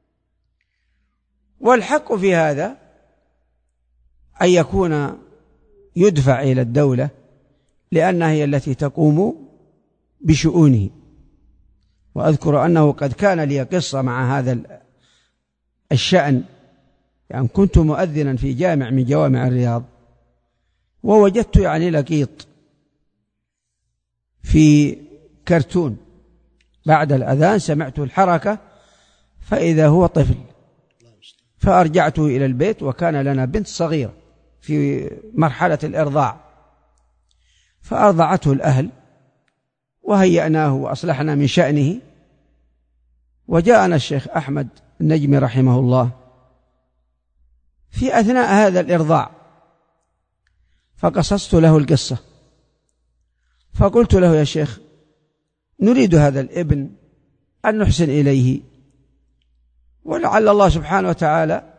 والحق في هذا أن يكون يدفع إلى الدولة لأنها هي التي تقوم بشؤونه. وأذكر أنه قد كان لي قصة مع هذا الشأن، يعني كنت مؤذنا في جامع من جوامع الرياض، ووجدت يعني لقيط في كرتون، بعد الأذان سمعت الحركة فإذا هو طفل، فأرجعته إلى البيت، وكان لنا بنت صغيرة في مرحلة الإرضاع، فأرضعته الأهل وهيأناه وأصلحنا من شأنه، وجاءنا الشيخ أحمد النجمي رحمه الله في أثناء هذا الإرضاع، فقصصت له القصة، فقلت له: يا شيخ، نريد هذا الابن أن نحسن إليه، ولعل الله سبحانه وتعالى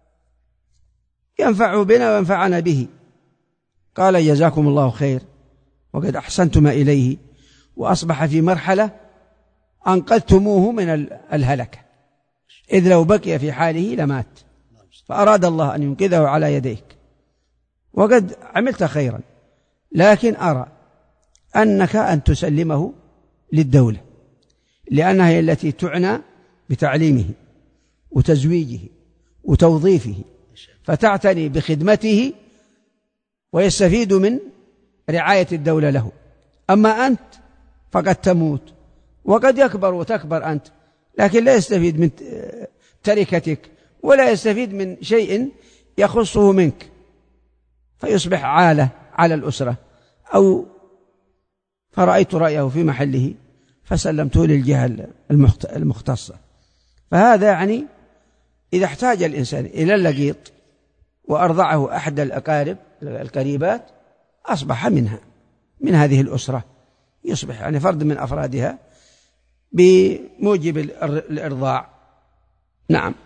ينفع بنا وينفعنا به. قال: جزاكم الله خير، وقد أحسنتم إليه، وأصبح في مرحلة أنقذتموه من الهلكة، إذ لو بقي في حاله لمات، فأراد الله أن ينقذه على يديك، وقد عملت خيرا، لكن أرى أنك أن تسلمه للدولة، لأنها هي التي تعنى بتعليمه وتزويجه وتوظيفه، فتعتني بخدمته ويستفيد من رعاية الدولة له. أما أنت فقد تموت، وقد يكبر وتكبر أنت، لكن لا يستفيد من تركتك ولا يستفيد من شيء يخصه منك، فيصبح عالة على الأسرة. أو فرأيت رأيه في محله فسلمته للجهة المختصة. فهذا يعني إذا احتاج الإنسان إلى اللقيط وأرضعه أحد الأقارب القريبات، أصبح من هذه الأسرة، يصبح يعني فرد من أفرادها بموجب الإرضاع. نعم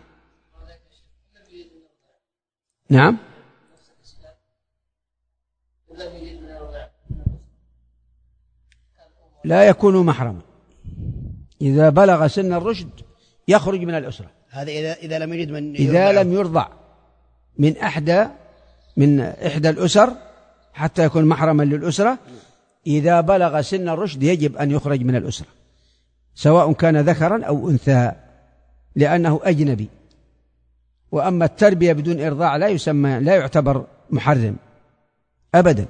نعم. لا يكون محرما إذا بلغ سن الرشد، يخرج من الأسرة. هذا إذا لم يجد من إذا لم يرضع من إحدى الأسر حتى يكون محرما للأسرة، إذا بلغ سن الرشد يجب أن يخرج من الأسرة، سواء كان ذكرا أو أنثى، لأنه أجنبي. وأما التربية بدون إرضاع لا يعتبر محرم أبدا،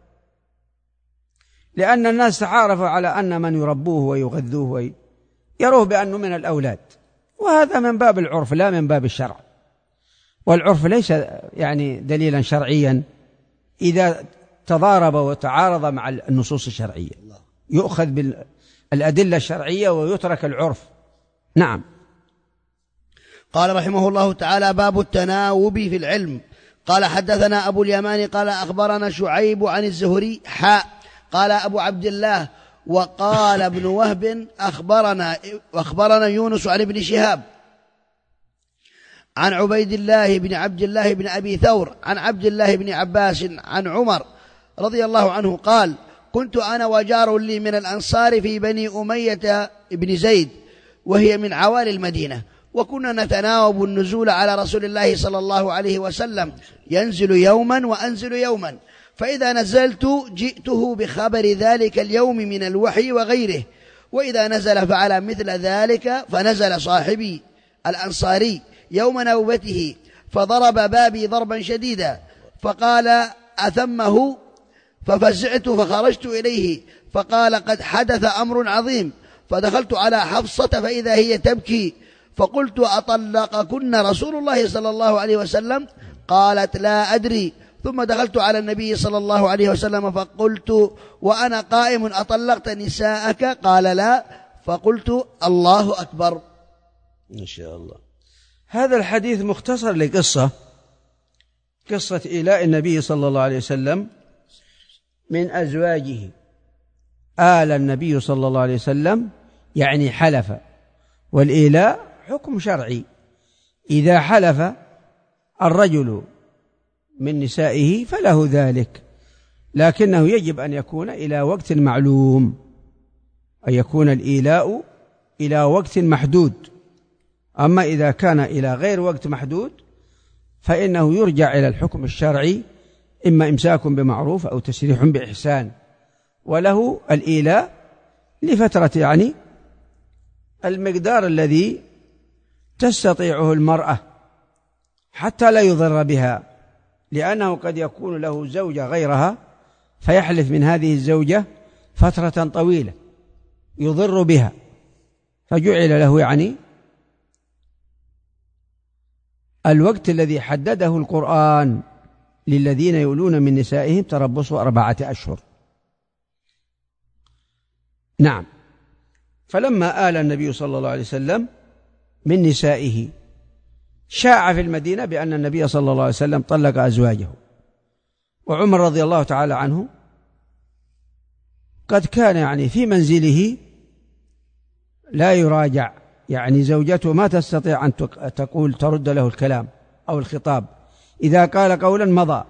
لأن الناس تعارفوا على أن من يربوه ويغذوه يروه بأنه من الأولاد، وهذا من باب العرف لا من باب الشرع، والعرف ليس يعني دليلا شرعيا إذا تضارب وتعارض مع النصوص الشرعية، يؤخذ بالأدلة الشرعية ويترك العرف. نعم. قال رحمه الله تعالى: باب التناوب في العلم. قال: حدثنا أبو اليمان قال: أخبرنا شعيب عن الزهري قال أبو عبد الله وقال ابن وهب أخبرنا يونس عن ابن شهاب عن عبيد الله بن عبد الله بن أبي ثور عن عبد الله بن عباس عن عمر رضي الله عنه قال: كنت أنا وجار لي من الأنصار في بني أمية بن زيد، وهي من عوالي المدينة، وكنا نتناوب النزول على رسول الله صلى الله عليه وسلم، ينزل يوما وأنزل يوما، فإذا نزلت جئته بخبر ذلك اليوم من الوحي وغيره، وإذا نزل فعل مثل ذلك. فنزل صاحبي الأنصاري يوم نوبته فضرب بابي ضربا شديدا، فقال: أثمه؟ ففزعت فخرجت إليه، فقال: قد حدث أمر عظيم. فدخلت على حفصة فإذا هي تبكي، فقلت: أطلقكن رسول الله صلى الله عليه وسلم؟ قالت: لا أدري. ثم دخلت على النبي صلى الله عليه وسلم فقلت وأنا قائم: أطلقت نساءك؟ قال: لا. فقلت: الله أكبر. إن شاء الله. هذا الحديث مختصر لقصة إيلاء النبي صلى الله عليه وسلم من أزواجه. آل النبي صلى الله عليه وسلم يعني حلف، والإيلاء حكم شرعي. إذا حلف الرجل من نسائه فله ذلك، لكنه يجب أن يكون إلى وقت معلوم، أن يكون الإيلاء إلى وقت محدود. أما إذا كان إلى غير وقت محدود فإنه يرجع إلى الحكم الشرعي، إما إمساك بمعروف أو تسريح بإحسان، وله الإيلاء لفترة يعني المقدار الذي تستطيعه المرأة حتى لا يضر بها، لأنه قد يكون له زوجة غيرها فيحلف من هذه الزوجة فترة طويلة يضر بها، فجعل له يعني الوقت الذي حدده القرآن للذين يؤلون من نسائهم تربص 4 أشهر. نعم. فلما آل النبي صلى الله عليه وسلم من نسائه شاع في المدينة بأن النبي صلى الله عليه وسلم طلق أزواجه، وعمر رضي الله تعالى عنه قد كان يعني في منزله لا يراجع، يعني زوجته ما تستطيع أن تقول ترد له الكلام أو الخطاب، إذا قال قولا مضى.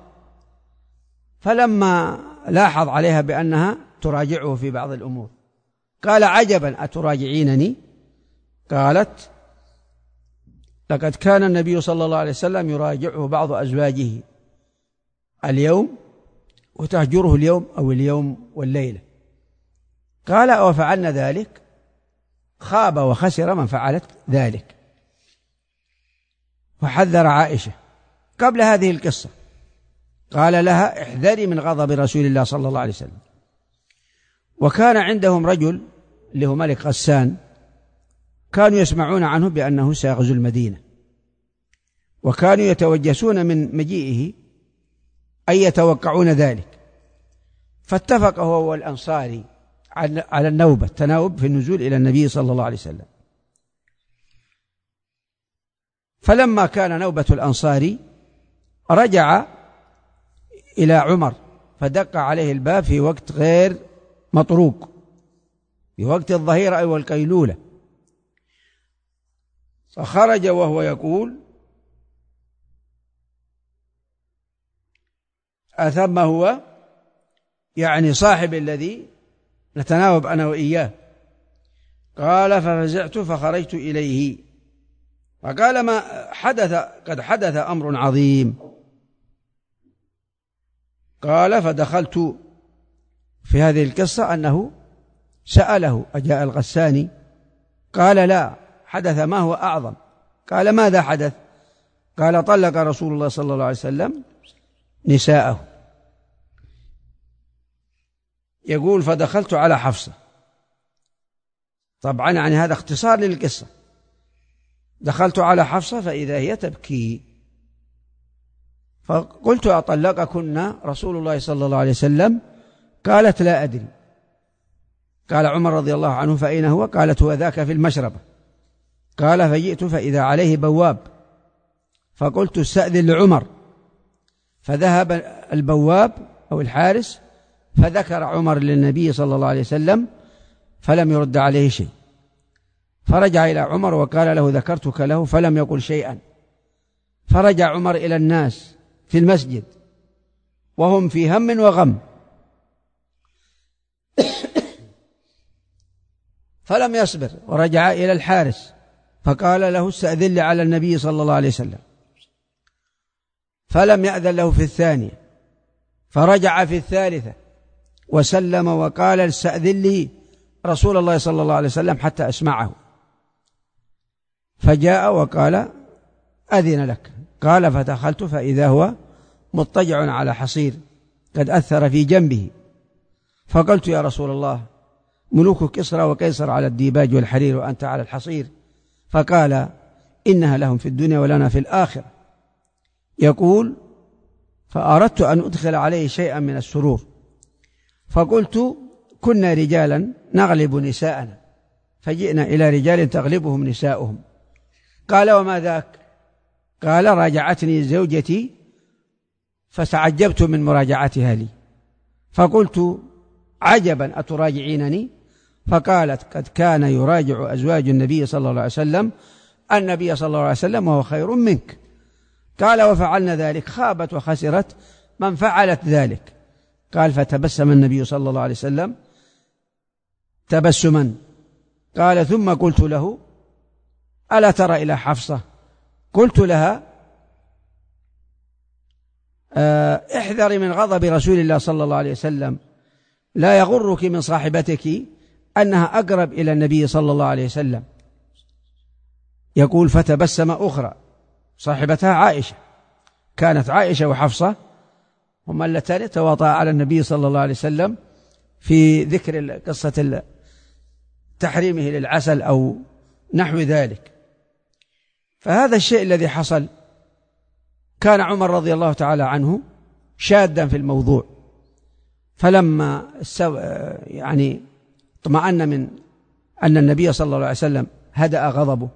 فلما لاحظ عليها بأنها تراجعه في بعض الأمور قال: عجبا أتراجعينني؟ قالت: لقد كان النبي صلى الله عليه وسلم يراجعه بعض أزواجه اليوم وتهجره اليوم أو اليوم والليلة. قال: وفعلنا ذلك؟ خاب وخسر من فعلت ذلك. وحذر عائشة قبل هذه القصة، قال لها: احذري من غضب رسول الله صلى الله عليه وسلم. وكان عندهم رجل اللي هو ملك غسان، كانوا يسمعون عنه بأنه سيغزو المدينة، وكانوا يتوجسون من مجيئه أي يتوقعون ذلك، فاتفق هو والأنصاري على النوبة، التناوب في النزول إلى النبي صلى الله عليه وسلم. فلما كان نوبة الأنصاري رجع إلى عمر فدق عليه الباب في وقت غير مطروق، في وقت الظهيرة أو القيلولة، فخرج وهو يقول: أثم هو، يعني صاحب الذي نتناوب أنا وإياه. قال: ففزعت فخرجت إليه، فقال: ما حدث؟ قد حدث أمر عظيم. قال: فدخلت في هذه القصة أنه سأله: أجاء الغساني؟ قال: لا، حدث ما هو أعظم. قال: ماذا حدث؟ قال: طلق رسول الله صلى الله عليه وسلم نساءه. يقول: فدخلت على حفصة. طبعا يعني هذا اختصار للقصة. دخلت على حفصة فإذا هي تبكي، فقلت: أطلقكن رسول الله صلى الله عليه وسلم؟ قالت: لا أدري. قال عمر رضي الله عنه: فأين هو؟ قالت: هو ذاك في المشربة. قال: فجئت فإذا عليه بواب، فقلت: استأذن لعمر. فذهب البواب أو الحارس فذكر عمر للنبي صلى الله عليه وسلم فلم يرد عليه شيء، فرجع إلى عمر وقال له: ذكرتك له فلم يقل شيئا. فرجع عمر إلى الناس في المسجد وهم في هم وغم، فلم يصبر ورجع إلى الحارس فقال له: استأذن لي على النبي صلى الله عليه وسلم. فلم يأذن له في الثانية، فرجع في الثالثة وسلم وقال: استأذن لي رسول الله صلى الله عليه وسلم حتى أسمعه. فجاء وقال: أذن لك. قال: فدخلت فإذا هو مضطجع على حصير قد أثر في جنبه. فقلت: يا رسول الله، ملوك كسرى وقيصر على الديباج والحرير وأنت على الحصير. فقال: إنها لهم في الدنيا ولنا في الآخرة. يقول: فأردت أن أدخل عليه شيئا من السرور، فقلت: كنا رجالا نغلب نساءنا، فجئنا إلى رجال تغلبهم نساؤهم. قال: وما ذاك؟ قال: راجعتني زوجتي فتعجبت من مراجعتها لي، فقلت عجبا أتراجعينني؟ فقالت قد كان يراجع أزواج النبي صلى الله عليه وسلم النبي صلى الله عليه وسلم وهو خير منك. قال وفعلنا ذلك، خابت وخسرت من فعلت ذلك. قال فتبسم النبي صلى الله عليه وسلم تبسما. قال ثم قلت له ألا ترى إلى حفصة؟ قلت لها احذري من غضب رسول الله صلى الله عليه وسلم، لا يغرك من صاحبتك أنها أقرب إلى النبي صلى الله عليه وسلم. يقول فتبسم أخرى صاحبتها عائشة، كانت عائشة وحفصة هما اللتان تواطأ على النبي صلى الله عليه وسلم في ذكر قصة تحريمه للعسل أو نحو ذلك. فهذا الشيء الذي حصل كان عمر رضي الله تعالى عنه شادا في الموضوع، فلما يعني اطمأن من أن النبي صلى الله عليه وسلم هدأ غضبه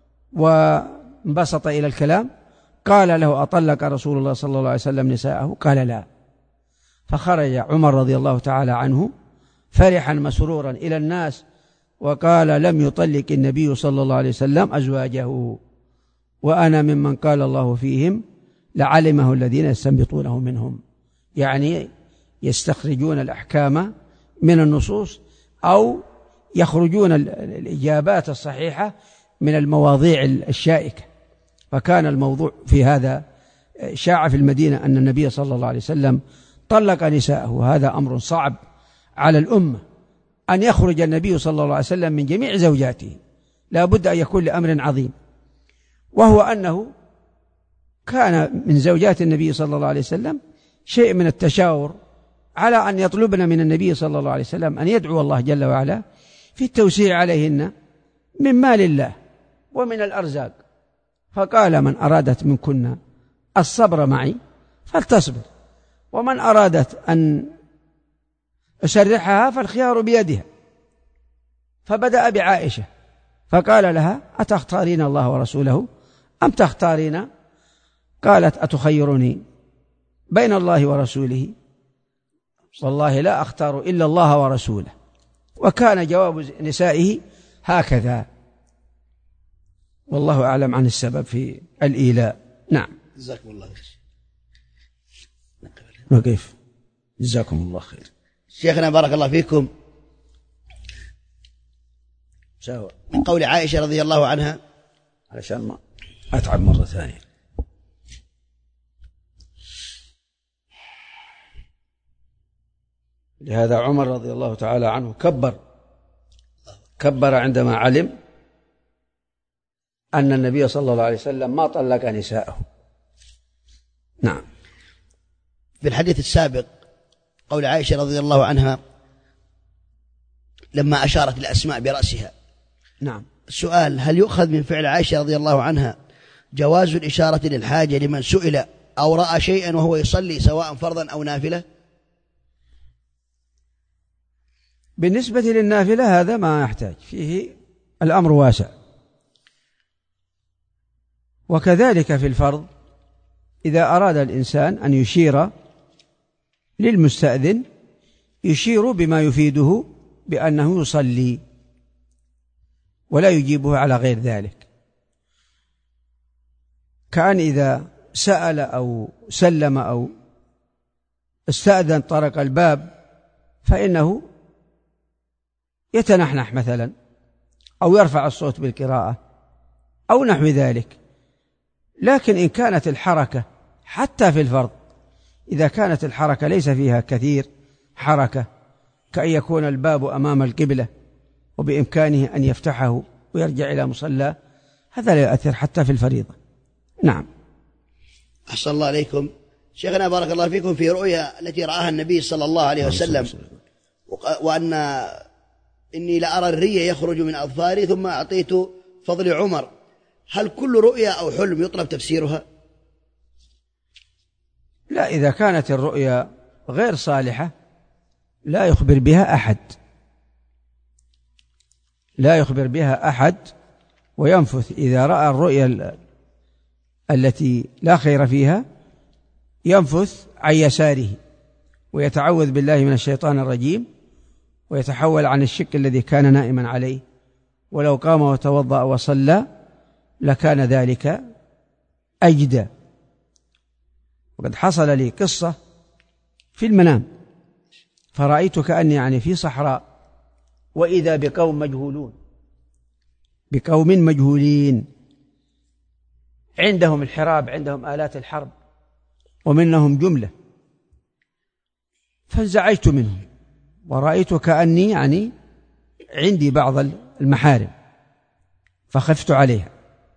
وانبسط إلى الكلام قال له أطلق رسول الله صلى الله عليه وسلم نساءه؟ قال لا. فخرج عمر رضي الله تعالى عنه فرحا مسرورا إلى الناس وقال لم يطلق النبي صلى الله عليه وسلم أزواجه، وأنا ممن قال الله فيهم لعلمه الذين يستنبطونه منهم، يعني يستخرجون الأحكام من النصوص أو يخرجون الإجابات الصحيحة من المواضيع الشائكة. فكان الموضوع في هذا شاع في المدينة أن النبي صلى الله عليه وسلم طلق نساءه. هذا أمر صعب على الأمة أن يخرج النبي صلى الله عليه وسلم من جميع زوجاته، لا بد أن يكون لأمر عظيم، وهو أنه كان من زوجات النبي صلى الله عليه وسلم شيء من التشاور على أن يطلبن من النبي صلى الله عليه وسلم أن يدعو الله جل وعلا في التوسيع عليهن من مال الله ومن الأرزاق. فقال من أرادت منكن الصبر معي فلتصبر، ومن أرادت أن أسرحها فالخيار بيدها. فبدأ بعائشة فقال لها أتختارين الله ورسوله أم تختارين؟ قالت أتخيرني بين الله ورسوله؟ والله لا أختار إلا الله ورسوله. وكان جواب نسائه هكذا، والله أعلم عن السبب في الإيلاء. نعم. جزاكم الله خير. وكيف؟ جزاكم الله خير. شيخنا بارك الله فيكم، من قول عائشة رضي الله عنها، علشان ما أتعب مرة ثانية، لهذا عمر رضي الله تعالى عنه كبر عندما علم أن النبي صلى الله عليه وسلم ما طلق نساءه. نعم. في الحديث السابق قول عائشة رضي الله عنها لما أشارت لأسماء برأسها. نعم. السؤال: هل يؤخذ من فعل عائشة رضي الله عنها جواز الإشارة للحاجة لمن سئل أو رأى شيئا وهو يصلي سواء فرضا أو نافلة؟ بالنسبة للنافلة هذا ما يحتاج فيه، الأمر واسع. وكذلك في الفرض إذا أراد الإنسان أن يشير للمستأذن يشير بما يفيده بأنه يصلي ولا يجيبه على غير ذلك، كأن إذا سأل أو سلم أو استأذن طرق الباب فإنه يتنحنح مثلا أو يرفع الصوت بالقراءة أو نحو ذلك. لكن إن كانت الحركة حتى في الفرض، إذا كانت الحركة ليس فيها كثير حركة كأن يكون الباب أمام القبلة وبإمكانه أن يفتحه ويرجع إلى مصلى، هذا لا يؤثر حتى في الفريضة. نعم. أحسن الله عليكم. شيخنا بارك الله فيكم، في رؤيا التي رآها النبي صلى الله عليه وسلم وأن إني لأرى الري يخرج من أظفاري ثم أعطيت فضل عمر، هل كل رؤيا أو حلم يطلب تفسيرها؟ لا، إذا كانت الرؤيا غير صالحة لا يخبر بها أحد، لا يخبر بها أحد، وينفث إذا رأى الرؤيا التي لا خير فيها ينفث عن يساره ويتعوذ بالله من الشيطان الرجيم ويتحول عن الشك الذي كان نائما عليه، ولو قام وتوضأ وصلى لكان ذلك أجدى. وقد حصل لي قصة في المنام، فرأيت كأني في صحراء، وإذا بقوم مجهولين عندهم الحراب، عندهم آلات الحرب، ومنهم جملة، فانزعجت منهم، ورأيت كأني عندي بعض المحارم، فخفت عليها،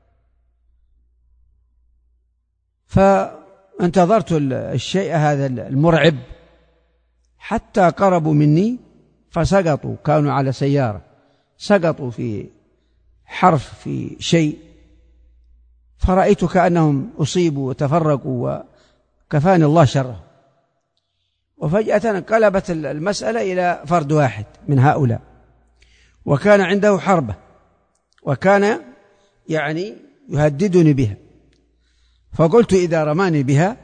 فانتظرت الشيء هذا المرعب حتى قربوا مني فسقطوا، كانوا على سيارة، سقطوا في حرف في شيء، فرأيت كأنهم أصيبوا وتفرقوا وكفاني الله شره. وفجأة انقلبت المسألة إلى فرد واحد من هؤلاء، وكان عنده حربة، وكان يهددني بها، فقلت إذا رماني بها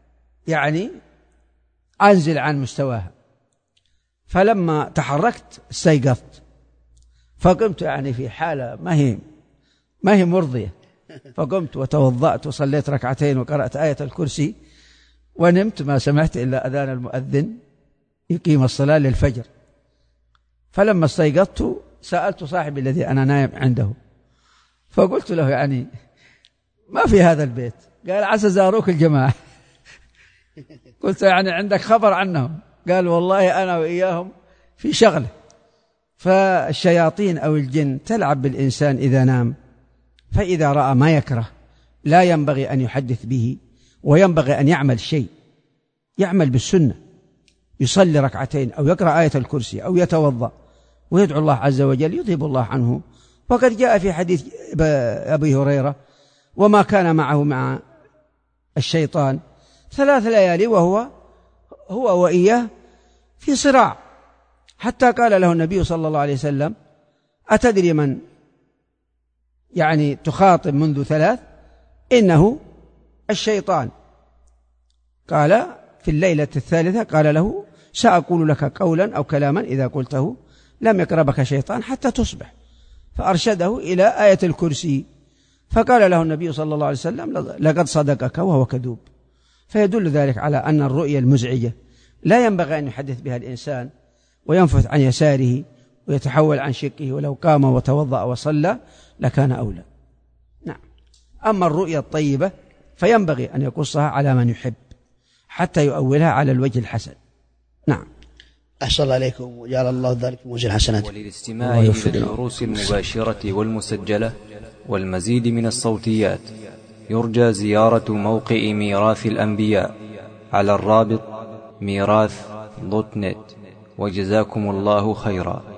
أنزل عن مستواها. فلما تحركت استيقظت، فقمت في حالة ما هي مرضية، فقمت وتوضأت وصليت ركعتين وقرأت آية الكرسي ونمت، ما سمعت إلا أذان المؤذن يقيم الصلاة للفجر. فلما استيقظت سألت صاحبي الذي أنا نايم عنده، فقلت له ما في هذا البيت؟ قال عسى زاروك الجماعة. قلت عندك خبر عنهم؟ قال والله أنا وإياهم في شغله. فالشياطين أو الجن تلعب بالإنسان إذا نام، فإذا رأى ما يكره لا ينبغي أن يحدث به، وينبغي أن يعمل شيء، يعمل بالسنة، يصلي ركعتين أو يقرأ آية الكرسي أو يتوضأ ويدعو الله عز وجل يذهب الله عنه. وقد جاء في حديث أبي هريرة: وما كان معه مع الشيطان 3 ليالي وهو وإياه في صراع، حتى قال له النبي صلى الله عليه وسلم: أتدري من تخاطب منذ 3؟ إنه الشيطان. قال في الليلة الثالثة قال له: سأقول لك قولا أو كلاما إذا قلته لم يقربك شيطان حتى تصبح. فأرشده إلى آية الكرسي، فقال له النبي صلى الله عليه وسلم: لقد صدقك وهو كذوب. فيدل ذلك على أن الرؤيا المزعجة لا ينبغي أن يحدث بها الإنسان وينفث عن يساره ويتحول عن شقه، ولو قام وتوضأ وصلى لكان أولى. نعم. أما الرؤيا الطيبة فينبغي أن يقصها على من يحب حتى يؤولها على الوجه الحسن. نعم. أحسن الله عليكم وجعل الله ذلك موجه الحسنات. وللاستماع إلى الدروس المباشرة والمسجلة والمزيد من الصوتيات يرجى زيارة موقع ميراث الأنبياء على الرابط ميراث.net. وجزاكم الله خيرا.